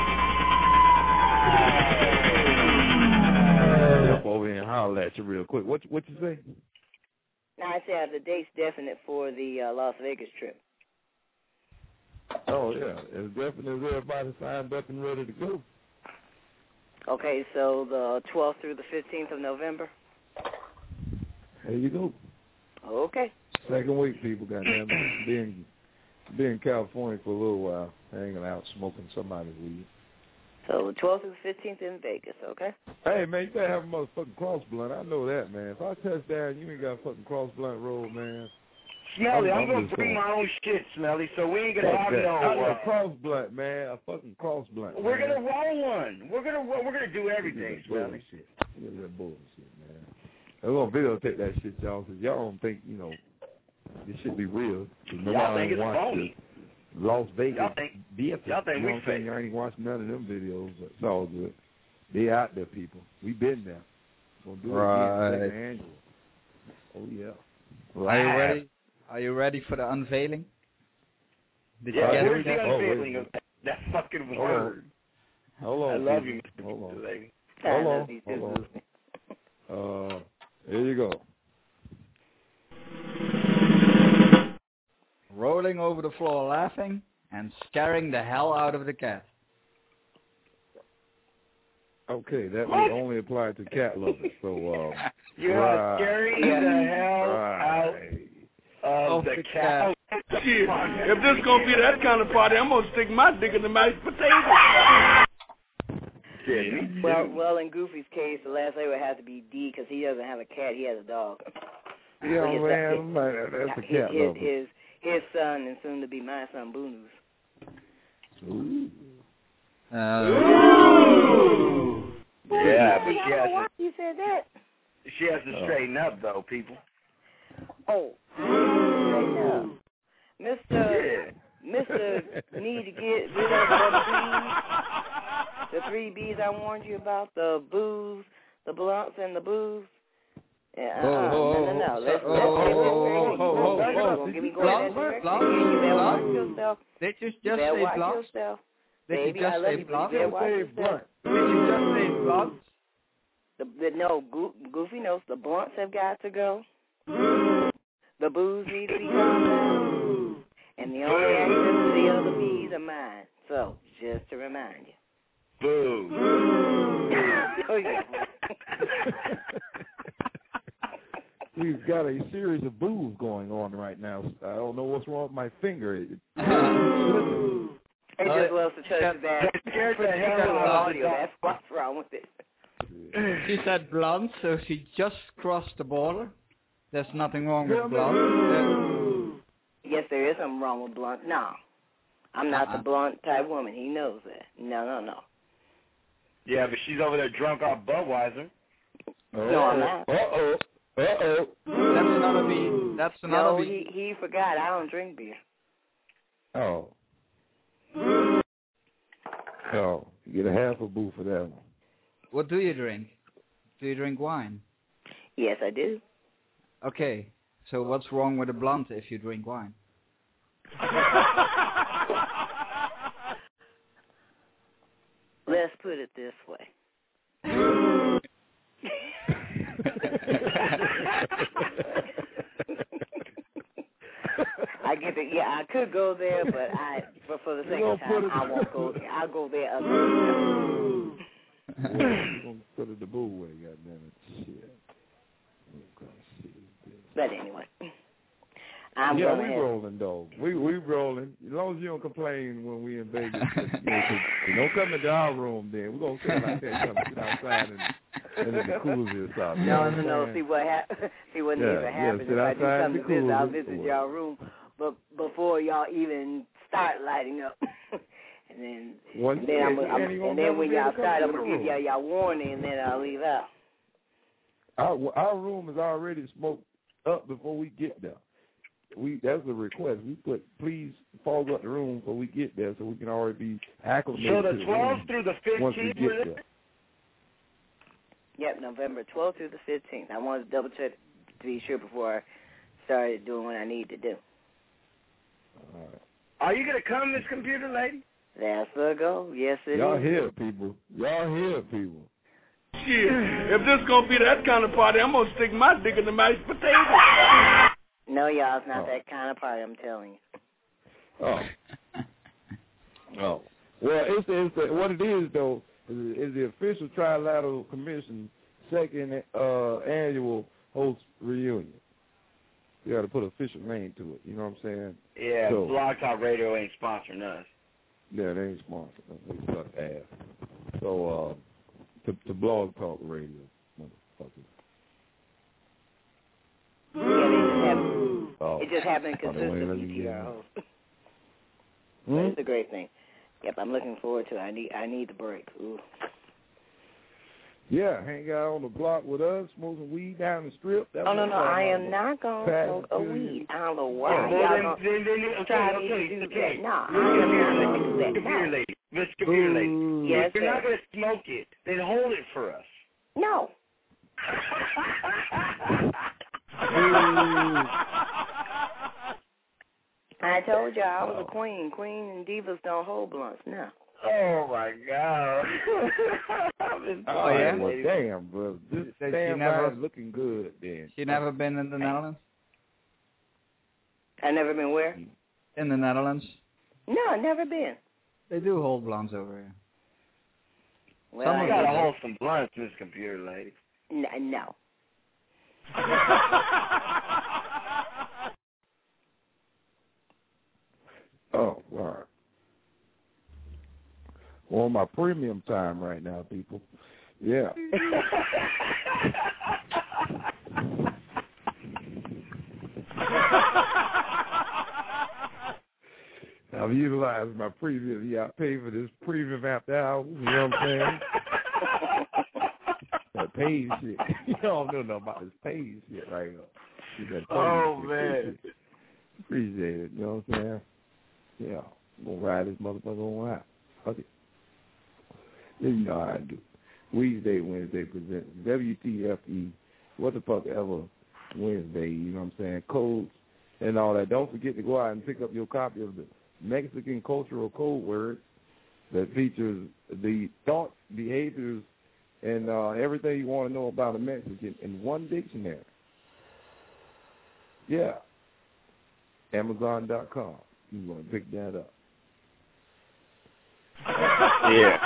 Speaker 5: here and holler at you real quick. What you say?
Speaker 12: Now, I said the date's definite for the Las Vegas trip.
Speaker 5: Oh, yeah. As definite as everybody signed up and ready to go.
Speaker 12: Okay, so the 12th through the 15th of November?
Speaker 5: There you go.
Speaker 12: Okay.
Speaker 5: Second week, people, goddamn. Be in California for a little while, hanging out, smoking somebody's weed.
Speaker 12: So the 12th through the 15th in Vegas, okay?
Speaker 5: Hey, man, you gotta have a motherfucking cross blunt. I know that, man. If I touch down, you ain't got a fucking cross blunt roll, man.
Speaker 11: Smelly, I'm gonna bring my own shit, Smelly, so we ain't gonna have no
Speaker 5: cross blunt, man. A fucking cross blunt.
Speaker 11: We're gonna roll one. We're gonna do everything, Smelly.
Speaker 5: Look at that bullshit, man. I'm gonna videotape that shit, y'all, because y'all don't think, this shit be real.
Speaker 11: Y'all think it's phony.
Speaker 5: Las Vegas.
Speaker 11: Y'all think we fake.
Speaker 5: Y'all ain't watching none of them videos. It's all good. They out there, people. We been there. Gonna do it again. Oh yeah.
Speaker 17: Are you ready for the unveiling?
Speaker 11: Where's the unveiling of that fucking word?
Speaker 5: Hold on.
Speaker 11: I love you,
Speaker 5: Hold on.
Speaker 11: lady.
Speaker 5: Hold on. Here you go.
Speaker 17: Rolling over the floor laughing and scaring the hell out of the cat.
Speaker 5: Okay, that would only apply to cat lovers. So,
Speaker 11: you're scaring the hell out of the cat.
Speaker 13: Shit, if this gonna be that kind of party, I'm gonna stick my dick in the mashed potato.
Speaker 12: Well, in Goofy's case, the last name would have to be D because he doesn't have a cat; he has a dog.
Speaker 5: Yeah, man, that's a cat lover.
Speaker 12: His son and soon to be my son, Boo News.
Speaker 11: Yeah, but she has
Speaker 12: Why you said that?
Speaker 11: She has to straighten up, though, people.
Speaker 12: Oh, straighten up. Mr. Need to get rid of the B's. The 3 B's I warned you about, the booze, the blunts, and the booze. Yeah, no. Let's get me going in that direction. You better watch yourself.
Speaker 17: Did you just say blunts?
Speaker 12: Baby, I love you, but you better watch yourself.
Speaker 17: Did you just say blunts?
Speaker 12: No, Goofy knows the blunts have got to go. The booze needs to be calmed down. And the only access to the other B's are mine. So, just to remind you.
Speaker 11: Boo.
Speaker 12: Oh, yeah.
Speaker 5: We've got a series of boos going on right now. I don't know what's wrong with my finger.
Speaker 12: It just loves to touch that.
Speaker 11: Scared the hell out of
Speaker 12: audio. That's what's wrong with it.
Speaker 17: She said blunt, so she just crossed the border. There's nothing wrong with blunt.
Speaker 12: Yes, there is something wrong with blunt. No. I'm not the blunt type woman. He knows that. No.
Speaker 11: Yeah, but she's over there drunk off Budweiser.
Speaker 12: No, I'm not.
Speaker 5: Uh-oh.
Speaker 17: That's another
Speaker 12: No, he forgot. I don't drink beer.
Speaker 5: Oh. Oh, you get a half a boo for that one.
Speaker 17: What do you drink? Do you drink wine?
Speaker 12: Yes, I do.
Speaker 17: Okay, so what's wrong with a blunt if you drink wine?
Speaker 12: Let's put it this way. I get it. Yeah, I could go there, but for the sake of time, I won't go there. I'll go there other than
Speaker 5: Well, we're going to put it the boo way, goddammit. Shit.
Speaker 12: But anyway.
Speaker 5: We rolling, though. We rolling. As long as you don't complain when we in Vegas. Don't come into our room then. We're going to sit like that. Come sit outside and in the jacuzzi or something.
Speaker 12: No. See what needs to happen. If I do come to visit, I'll visit y'all room but before y'all even start lighting up. And then when y'all start, I'm going to give y'all warning, and then I'll leave out.
Speaker 5: Our room is already smoked up before we get there. That's a request. We put, please fog up the room before we get there so we can already be acclimated.
Speaker 11: So the 12th through the 15th?
Speaker 5: Once we get there.
Speaker 12: Yep, November 12th through the 15th. I wanted to double check to be sure before I started doing what I need to do.
Speaker 5: All right.
Speaker 11: Are you going to come, Miss Computer Lady?
Speaker 12: That's the goal. Yes, it
Speaker 5: Y'all
Speaker 12: is.
Speaker 5: here, people.
Speaker 13: Shit, if this gonna be that kind of party, I'm gonna stick my dick in the mashed potato.
Speaker 12: No, y'all, it's not that kind of party, I'm telling you.
Speaker 5: Oh. Well, it's what it is, though, is the official Trilateral Commission second annual host reunion. You got to put an official name to it. You know what I'm saying?
Speaker 11: Yeah, so, Blog Talk Radio ain't sponsoring us.
Speaker 5: Yeah, they ain't sponsoring us. They suck ass. So, to Blog Talk Radio, motherfuckers.
Speaker 12: It just happened consistently to our host. But it's a great thing. Yep, I'm looking forward to it. I need the break. Ooh.
Speaker 5: Yeah, hang out on the block with us, smoking weed down the strip.
Speaker 12: No, I am not going to smoke a weed. I don't know why y'all going to try to do that. No, I am not going to do that.
Speaker 11: Computer lady, Miss Computer Lady.
Speaker 12: Yes,
Speaker 11: if you're not going to smoke it, then hold it for us.
Speaker 12: No. I told you I was a queen. Queen and divas don't hold blunts. No.
Speaker 11: Oh my God.
Speaker 5: Oh yeah. Well, damn, bro. This damn
Speaker 17: never
Speaker 5: is looking good. Then
Speaker 17: she never been in the Netherlands.
Speaker 12: I never been where?
Speaker 17: In the Netherlands.
Speaker 12: No, never been.
Speaker 17: They do hold blondes over here.
Speaker 12: Well,
Speaker 11: you gotta hold some blunts, Miss Computer Lady.
Speaker 12: No.
Speaker 5: Oh, all right. On my premium time right now, people. Yeah. I've utilized my premium. Yeah, I pay for this premium after hours. You know what I'm saying? That paid shit. You don't know about this paid shit right now.
Speaker 11: Oh, man.
Speaker 5: Appreciate it. You know what I'm saying? Yeah. I'm going to ride this motherfucker on out. Fuck it. You know how I do. Wednesday presents WTFE, what the fuck ever, Wednesday, you know what I'm saying, codes and all that. Don't forget to go out and pick up your copy of the Mexican Cultural Code Words that features the thoughts, behaviors, and everything you want to know about a Mexican in one dictionary. Yeah. Amazon.com. You want to pick that up.
Speaker 11: Yeah.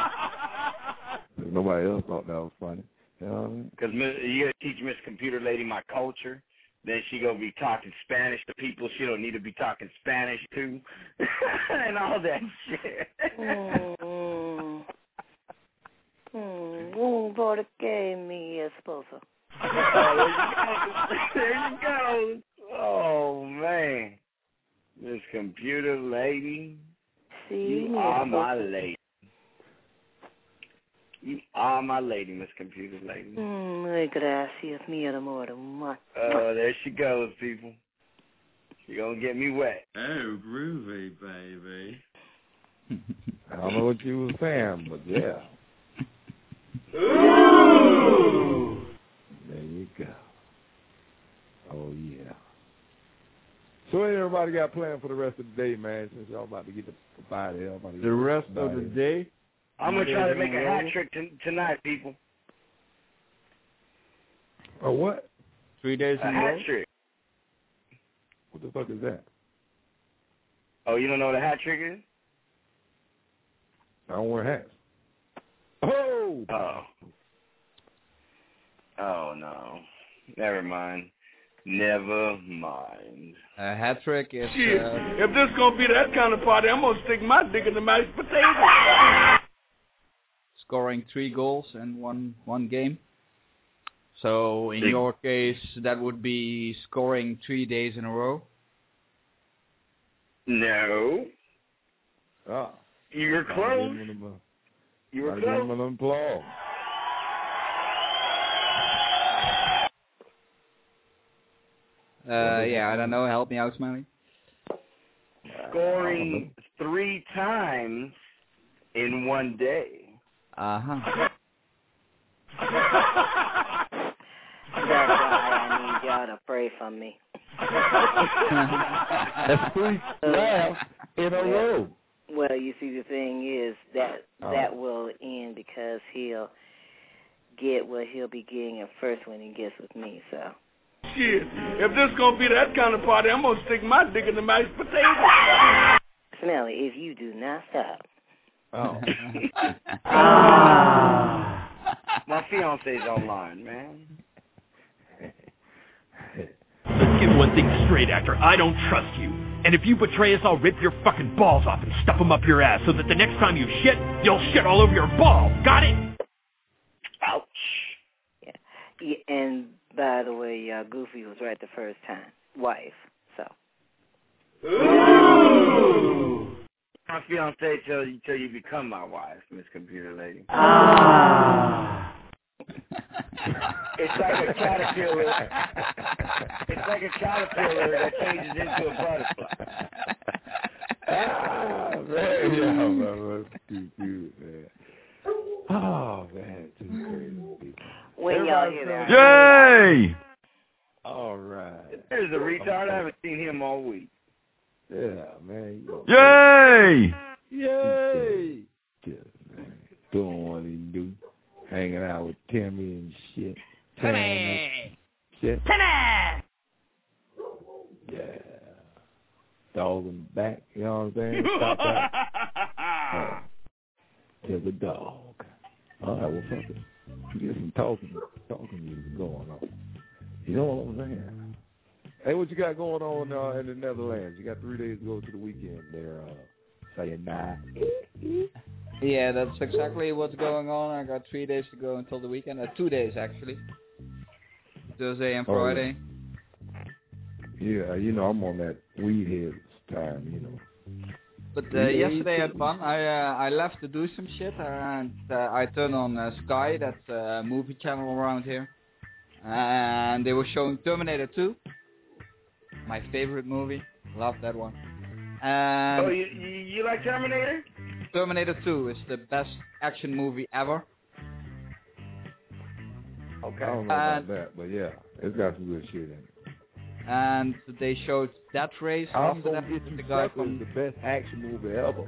Speaker 5: Nobody else thought that was funny. You know what I mean?
Speaker 11: Because you got to teach Miss Computer Lady my culture. Then she going to be talking Spanish to people she don't need to be talking Spanish to. And all that shit.
Speaker 12: ¿Por qué mi esposo?
Speaker 11: There you go. Oh, man. Miss Computer Lady, you are my lady. You are my lady, Miss Computer Lady.
Speaker 12: Gracias, mi amor.
Speaker 11: Oh, there she goes, people. She gonna get me wet.
Speaker 4: Oh, groovy, baby.
Speaker 5: I don't know what you was saying, but yeah.
Speaker 11: Ooh.
Speaker 5: There you go. Oh, yeah. So what everybody got planned for the rest of the day, man, since y'all about to get the hell. The rest of the day?
Speaker 11: I'm going to try to make a hat trick tonight, people.
Speaker 5: A what?
Speaker 17: 3 days in a row?
Speaker 11: A hat trick.
Speaker 5: What the fuck is that?
Speaker 11: Oh, you don't know what a hat trick is?
Speaker 5: I don't wear hats. Oh!
Speaker 11: Oh, no. Never mind. Never mind.
Speaker 17: A hat trick is...
Speaker 13: Shit, if this gonna be that kind of party, I'm gonna stick my dick in the mashed potato.
Speaker 17: Scoring 3 goals in one game. So in your case, that would be scoring 3 days in a row?
Speaker 11: No.
Speaker 5: Ah.
Speaker 11: You're close. You were close.
Speaker 5: Give him an applause.
Speaker 17: Yeah, I don't know. Help me out, Smiley.
Speaker 11: Scoring 3 times in one day.
Speaker 17: Uh-huh.
Speaker 12: That's why I need y'all to pray for me.
Speaker 5: That's 3 laughs in a row.
Speaker 12: Well, you see, the thing is that will end because he'll get what he'll be getting at first when he gets with me, so.
Speaker 13: Shit, if this gonna be that kind of party, I'm gonna stick my dick in the mashed potato.
Speaker 12: Smelly, if you do not stop.
Speaker 5: Oh.
Speaker 11: My fiance's online, man.
Speaker 19: Let's get one thing straight, actor. I don't trust you. And if you betray us, I'll rip your fucking balls off and stuff them up your ass so that the next time you shit, you'll shit all over your balls. Got it?
Speaker 11: Ouch.
Speaker 12: Yeah, and by the way, Goofy was right the first time. Wife, so.
Speaker 11: Ooh. My fiance till you become my wife, Miss Computer Lady. It's like a caterpillar. It's like a caterpillar that changes into a butterfly.
Speaker 5: Man, yeah, man, that's too cute, man. Oh, man, too crazy.
Speaker 12: When y'all hear that.
Speaker 4: Yay!
Speaker 5: All right.
Speaker 11: There's a retard. I haven't seen him all week.
Speaker 5: Yeah, man.
Speaker 4: Yay!
Speaker 5: Yay! Just doing what he do. Hanging out with Timmy and shit.
Speaker 8: Timmy!
Speaker 5: Shit.
Speaker 8: Timmy!
Speaker 5: Yeah. Dog in the back, you know what I'm saying? Stop that. There's a dog. All right, well, fuck it. Get some talking music going on. You know what I'm saying? Hey, what you got going on in the Netherlands? You got 3 days to go to the weekend there. Saying nah.
Speaker 17: Yeah, that's exactly what's going on. I got 3 days to go until the weekend. 2 days, actually. Thursday and Friday.
Speaker 5: Yeah, you know, I'm on that weed head time, you know.
Speaker 17: But yesterday I had fun. I left to do some shit, and I turned on Sky, that's a movie channel around here. And they were showing Terminator 2. My favorite movie. Love that one. And
Speaker 11: you like Terminator?
Speaker 17: Terminator 2 is the best action movie ever.
Speaker 11: Okay.
Speaker 5: I don't know about that, but yeah, it's got some good shit in it.
Speaker 17: And they showed Death Race.
Speaker 5: I'm gonna get you the guy from the best action movie ever.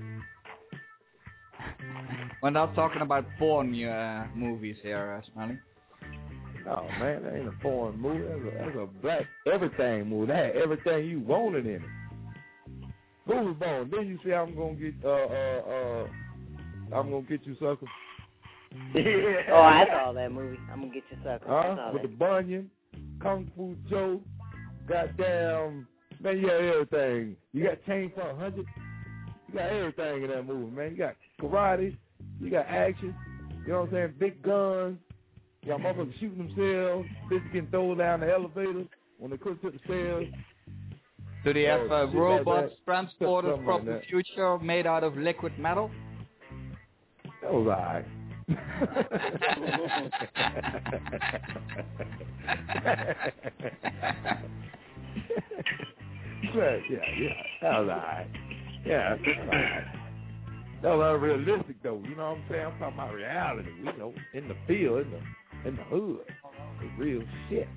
Speaker 17: We're not talking about porn movies here, Smelly.
Speaker 5: No, man, that ain't a foreign movie. That's a black everything movie. That had everything you wanted in it. Movie Bone. Then you say I'm gonna get you sucker.
Speaker 12: Yeah. Oh, I saw that movie. I'm gonna get you sucker.
Speaker 5: With the Bunyan, Kung Fu Joe, goddamn, man, you got everything. You got Chain for 100. You got everything in that movie, man. You got karate. You got action. You know what I'm saying? Big guns. You got motherfuckers shooting themselves. Fists getting thrown down the elevator when they cook to the stairs.
Speaker 17: Do they have robots, transporters from the
Speaker 5: like
Speaker 17: future made out of liquid metal?
Speaker 5: That was alright. yeah, that was alright. Yeah, that was alright. That was unrealistic though, you know what I'm saying? I'm talking about reality, you know, in the field, in the hood. The real shit.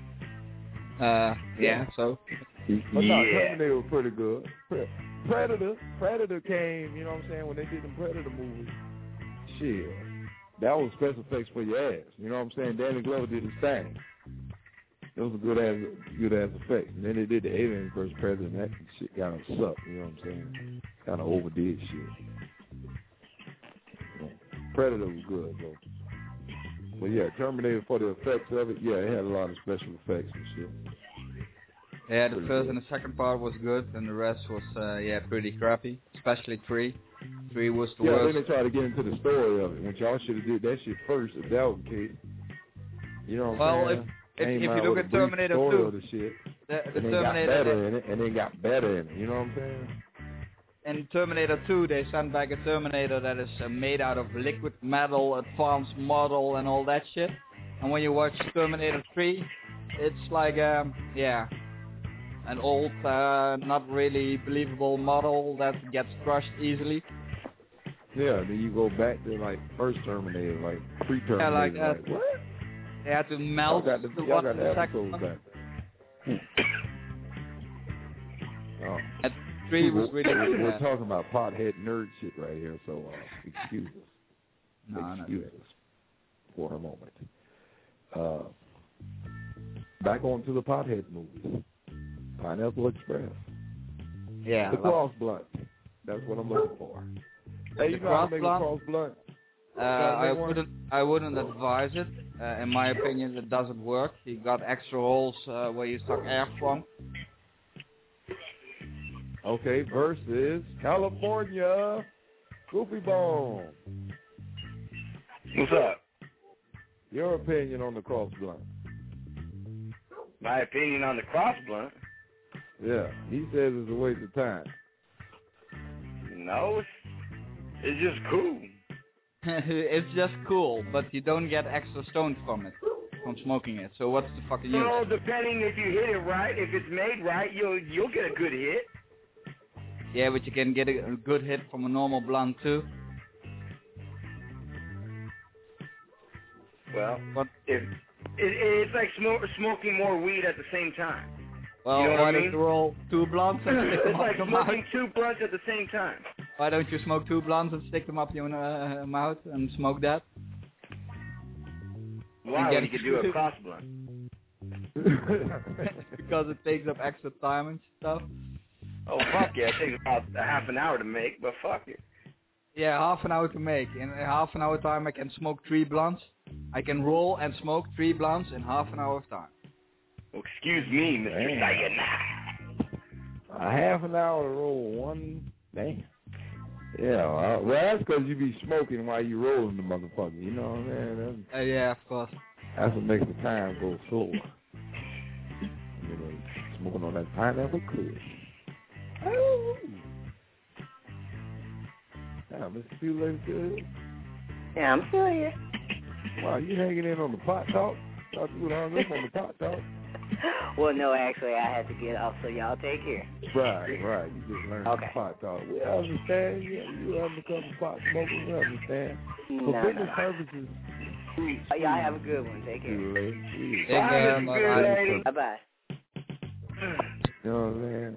Speaker 17: Yeah, so.
Speaker 5: But no, Terminator was pretty good. Predator came, you know what I'm saying, when they did the Predator movies. Shit. That was special effects for your ass. You know what I'm saying? Danny Glover did his thing. Those were good ass effects. And then they did the Alien vs. Predator, and that shit kind of sucked, you know what I'm saying? Kind of overdid shit. Yeah. Predator was good, though. But yeah, Terminator, for the effects of it, yeah, it had a lot of special effects and shit.
Speaker 17: Yeah, the first and the second part was good, and the rest was, pretty crappy. Especially 3. 3 was the worst.
Speaker 5: Yeah, then they tried to get into the story of it, when y'all should have did that shit first, if that was the case. You know what I'm saying?
Speaker 17: If you look at Terminator 2, the Terminator...
Speaker 5: got better in it, and then got better in it, you know what I'm saying?
Speaker 17: In Terminator 2, they sent back a Terminator that is made out of liquid metal, advanced model, and all that shit. And when you watch Terminator 3, it's like, an old, not really believable model that gets crushed easily.
Speaker 5: Yeah, then you go back to, like, first Terminator, like, pre-Terminator.
Speaker 17: Yeah, like
Speaker 5: what?
Speaker 17: They had to melt
Speaker 5: y'all got the
Speaker 17: second
Speaker 5: back. Oh.
Speaker 17: At 3 was really good.
Speaker 5: We're talking about pothead nerd shit right here, so excuse us.
Speaker 17: No,
Speaker 5: excuse us for a moment. Back on to the pothead movies. Pineapple Express.
Speaker 17: Yeah.
Speaker 5: The Cross Blunt. That's what I'm looking for. Hey, you know how to make a Cross Blunt?
Speaker 17: I wouldn't advise it. In my opinion, it doesn't work. You got extra holes where you suck air from.
Speaker 5: Okay, versus California, Goofy Bone.
Speaker 11: What's up?
Speaker 5: Your opinion on the Cross Blunt?
Speaker 11: My opinion on the Cross Blunt?
Speaker 5: Yeah, he says it's a waste of time.
Speaker 11: No, it's just cool.
Speaker 17: It's just cool, but you don't get extra stones from it, from smoking it. So what's the fucking use?
Speaker 11: So depending if you hit it right, if it's made right, you'll get a good hit.
Speaker 17: Yeah, but you can get a good hit from a normal blunt too.
Speaker 11: Well, it's like smoking more weed at the same time.
Speaker 17: Well,
Speaker 11: you know
Speaker 17: why don't you roll 2 blunts?
Speaker 11: It's like smoking 2 blunts at the same time.
Speaker 17: Why don't you smoke 2 blunts and stick them up your mouth and smoke that?
Speaker 11: Why? You could do a cross blunt.
Speaker 17: Because it takes up extra time and stuff.
Speaker 11: Oh, fuck yeah. It takes about a half an hour to make, but fuck it.
Speaker 17: Yeah, half an hour to make. In a half an hour time, I can smoke 3 blunts. I can roll and smoke 3 blunts in half an hour of time.
Speaker 11: Well, excuse me, Mr. Sayonara.
Speaker 5: A half an hour to roll one. Damn. Yeah, well, that's because you be smoking while you rolling the motherfucker. You know what I'm saying?
Speaker 17: Yeah, of course.
Speaker 5: That's what makes the time go slower. You know, smoking on that pineapple kush. Oh. Damn, Mr. Few good.
Speaker 12: Yeah, I'm still here.
Speaker 5: Wow, you hanging in on the pot talk? Thought you would hung up on the pot talk.
Speaker 12: Well, no, actually, I had to get off, so y'all take care.
Speaker 5: Right. You just learned the pot talk. We understand. Yeah, you undercover pot smoker. We understand. For business purposes.
Speaker 12: Y'all have a good one. Take care.
Speaker 5: Take
Speaker 17: care.
Speaker 12: Bye. Bye-bye.
Speaker 5: You know what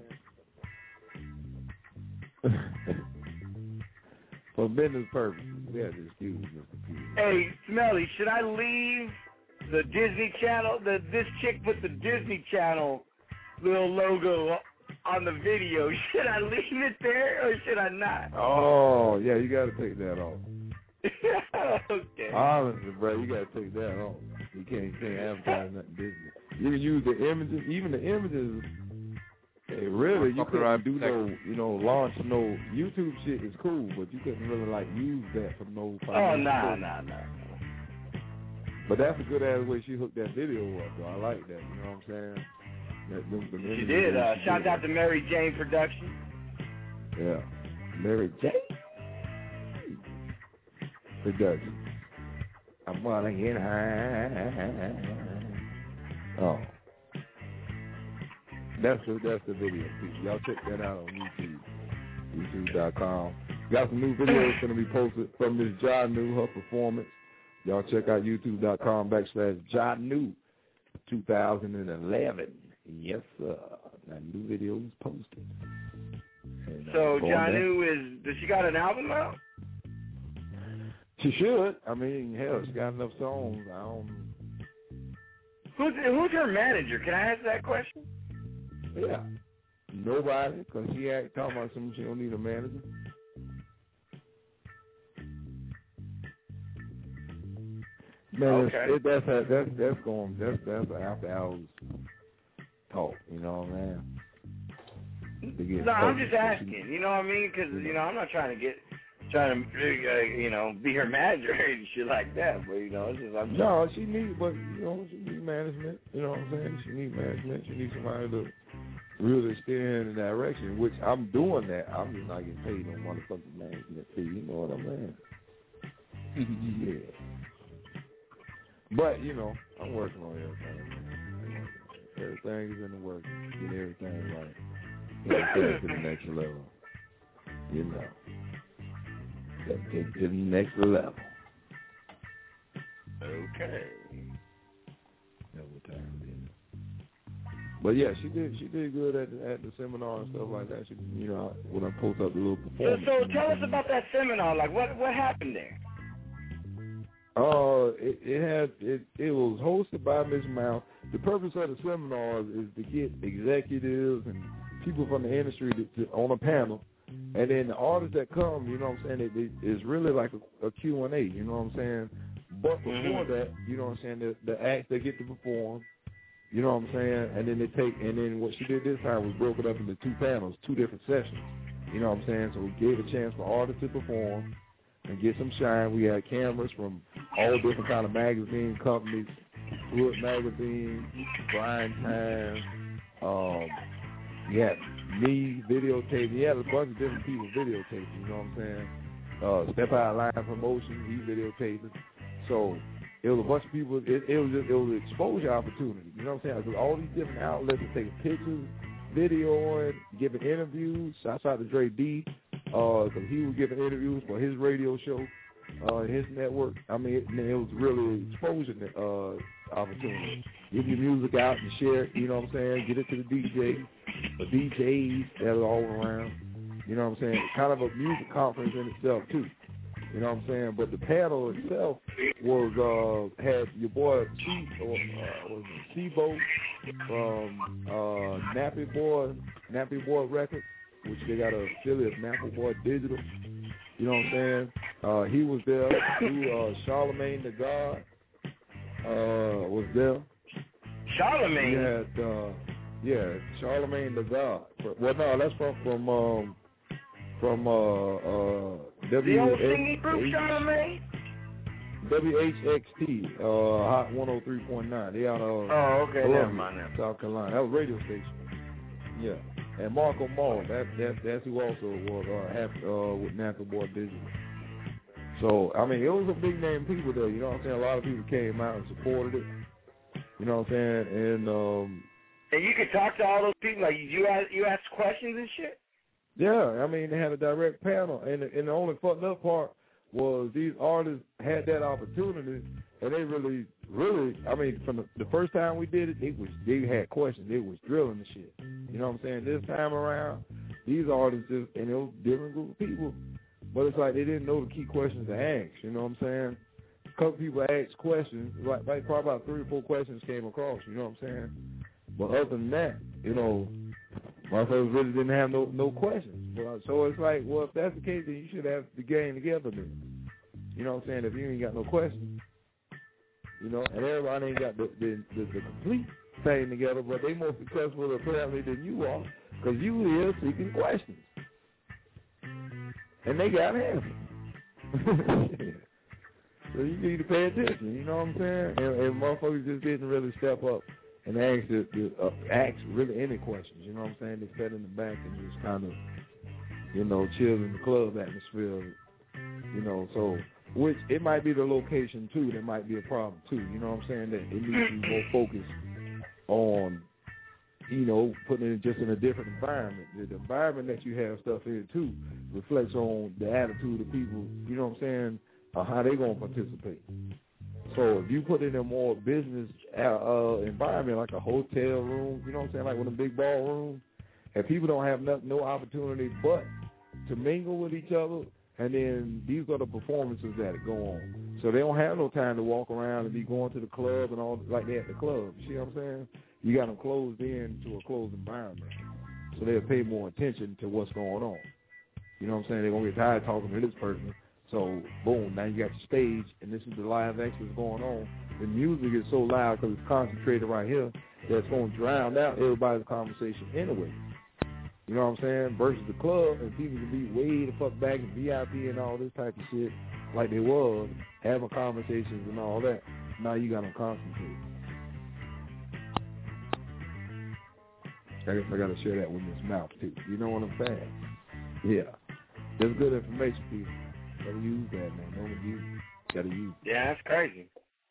Speaker 5: I'm saying? For business purposes, we have to excuse Mr. P.
Speaker 11: Hey, Smelly, should I leave the Disney Channel? This chick put the Disney Channel little logo on the video. Should I leave it there or should I not?
Speaker 5: Oh, yeah, you got to take that off.
Speaker 11: Okay.
Speaker 5: Honestly, bro, you got to take that off. You can't advertise nothing Disney. You can use the images, even the images. Hey, really, you couldn't do launch no YouTube shit is cool, but you couldn't really use that for no.
Speaker 11: Oh, nah.
Speaker 5: But that's a good ass way she hooked that video up, though. I like that. You know what I'm saying?
Speaker 11: She did. Shout out to Mary Jane Productions.
Speaker 5: Yeah, Mary Jane Productions. I'm gonna get high. Oh. That's the video, people. Y'all check that out on YouTube, youtube.com. Got some new videos going to be posted from Miss Janu, her performance. Y'all check out youtube.com/Janu 2011. Yes, sir. That new video is posted. And,
Speaker 11: so Janu does she got an album out?
Speaker 5: She should. I mean, hell, she got enough songs.
Speaker 11: Who's her manager? Can I ask that question?
Speaker 5: Yeah. Nobody, because she ain't talking about something she don't need a manager. Man,
Speaker 11: okay.
Speaker 5: That's an after hours talk, you know what I mean?
Speaker 11: No, I'm just asking, you know what I mean? Because, I'm not trying to be her manager or shit like that, but, it's just,
Speaker 5: No, she needs management, you know what I'm saying? She needs management. She needs somebody to really steer in the direction, which I'm doing that. I'm just not getting paid no motherfucking management fee, you know what I mean? Yeah. But, I'm working on everything. Everything is in the works. Get everything right. Take it to the next level. Take it to the next level.
Speaker 11: Okay.
Speaker 5: But yeah, she did good at the seminar and stuff like that. She, when I post up the little performance.
Speaker 11: So tell us about that seminar. Like, what happened there?
Speaker 5: It was hosted by Ms. Mount. The purpose of the seminars is to get executives and people from the industry to on a panel, and then the artists that come, you know what I'm saying, it's really like a Q&A, you know what I'm saying. But before that, you know what I'm saying, the acts they get to perform, you know what I'm saying, and then what she did this time was broke it up into 2 panels, 2 different sessions, you know what I'm saying. So we gave a chance for artists to perform and get some shine. We had cameras from all different kind of magazine companies, Wood Magazine, Grind Time, we had me videotaping. We had a bunch of different people videotaping, you know what I'm saying. Step Out Line Promotion, he videotaping. So it was a bunch of people. It was an exposure opportunity, you know what I'm saying? Because all these different outlets are taking pictures, videoing, giving interviews. Shouts out to Dre D, because he was giving interviews for his radio show, his network. I mean, it was really exposure opportunity. Get your music out and share it, you know what I'm saying? Get it to the DJ, the DJs that are all around. You know what I'm saying? Kind of a music conference in itself too. You know what I'm saying? But the panel itself was had your boy Sibo from Nappy Boy Records, which they got a affiliate, Nappy Boy Digital. You know what I'm saying? He was there. Charlemagne the God was there.
Speaker 11: Charlemagne?
Speaker 5: He had, Charlemagne the God. Well, no, that's from
Speaker 11: the old singing group, Charlemagne?
Speaker 5: WHXT, Hot 103.9. They out of
Speaker 11: never mind that.
Speaker 5: South Carolina. That was a radio station. Yeah. And Marco Mall, that's who also was with Nappy Boy Digital. So, I mean, it was a big name people there, you know what I'm saying? A lot of people came out and supported it. You know what I'm saying?
Speaker 11: And you could talk to all those people, like you ask questions and shit?
Speaker 5: Yeah, I mean, they had a direct panel, and the only fucked up part was these artists had that opportunity, and they really, I mean, from the first time we did it, they had questions. They was drilling the shit. You know what I'm saying? This time around, these artists and it was a different group of people, but it's like they didn't know the key questions to ask. You know what I'm saying? A couple people asked questions, like probably about 3 or 4 questions came across. You know what I'm saying? But other than that, you know, motherfuckers really didn't have no questions. So it's like, well, if that's the case, then you should have the game together then. You know what I'm saying? If you ain't got no questions. You know, and everybody ain't got the complete thing together, but they more successful apparently than you are, because you here seeking questions. And they got answers. So you need to pay attention, you know what I'm saying? And motherfuckers just didn't really step up and ask really any questions, you know what I'm saying? They sat in the back and just kind of, you know, chill in the club atmosphere, you know, so, which it might be the location too, that might be a problem too, you know what I'm saying? That it needs to be more focused on, you know, putting it just in a different environment. The environment that you have stuff in too reflects on the attitude of people, you know what I'm saying, or how they going to participate. So if you put it in a more business environment, like a hotel room, you know what I'm saying, like with a big ballroom, and people don't have no opportunity but to mingle with each other, and then these are the performances that go on. So they don't have no time to walk around and be going to the club and all like they at the club. You see what I'm saying? You got them closed in to a closed environment. So they'll pay more attention to what's going on. You know what I'm saying? They're going to get tired talking to this person. So, boom, now you got your stage, and this is the live action that's going on. The music is so loud because it's concentrated right here that it's going to drown out everybody's conversation anyway. You know what I'm saying? Versus the club, and people can be way the fuck back in VIP and all this type of shit like they was, having conversations and all that. Now you got them concentrated. I guess I got to share that with Miss Mouth, too. You know what I'm saying? Yeah. There's good information, people. Gotta use that, man. Don't abuse it. Gotta use it.
Speaker 11: Yeah, that's crazy.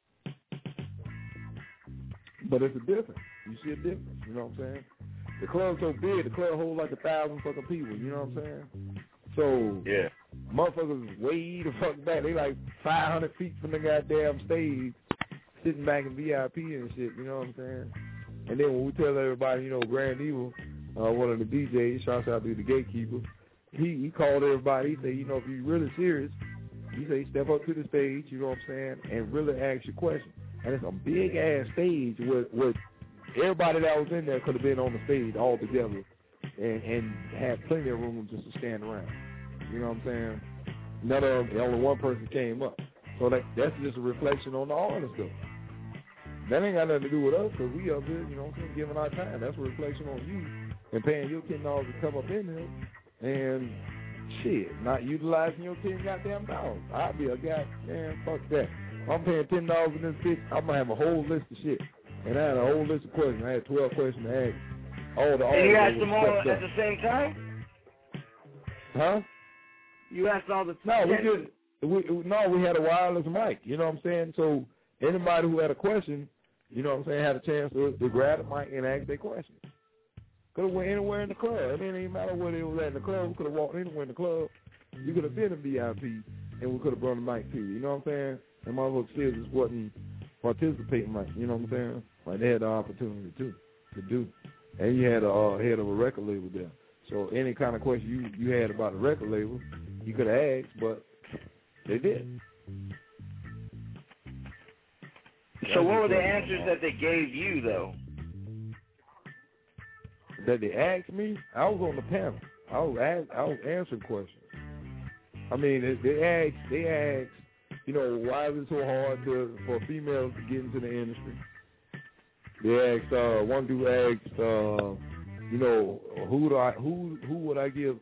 Speaker 5: But it's a difference. You see a difference. You know what I'm saying? The club's so big, the club holds like 1,000 fucking people. You know what I'm saying? So,
Speaker 11: yeah,
Speaker 5: motherfuckers way the fuck back. They like 500 feet from the goddamn stage, sitting back in VIP and shit. You know what I'm saying? And then when we tell everybody, you know, Grand Evil, one of the DJs, shouts out to the gatekeeper, he called everybody. He said, you know, if you're really serious, he said, step up to the stage, you know what I'm saying, and really ask your question. And it's a big-ass stage with everybody that was in there could have been on the stage all together and had plenty of room just to stand around. You know what I'm saying? Only one person came up. So that's just a reflection on the artist, though. That ain't got nothing to do with us because we up here, you know what I'm saying, giving our time. That's a reflection on you and paying your $10 to come up in there. And shit, not utilizing your $10 goddamn dollars. I'd be a guy, man, fuck that. If I'm paying $10 in this bitch, I'm gonna have a whole list of shit. And I had a whole list of questions. I had 12 questions to ask.
Speaker 11: And you asked them all at the same time?
Speaker 5: Huh?
Speaker 11: You asked all the
Speaker 5: we had a wireless mic, you know what I'm saying? So anybody who had a question, you know what I'm saying, had a chance to grab the mic and ask their question. Could have went anywhere in the club. It didn't even matter where they was at in the club. We could have walked anywhere in the club. You could have been a VIP, and we could have brought the mic to you. You know what I'm saying? And my folks still just wasn't participating like, you know what I'm saying? Like they had the opportunity to do. And you had a head of a record label there. So any kind of question you had about the record label, you could have asked, but they didn't.
Speaker 11: So what were the answers that they gave you, though?
Speaker 5: That they asked me? I was on the panel. I was answering questions. I mean, they asked, you know, why is it so hard for females to get into the industry? They asked, one dude asked, you know, who would I give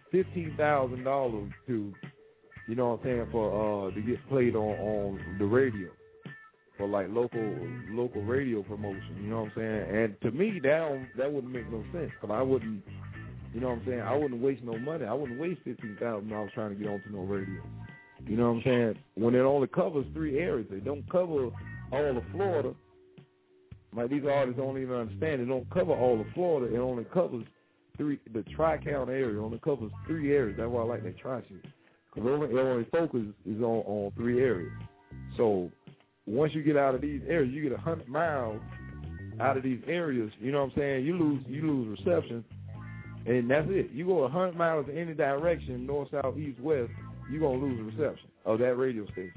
Speaker 5: $15,000 to, you know what I'm saying, for to get played on the radio, for like local radio promotion, you know what I'm saying? And to me, that wouldn't make no sense, because I wouldn't, you know what I'm saying, I wouldn't waste no money. I wouldn't waste $15,000 trying to get onto no radio. You know what I'm saying? When it only covers 3 areas, they don't cover all of Florida. Like, these artists don't even understand. It don't cover all of Florida. It only covers the Tri-County area only covers 3 areas. That's why I like that Tri-Shit. Because it only focus is on 3 areas. So once you get out of these areas, you get 100 miles out of these areas, you know what I'm saying, you lose reception, and that's it. You go 100 miles in any direction, north, south, east, west, you're going to lose reception of that radio station.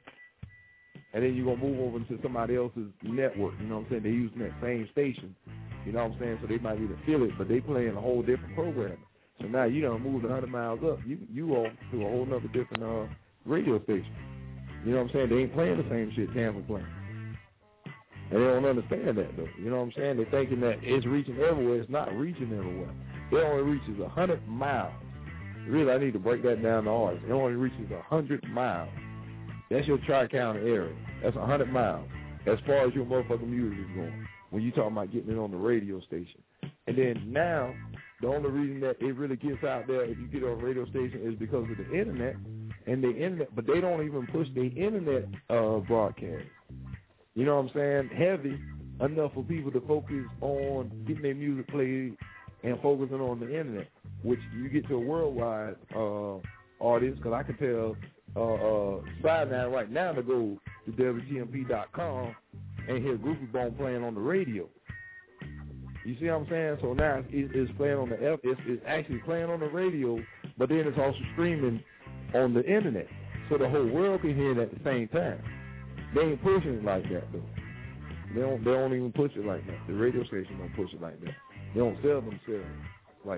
Speaker 5: And then you're going to move over into somebody else's network, you know what I'm saying? They're using that same station, you know what I'm saying? So they might be the affiliate, but they playing a whole different program. So now you done moved 100 miles up. You on to a whole nother different radio station. You know what I'm saying? They ain't playing the same shit Tampa playing. And they don't understand that, though. You know what I'm saying? They're thinking that it's reaching everywhere. It's not reaching everywhere. It only reaches 100 miles. Really, I need to break that down to ours. It only reaches 100 miles. That's your Tri-County area. That's 100 miles as far as your motherfucking music is going when you talking about getting it on the radio station. And then now, the only reason that it really gets out there if you get on a radio station is because of the internet. And the internet, but they don't even push the internet broadcast. You know what I'm saying? Heavy enough for people to focus on getting their music played and focusing on the internet, which you get to a worldwide audience, because I can tell Sidenow right now to go to WTMP.com and hear Groupie Bone playing on the radio. You see what I'm saying? So now it's playing on it's actually playing on the radio, but then it's also streaming on the internet, so the whole world can hear it at the same time. They ain't pushing it like that, though. They don't even push it like that. The radio station don't push it like that. They don't sell themselves like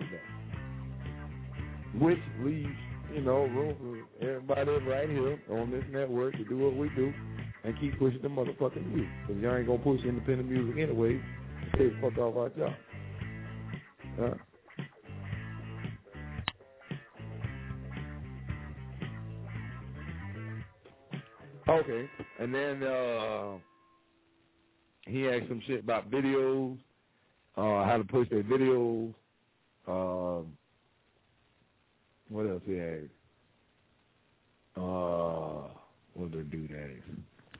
Speaker 5: that. Which leaves, you know, room for everybody right here on this network to do what we do and keep pushing the motherfucking music. Because y'all ain't gonna push independent music anyway. Stay the fuck off our job. Okay, and then he asked some shit about videos, how to push their videos. What else he asked? What did the dude ask?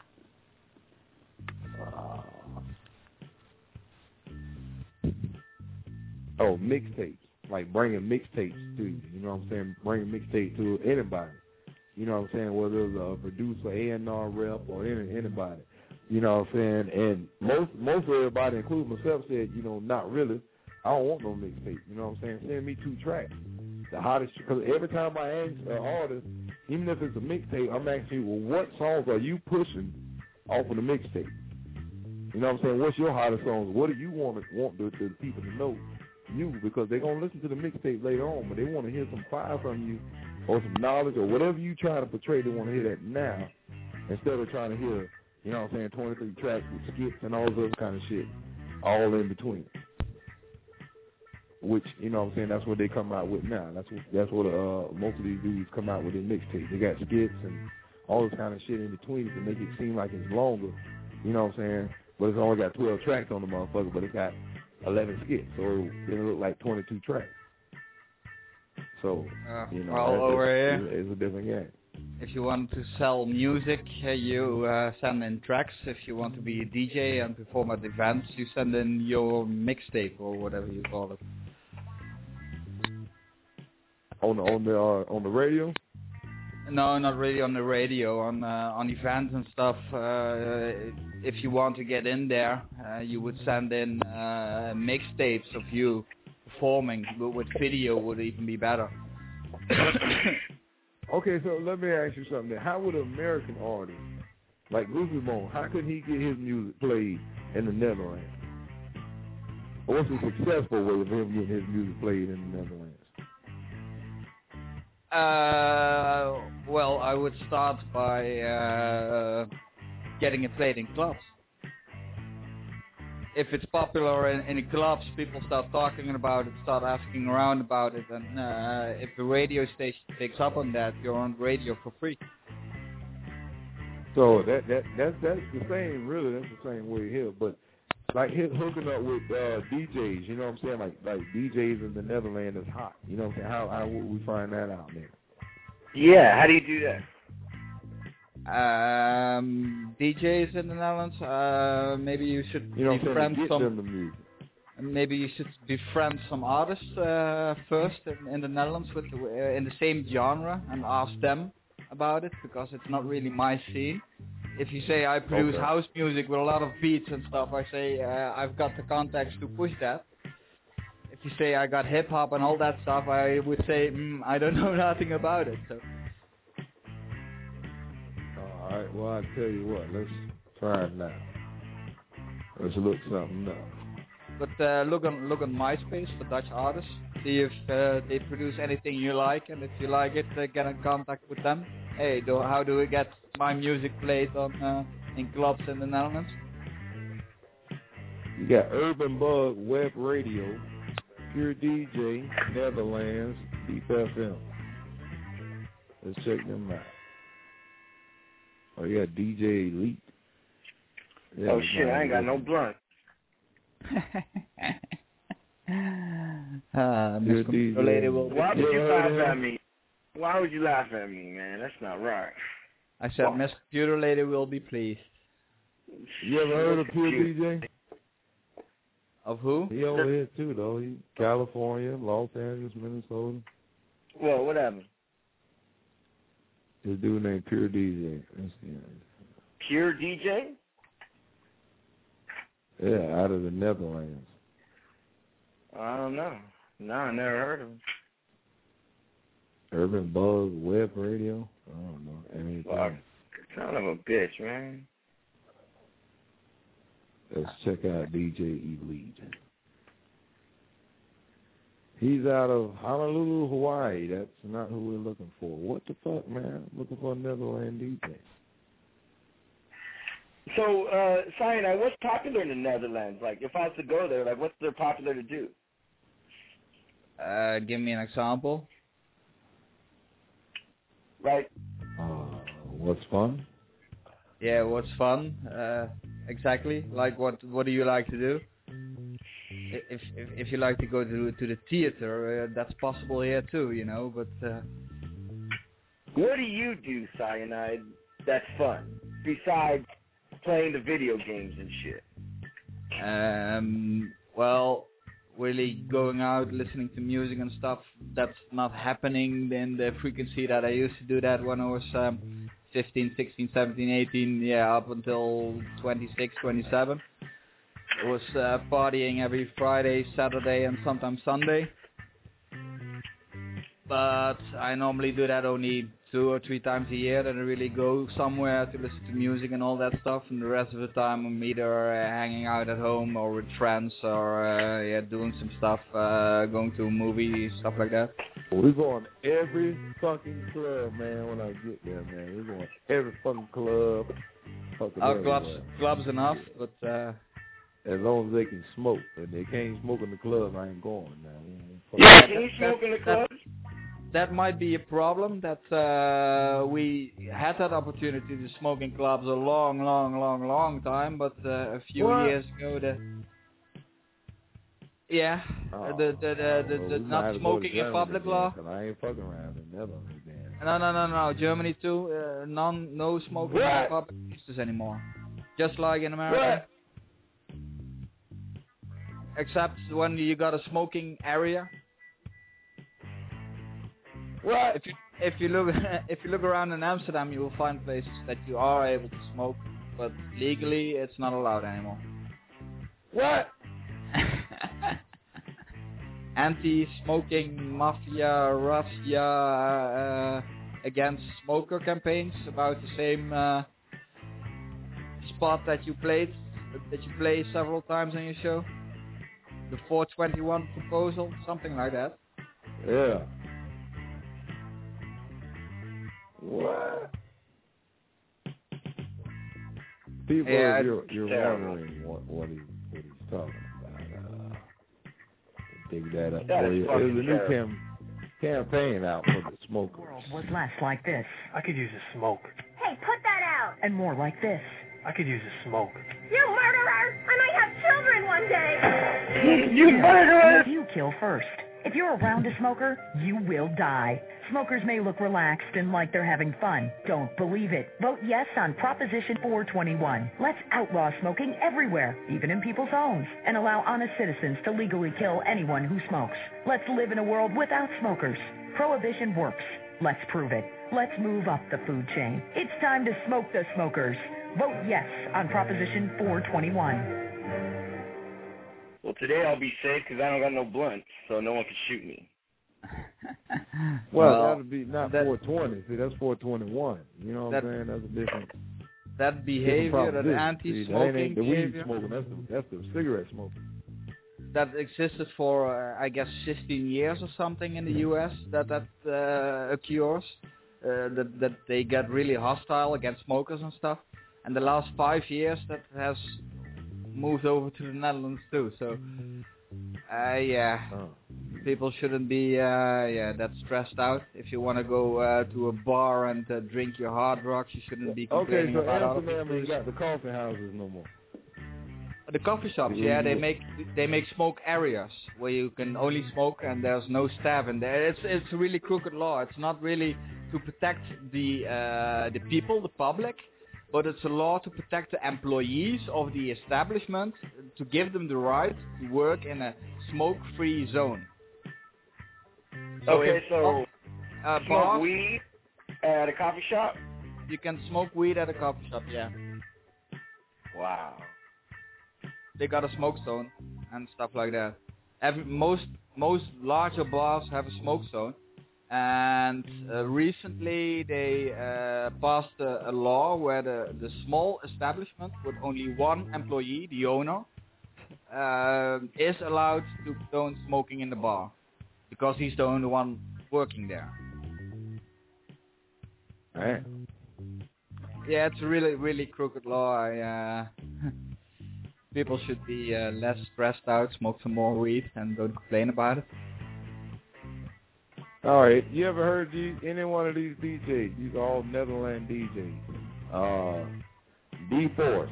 Speaker 5: Mixtapes. Like bringing mixtapes to you. You know what I'm saying? Bringing mixtape to anybody. You know what I'm saying? Whether it's a producer, A&R rep, or anybody. You know what I'm saying? And most of everybody, including myself, said, you know, not really. I don't want no mixtape. You know what I'm saying? Send me 2 tracks. The hottest, because every time I ask an artist, even if it's a mixtape, I'm asking you, well, what songs are you pushing off of the mixtape? You know what I'm saying? What's your hottest songs? What do you want the people to know? You, because they're going to listen to the mixtape later on, but they want to hear some fire from you or some knowledge or whatever you try to portray. They want to hear that now instead of trying to hear, you know what I'm saying, 23 tracks with skits and all this other kind of shit all in between. Which, you know what I'm saying, that's what they come out with now. That's what most of these dudes come out with in mixtapes. They got skits and all this kind of shit in between to make it seem like it's longer, you know what I'm saying, but it's only got 12 tracks on the motherfucker, but it got 11 skits, so it look like 22 tracks. So, you know, it's a different game.
Speaker 17: If you want to sell music, you send in tracks. If you want to be a DJ and perform at events, you send in your mixtape or whatever you call it.
Speaker 5: On the radio?
Speaker 17: No, not really on the radio. On events and stuff. If you want to get in there, you would send in mixtapes of you performing with video would even be better.
Speaker 5: Okay, so let me ask you something then. How would an American artist, like Goofy Bone, how could he get his music played in the Netherlands? Or what's a successful way of him getting his music played in the Netherlands?
Speaker 17: Well, I would start by getting it played in clubs. If it's popular in the clubs, people start talking about it, start asking around about it, and if the radio station picks up on that, you're on radio for free.
Speaker 5: So that's the same, really. That's the same way here, but like hooking up with DJs, you know what I'm saying? Like DJs in the Netherlands is hot. You know what I'm saying? How would we find that out there?
Speaker 11: Yeah, how do you do that?
Speaker 17: DJs in the Netherlands, maybe you should befriend some. Maybe you should befriend some artists first in the Netherlands with in the same genre and ask them about it, because it's not really my scene. If you say I produce house music with a lot of beats and stuff, I say I've got the contacts to push that. If you say I got hip hop and all that stuff, I would say I don't know nothing about it. So.
Speaker 5: All right, well, I'll tell you what, let's try it now. Let's look something up.
Speaker 17: But look on MySpace for Dutch artists. See if they produce anything you like, and if you like it, get in contact with them. Hey, how do we get my music played on in clubs in the Netherlands?
Speaker 5: You got Urban Bug Web Radio, Pure DJ, Netherlands, Deep FM. Let's check them out. Oh, you got DJ Elite. Yeah,
Speaker 11: oh shit, I ain't got no blunt.
Speaker 17: Mr. Lady will.
Speaker 11: Why would you laugh at me? Why would you laugh at me, man? That's not right.
Speaker 17: I said, Miss Computer Lady will be pleased.
Speaker 5: You ever heard of Pure DJ?
Speaker 17: Of who?
Speaker 5: He over here too, though. He California, Los Angeles, Minnesota.
Speaker 11: Well, what happened?
Speaker 5: This dude named Pure DJ.
Speaker 11: Pure DJ?
Speaker 5: Yeah, out of the Netherlands.
Speaker 11: I don't know. No, I never heard of him.
Speaker 5: Urban Buzz Web Radio? I don't know. Anything.
Speaker 11: Fuck. Son of a bitch, man.
Speaker 5: Let's check out DJ Elite. He's out of Honolulu, Hawaii. That's not who we're looking for. What the fuck, man? I'm looking for a Netherlands DJ.
Speaker 11: So, Cyanide, what's popular in the Netherlands? Like, if I was to go there, like, what's there popular to do?
Speaker 17: Give me an example.
Speaker 11: Right.
Speaker 5: What's fun?
Speaker 17: Yeah, what's fun? Exactly. Like, what do you like to do? If you like to go to the theater, that's possible here too, you know. But
Speaker 11: what do you do, Cyanide, that's fun besides playing the video games and shit?
Speaker 17: Well, really going out, listening to music and stuff, that's not happening in the frequency that I used to do that when I was 15, 16, 17, 18, yeah, up until 26, 27. I was partying every Friday, Saturday, and sometimes Sunday. But I normally do that only 2 or 3 times a year, then I really go somewhere to listen to music and all that stuff, and the rest of the time I'm either hanging out at home or with friends or doing some stuff, going to a movie, stuff like that.
Speaker 5: We're going every fucking club, man, when I get there, man. We're going every fucking club.
Speaker 17: Clubs enough, but...
Speaker 5: as long as they can smoke. If they can't smoke in the club, I ain't going now.
Speaker 11: Yeah, can you smoke in the club?
Speaker 17: That might be a problem. That we had that opportunity to smoke in clubs a long time, but a few years ago, the not smoking in public law.
Speaker 5: I ain't fucking around in Netherlands.
Speaker 17: No. Germany too. No smoking in public places anymore. Just like in America. Except when you got a smoking area.
Speaker 11: What?
Speaker 17: If you look around in Amsterdam, you will find places that you are able to smoke, but legally it's not allowed anymore.
Speaker 11: What?
Speaker 17: anti-smoking mafia, Russia against smoker campaigns about the same spot that you play several times on your show? The 421 proposal, something like that.
Speaker 5: Yeah. What? People,
Speaker 17: yeah,
Speaker 5: you're wondering what he's talking about. Dig that up for you. There's a new campaign out for the smokers.
Speaker 2: The world was less like this.
Speaker 18: I could use a smoke.
Speaker 2: Hey, put that out! And more like this.
Speaker 18: I could use a smoke.
Speaker 20: You murderer! I might have children one day!
Speaker 2: You murderer! You kill first. If you're around a smoker, you will die. Smokers may look relaxed and like they're having fun. Don't believe it. Vote yes on Proposition 421. Let's outlaw smoking everywhere, even in people's homes, and allow honest citizens to legally kill anyone who smokes. Let's live in a world without smokers. Prohibition works. Let's prove it. Let's move up the food chain. It's time to smoke the smokers. Vote yes on Proposition 421.
Speaker 11: Well, today I'll be safe because I don't got no blunts, so no one can shoot me.
Speaker 5: Well, that'll be not 420. See, that's 421. You know what I'm saying? That's a different.
Speaker 17: That behavior, that anti-smoking
Speaker 5: that ain't the weed
Speaker 17: behavior,
Speaker 5: smoking. That's the cigarette smoking.
Speaker 17: that existed for I guess 15 years or something in the U.S. That occurs. That they get really hostile against smokers and stuff. And the last 5 years that has moved over to the Netherlands too. So people shouldn't be that stressed out. If you want to go to a bar and drink your hard rocks, you shouldn't be complaining about other people.
Speaker 5: Okay, so Amsterdam ain't got the coffee houses no more.
Speaker 17: The coffee shops, they make smoke areas where you can only smoke and there's no staff in there. It's a really crooked law. It's not really to protect the people, the public, but it's a law to protect the employees of the establishment, to give them the right to work in a smoke-free zone. So
Speaker 11: smoke
Speaker 17: bars,
Speaker 11: weed at a coffee shop?
Speaker 17: You can smoke weed at a coffee shop, yeah.
Speaker 11: Wow.
Speaker 17: They got a smoke zone and stuff like that. Most larger bars have a smoke zone, and recently they passed a law where the small establishment with only one employee, the owner, is allowed to condone smoking in the bar because he's the only one working there.
Speaker 5: Right.
Speaker 17: Yeah, it's a really, really crooked law. People should be less stressed out, smoke some more weed, and don't complain about it.
Speaker 5: All right, you ever heard any one of these DJs? These are all Netherlands DJs. D-Force,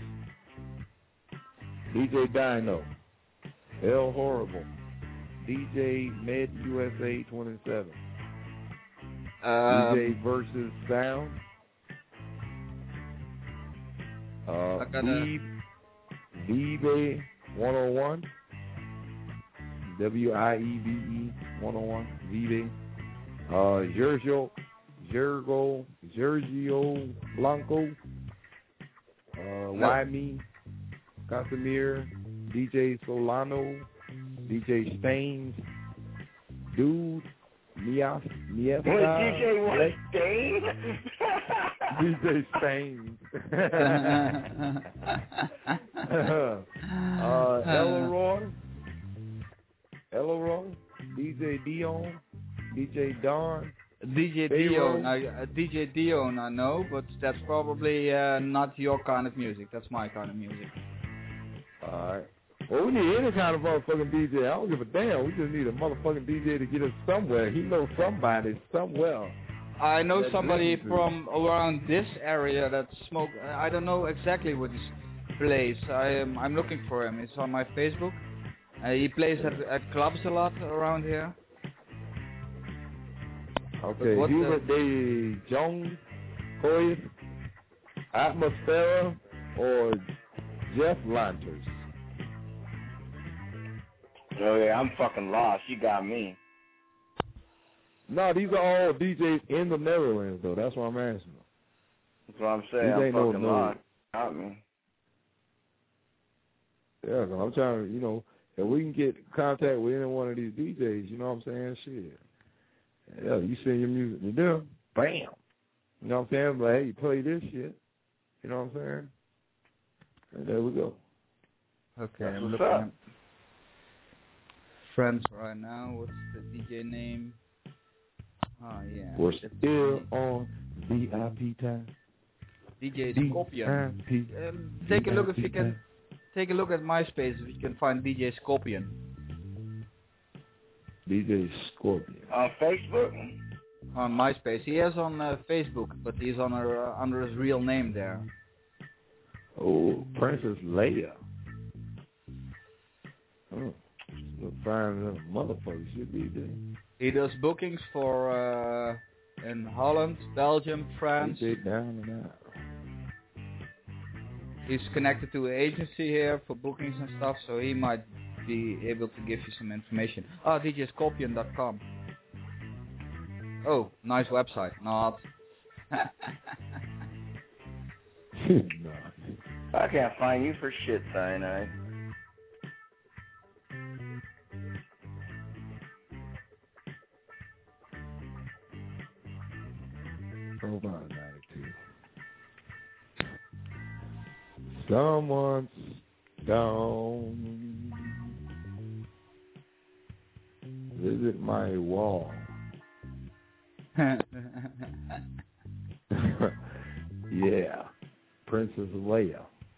Speaker 5: DJ Dino, El Horrible, DJ Med USA 27, DJ Versus Sound, Vive 101, WIEVE 101, Vive, Sergio Blanco, Wyme, Casimir, DJ Solano, DJ Stains, Dude, Miesta.
Speaker 11: DJ what? Stains?
Speaker 5: DJ Stains. Elleroy, DJ Dion, DJ Don.
Speaker 17: DJ Dion, I know, but that's probably not your kind of music. That's my kind of music.
Speaker 5: Alright. Well, we need any kind of motherfucking DJ. I don't give a damn. We just need a motherfucking DJ to get us somewhere. He knows somebody somewhere.
Speaker 17: I know somebody from around this area that smoke. I don't know exactly what his plays. I'm looking for him. It's on my Facebook. He plays at clubs a lot around here.
Speaker 5: Okay, Hubert De Jones, Coyes, Atmosphera, or Jeff Lanters?
Speaker 11: Oh yeah, I'm fucking lost. You got me.
Speaker 5: No, these are all DJs in the Netherlands, though. That's what I'm asking.
Speaker 11: That's what I'm saying. I'm fucking lost. Got me.
Speaker 5: Yeah, I'm trying to, If we can get contact with any one of these DJs, you know what I'm saying? Shit. Yeah, you send your music to them, bam. You know what I'm saying? But hey, play this shit. You know what I'm saying? And there we go.
Speaker 17: Okay, I'm looking at friends right now. What's the DJ name? Oh, yeah.
Speaker 5: We're still on VIP time.
Speaker 17: DJ Scorpion. Take a look if you can. Take a look at MySpace if you can find DJ Scorpion.
Speaker 5: DJ Scorpion.
Speaker 11: On Facebook?
Speaker 17: On MySpace. He is on Facebook, but he's on under his real name there.
Speaker 5: Oh, Princess Leia. Oh, fine little motherfucker should be there.
Speaker 17: He does bookings for in Holland, Belgium, France.
Speaker 5: Down and out.
Speaker 17: He's connected to an agency here for bookings and stuff, so he might be able to give you some information. DJScorpion.com. Oh, nice website. Not.
Speaker 11: No. I can't find you for shit, Cyanide.
Speaker 5: Robot 92. Someone's down. Visit my wall. Yeah. Princess Leia.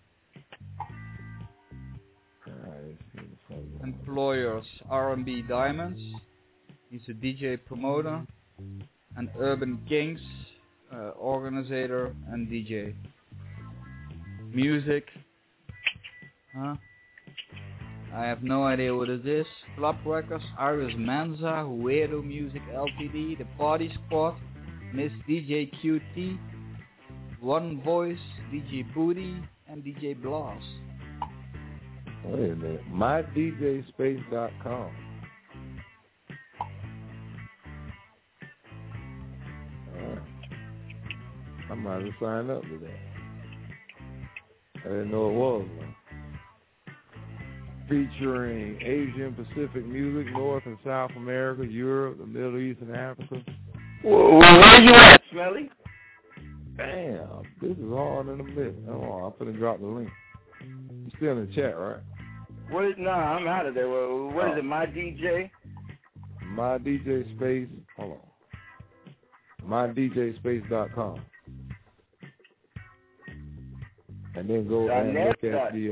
Speaker 17: Employers, R&B Diamonds. He's a DJ promoter. And Urban Kings, organizer and DJ. Music. Huh? I have no idea what it is. Flop Records, Iris Manza, Weirdo Music Ltd, The Party Squad, Miss DJ QT, One Voice, DJ Booty, and DJ Blast.
Speaker 5: Wait a minute. MyDJSpace.com. I might have signed up to that. I didn't know it was one. Featuring Asian Pacific music, North and South America, Europe, the Middle East, and Africa.
Speaker 11: Where you at, Smelly?
Speaker 5: Damn, this is hard in a minute. Oh, I'm finna drop the link. You still in the chat, right?
Speaker 11: I'm out of there. What is it, My DJ?
Speaker 5: My DJ Space. Hold on. MyDJSpace.com. And then go and look at the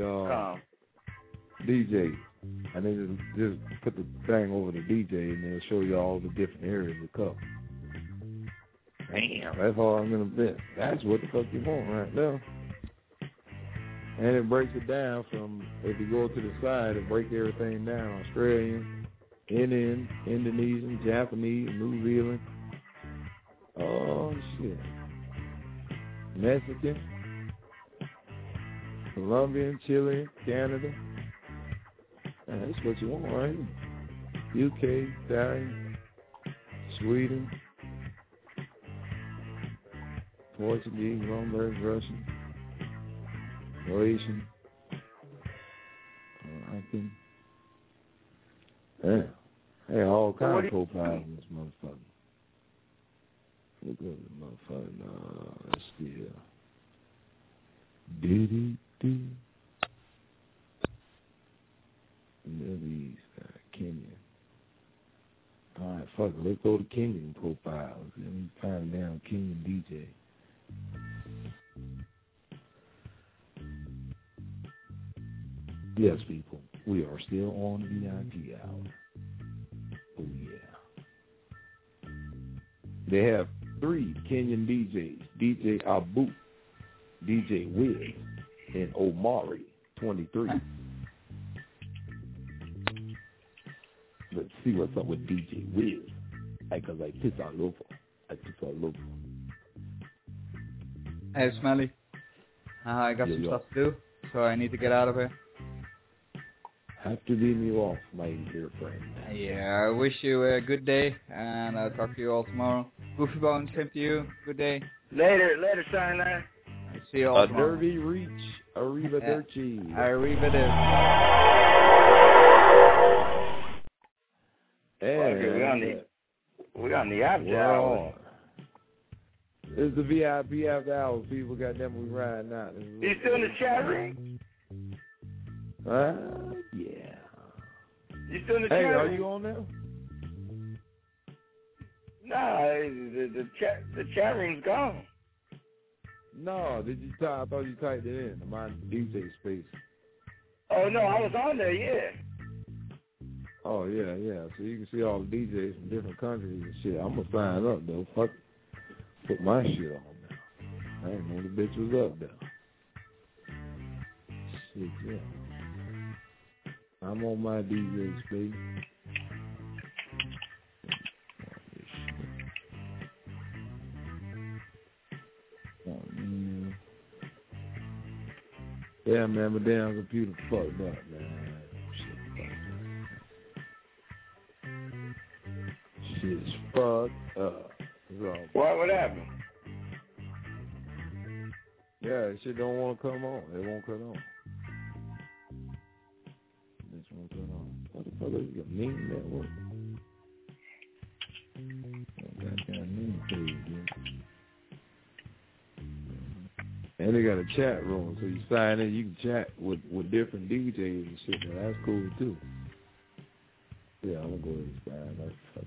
Speaker 5: DJ. And then just put the thing over the DJ, and it'll show you all the different areas of cover. Damn, that's hard I'm gonna bet. That's what the fuck you want right now. And it breaks it down from, if you go to the side, it breaks everything down. Australian, Indian, Indonesian, Japanese, New Zealand. Oh, shit. Mexican, Colombian, Chilean, Canada. That's what you want, right? UK, Italian, Sweden, Portuguese, Lombard, Russian, Croatian. I think. Yeah. Hey, all kinds of profiles in this motherfucker. Look at the motherfucker. Let's see here. Diddy. Middle East, Kenya. Alright, fuck it. Let's go to Kenyan profiles. Let me find a damn Kenyan DJ. Yes, people. We are still on the VIP hour. Oh, yeah. They have 3 Kenyan DJs. DJ Abu, DJ Wiz, and Omari, 23. Let's see what's up with DJ Wiz. Because I piss all over.
Speaker 17: Hey, Smelly. I got some stuff to do, so I need to get out of here.
Speaker 5: Have to leave me off, my dear friend.
Speaker 17: Yeah, I wish you a good day, and I'll talk to you all tomorrow. Goofy Bones, same to you. Good day.
Speaker 11: Later, Cyanide.
Speaker 17: See you all tomorrow.
Speaker 5: A derby reach. Arrivederci.
Speaker 17: Arrivederci.
Speaker 11: We on the after hours.
Speaker 5: It's the VIP after hours. People, goddamn, we riding out.
Speaker 11: You still in the chat room?
Speaker 5: Yeah.
Speaker 11: You still in the
Speaker 5: chat room? Hey, are you on there?
Speaker 11: Nah, the chat room's gone.
Speaker 5: No, did you type? I thought you typed it in. My DJ space.
Speaker 11: Oh no, I was on there, yeah.
Speaker 5: Oh yeah. So you can see all the DJs from different countries and shit. I'm gonna sign up though. Fuck, put my shit on there. I didn't know the bitch was up there. Shit, yeah. I'm on my DJ space. Yeah, man, my damn computer fucked up, man. Shit's fucked up.
Speaker 11: What happened?
Speaker 5: Yeah, shit don't want to come on. It won't cut on. This won't cut on. What the fuck is your meme network? Goddamn meme page, dude. And they got a chat room, so you sign in, you can chat with different DJs and shit. Now, that's cool too. Yeah, I'm gonna go ahead and sign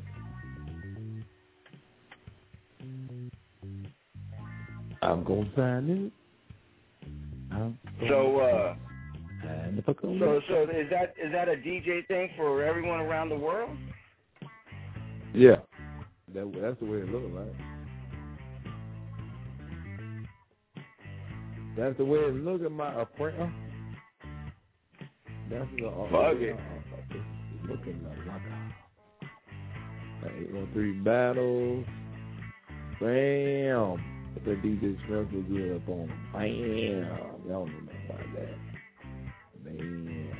Speaker 5: up. I'm gonna sign in.
Speaker 11: So is that a DJ thing for everyone around the world?
Speaker 5: Yeah, that's the way it looks like. That's the way it looks at my friend. That's the
Speaker 11: fuck it.
Speaker 5: It's looking like a 813 battles. Bam. But that DJ smells so good up on him. Bam. Y'all know nothing about that. Bam.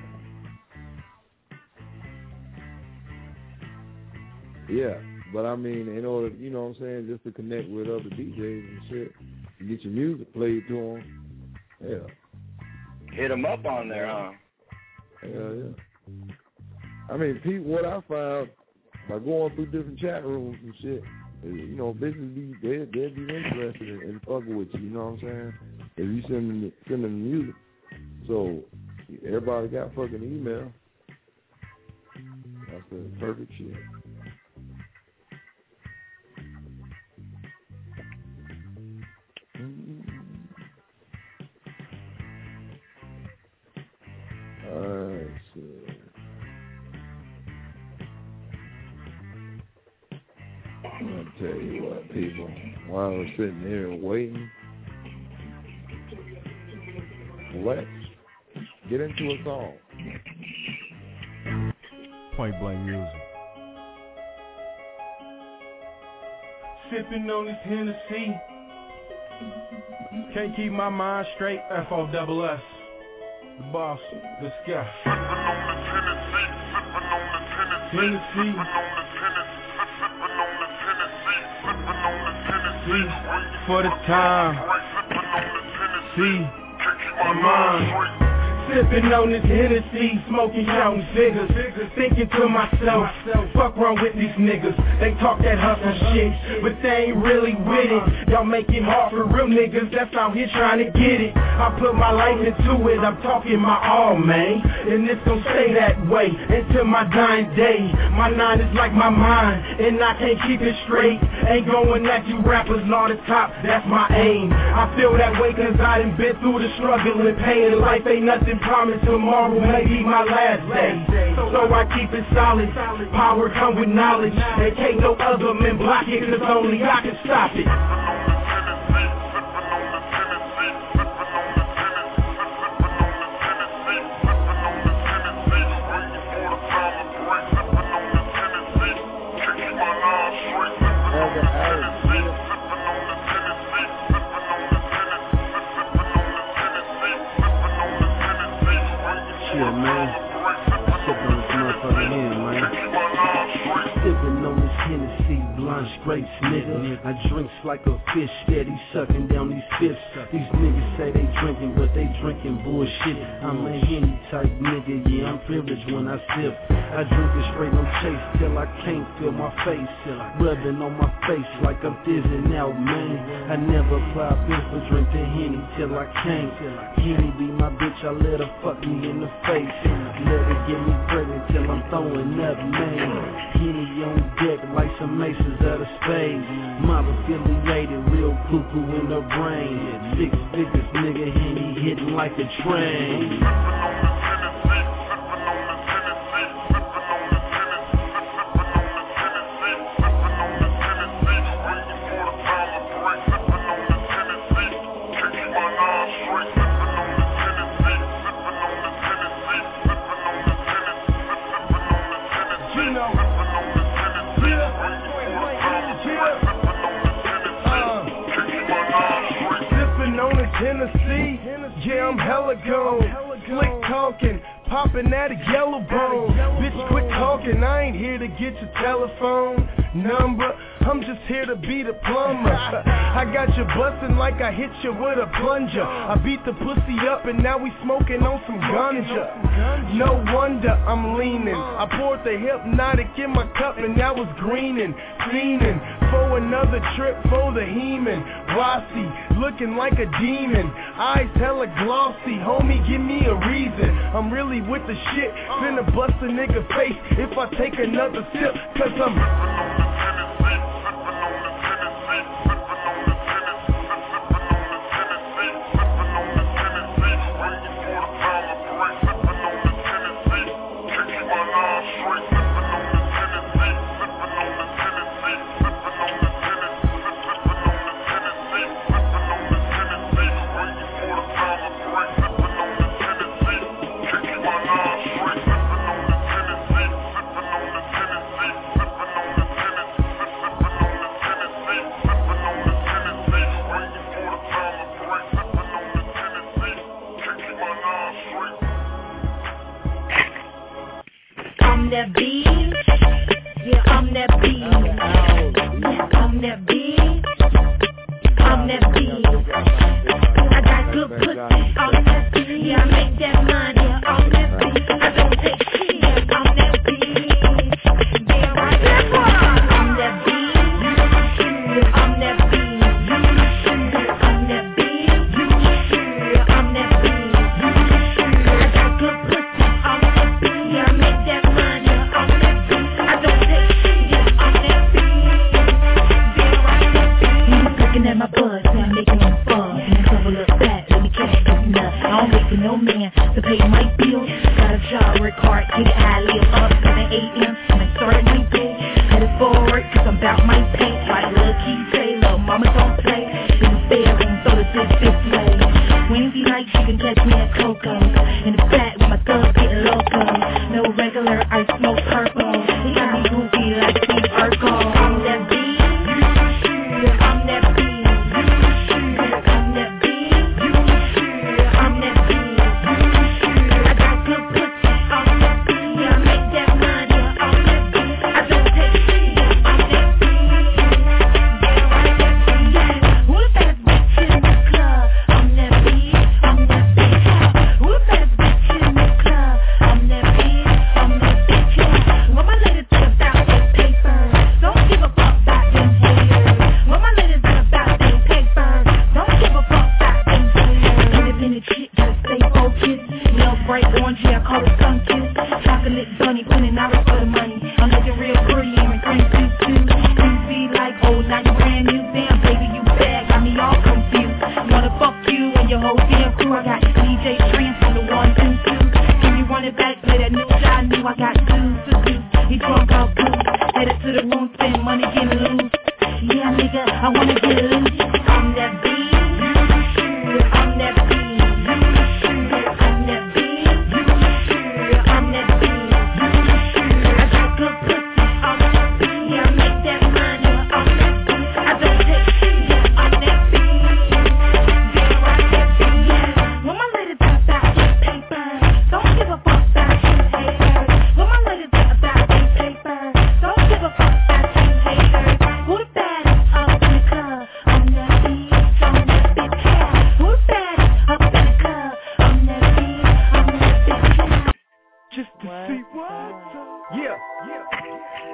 Speaker 5: Yeah, but I mean, in order, you know what I'm saying, just to connect with other DJs and shit, to get your music played to them. Yeah.
Speaker 11: Hit them up on there, huh?
Speaker 5: Yeah. I mean, what I found by going through different chat rooms and shit, you know, bitches they'd be interested in fucking with you. You know what I'm saying? If you send them the music, so everybody got fucking email. That's the perfect shit. Alright, so I'll tell you what, people, while we're sitting here waiting, let's get into a song.
Speaker 3: Point blank music.
Speaker 15: Sipping on this Hennessy. Can't keep my mind straight. F-O-double-S. The boss, the sky. Hennessy. For the time. See, my mind. Sipping on this Hennessy, smoking, shouting figures. Thinking to myself, fuck wrong with these niggas. They talk that hustle shit, but they ain't really with it. Y'all make it hard for real niggas that's out here trying to get it. I put my life into it, I'm talking my all, man. And it's gon' stay that way until my dying day. My nine is like my mind, and I can't keep it straight. Ain't going at you rappers, not the top, that's my aim. I feel that way cause I done been through the struggle and pain. Life ain't nothing promise, tomorrow may be my last day. So I keep it solid, power come with knowledge. And can't no other man block it, cause only I can stop it.
Speaker 6: line straight, nigga. I drinks like a fish, steady sucking down these fifths. These niggas say they drinking, but they drinking bullshit. I'm a Henny type nigga, yeah, I'm privileged when I sip. I drink it straight, no chase, till I can't feel my face. Rubbing on my face like I'm thizzing out, man. I never apply pills for drink the Henny till I can't. Henny be my bitch, I let her fuck me in the face. Let her get me pregnant till I'm throwing up, man. Henny on deck like some maces of the spades. Mob affiliated, real cuckoo in the brain. 6 figures, nigga, Henny hitting like a train. Tennessee, yeah, I'm hella gone. Slick talking, popping at a yellow bone. Bitch, quit talking, I ain't here to get your telephone number. I'm just here to be the plumber. I got you bustin' like I hit you with a plunger. I beat the pussy up and now we smoking on some ganja. No wonder I'm leaning. I poured the hypnotic in my cup and now it's greening, fiending for another trip for the Heman. Rossi, looking like a demon. Eyes hella glossy, homie, give me a reason. I'm really with the shit, finna bust a nigga face if I take another sip, cause I'm
Speaker 10: that beat. Yeah, I'm that beat. Yeah, I'm that beat. I'm that beat. I got good pussy. I'm that beat. Yeah, I make that money. I'm that beat. I don't take shit. I'm that beat. Yeah, right there. I'm that beat. Yeah, I'm that beat. I'm that beat. Yeah, I'm that beat. I got good pussy. I'm that beat. Yeah, I make that money. I'm that beat. I don't take shit. I'm that beat. Yeah, right there. You looking at my buzz, now I'm making them fun. And double up that, let me catch this nut. I don't wait for no man to pay my bills. Got a job, work hard, get it high, live up 7 a.m. and I start my day. Headed forward, cause I'm about my pay. Like Lil Keith Taylor, mama don't play. In the bedroom, so the this way. Wednesday night, you can catch me at Coco's. In the back with my thugs getting loco. No regular, I smoke purple. He got me goofy like Steve Urkel. I'm that beat. I'm that beat. I'm that beat. I'm that beat. I got good pussy. I'm that beat. Yeah, I make that money. I'm that beat. I don't take shit. I'm that beat. Yeah, right there. Yeah. Who's that bitch in the club? I'm that beat. I'm that bitch. Who's that bitch in the club? I'm that beat. I'm that bitch. Yeah. When my ladies talk about their paper, don't give a fuck about them haters. When my ladies talk about their paper, don't give a fuck about them haters. Independent shit, gotta stay focused. Love bright orange, yeah, I call it sun kiss. Chocolate bunny, $20 for the money. I'm looking real pretty and green too. You be like, oh, now you brand new. Damn, baby, you bad, got me all confused. Wanna fuck you and your whole damn crew. I got DJ Trance on the 1, 2, 2. Can you run it back, play that new shot? I knew I got dudes to do. He drunk out booze, headed to the room, spend money, get loose. Yeah, nigga, I wanna get loose. I'm that beat. I'm that beat. I'm that beat. I'm that beat. I got good pussy. I'm that beat. Yeah, I make that money. I'm that beat. I don't take shit. I'm that beat. Yeah, right there. Yeah. When my ladies talk about their paper, don't give a fuck about them haters. When my ladies talk about their paper, don't give a fuck about them haters. Who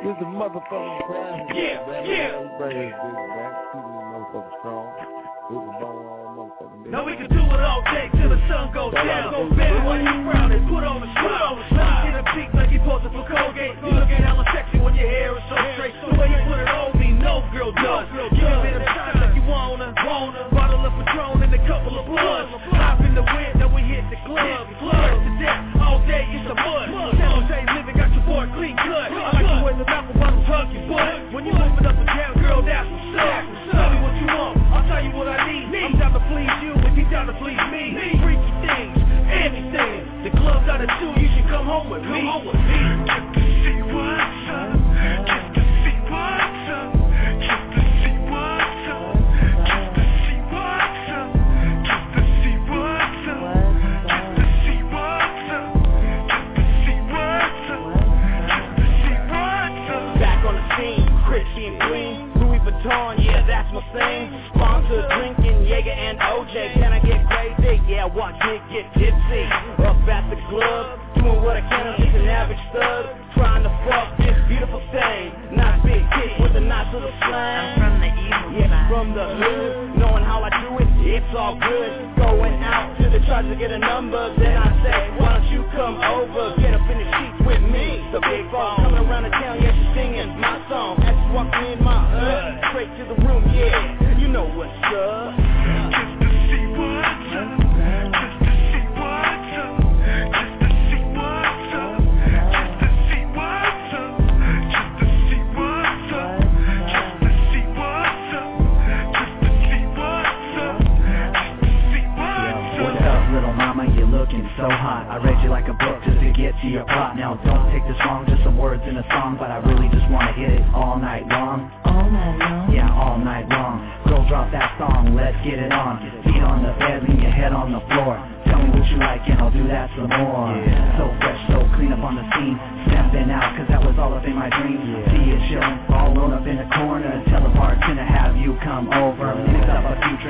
Speaker 5: This is a motherfucking crime.
Speaker 23: Yeah.
Speaker 5: Bring this bitch back. Keep this motherfucker strong. This is bone all motherfucking.
Speaker 23: Now we can do it all day till the sun goes down. Go baby, while you frowning, put on a smile. Let me get a peek like you posted for Colgate. You looking hella sexy when your hair is so straight. The way you put it on me, no girl does. Give me a shot like you wanna. Bottle of Patron and a couple of bloods. Hop in the wind, then we hit the club. First to death, all day it's a mud. San Jose living, got your boy clean cut. I like the way the apple bottoms hug your butt. When you move it up and down, girl, that's what's up. Tell me what you want, I'll tell you what I need. I'm down to please you if you down to please me. Freaky things, anything. The club's out of two, you should come home with me. Just to see what's up. Just to see what's up. Just to see what's up. Just to see what's up. Just to see what's up. Just to see what's up. Just to see what's up. Just to see what's up. Back on the scene, Chrissy and Queen. Louis Vuitton, yeah, that's my thing. Sponsor drinking, Jaeger and OJ. Can I get crazy? Yeah, watch me get tipsy. Up at the club, doing what I can, I'm just an average stud. Trying to fuck this beautiful thing. Not big kick with a nice little slang. I'm from the evil side. From the hood, knowing how I do it, it's all good. Going out to the tribes to get a number. Then I say, why don't you come over? Get up in the sheets with me. The big ball coming around the town, yeah, she's singing my song. As she's walking in my hood, straight to the room, yeah. You know what's up. Just to see what's up. Just to see what's up. Just to see what's up. Just to see what's up. Just to see what's up. Just to see what's up. Just to see what's up. Just to see what's up.
Speaker 9: What's up, little mama? You're looking so hot. I read you like a book just to get to your plot. Now don't take this wrong, just some words in a song, but I really just wanna hit it all night long. All night long? Yeah, all night long. Girl, drop that song, let's get it on. Feet on the bed, lean your head on the floor. Tell me what you like and I'll do that some more. So fresh, so clean up on the scene. Stepping out, cause that was all up in my dreams. See you chillin', all alone up in the corner. Tell the bartender have you come over. Mix up a few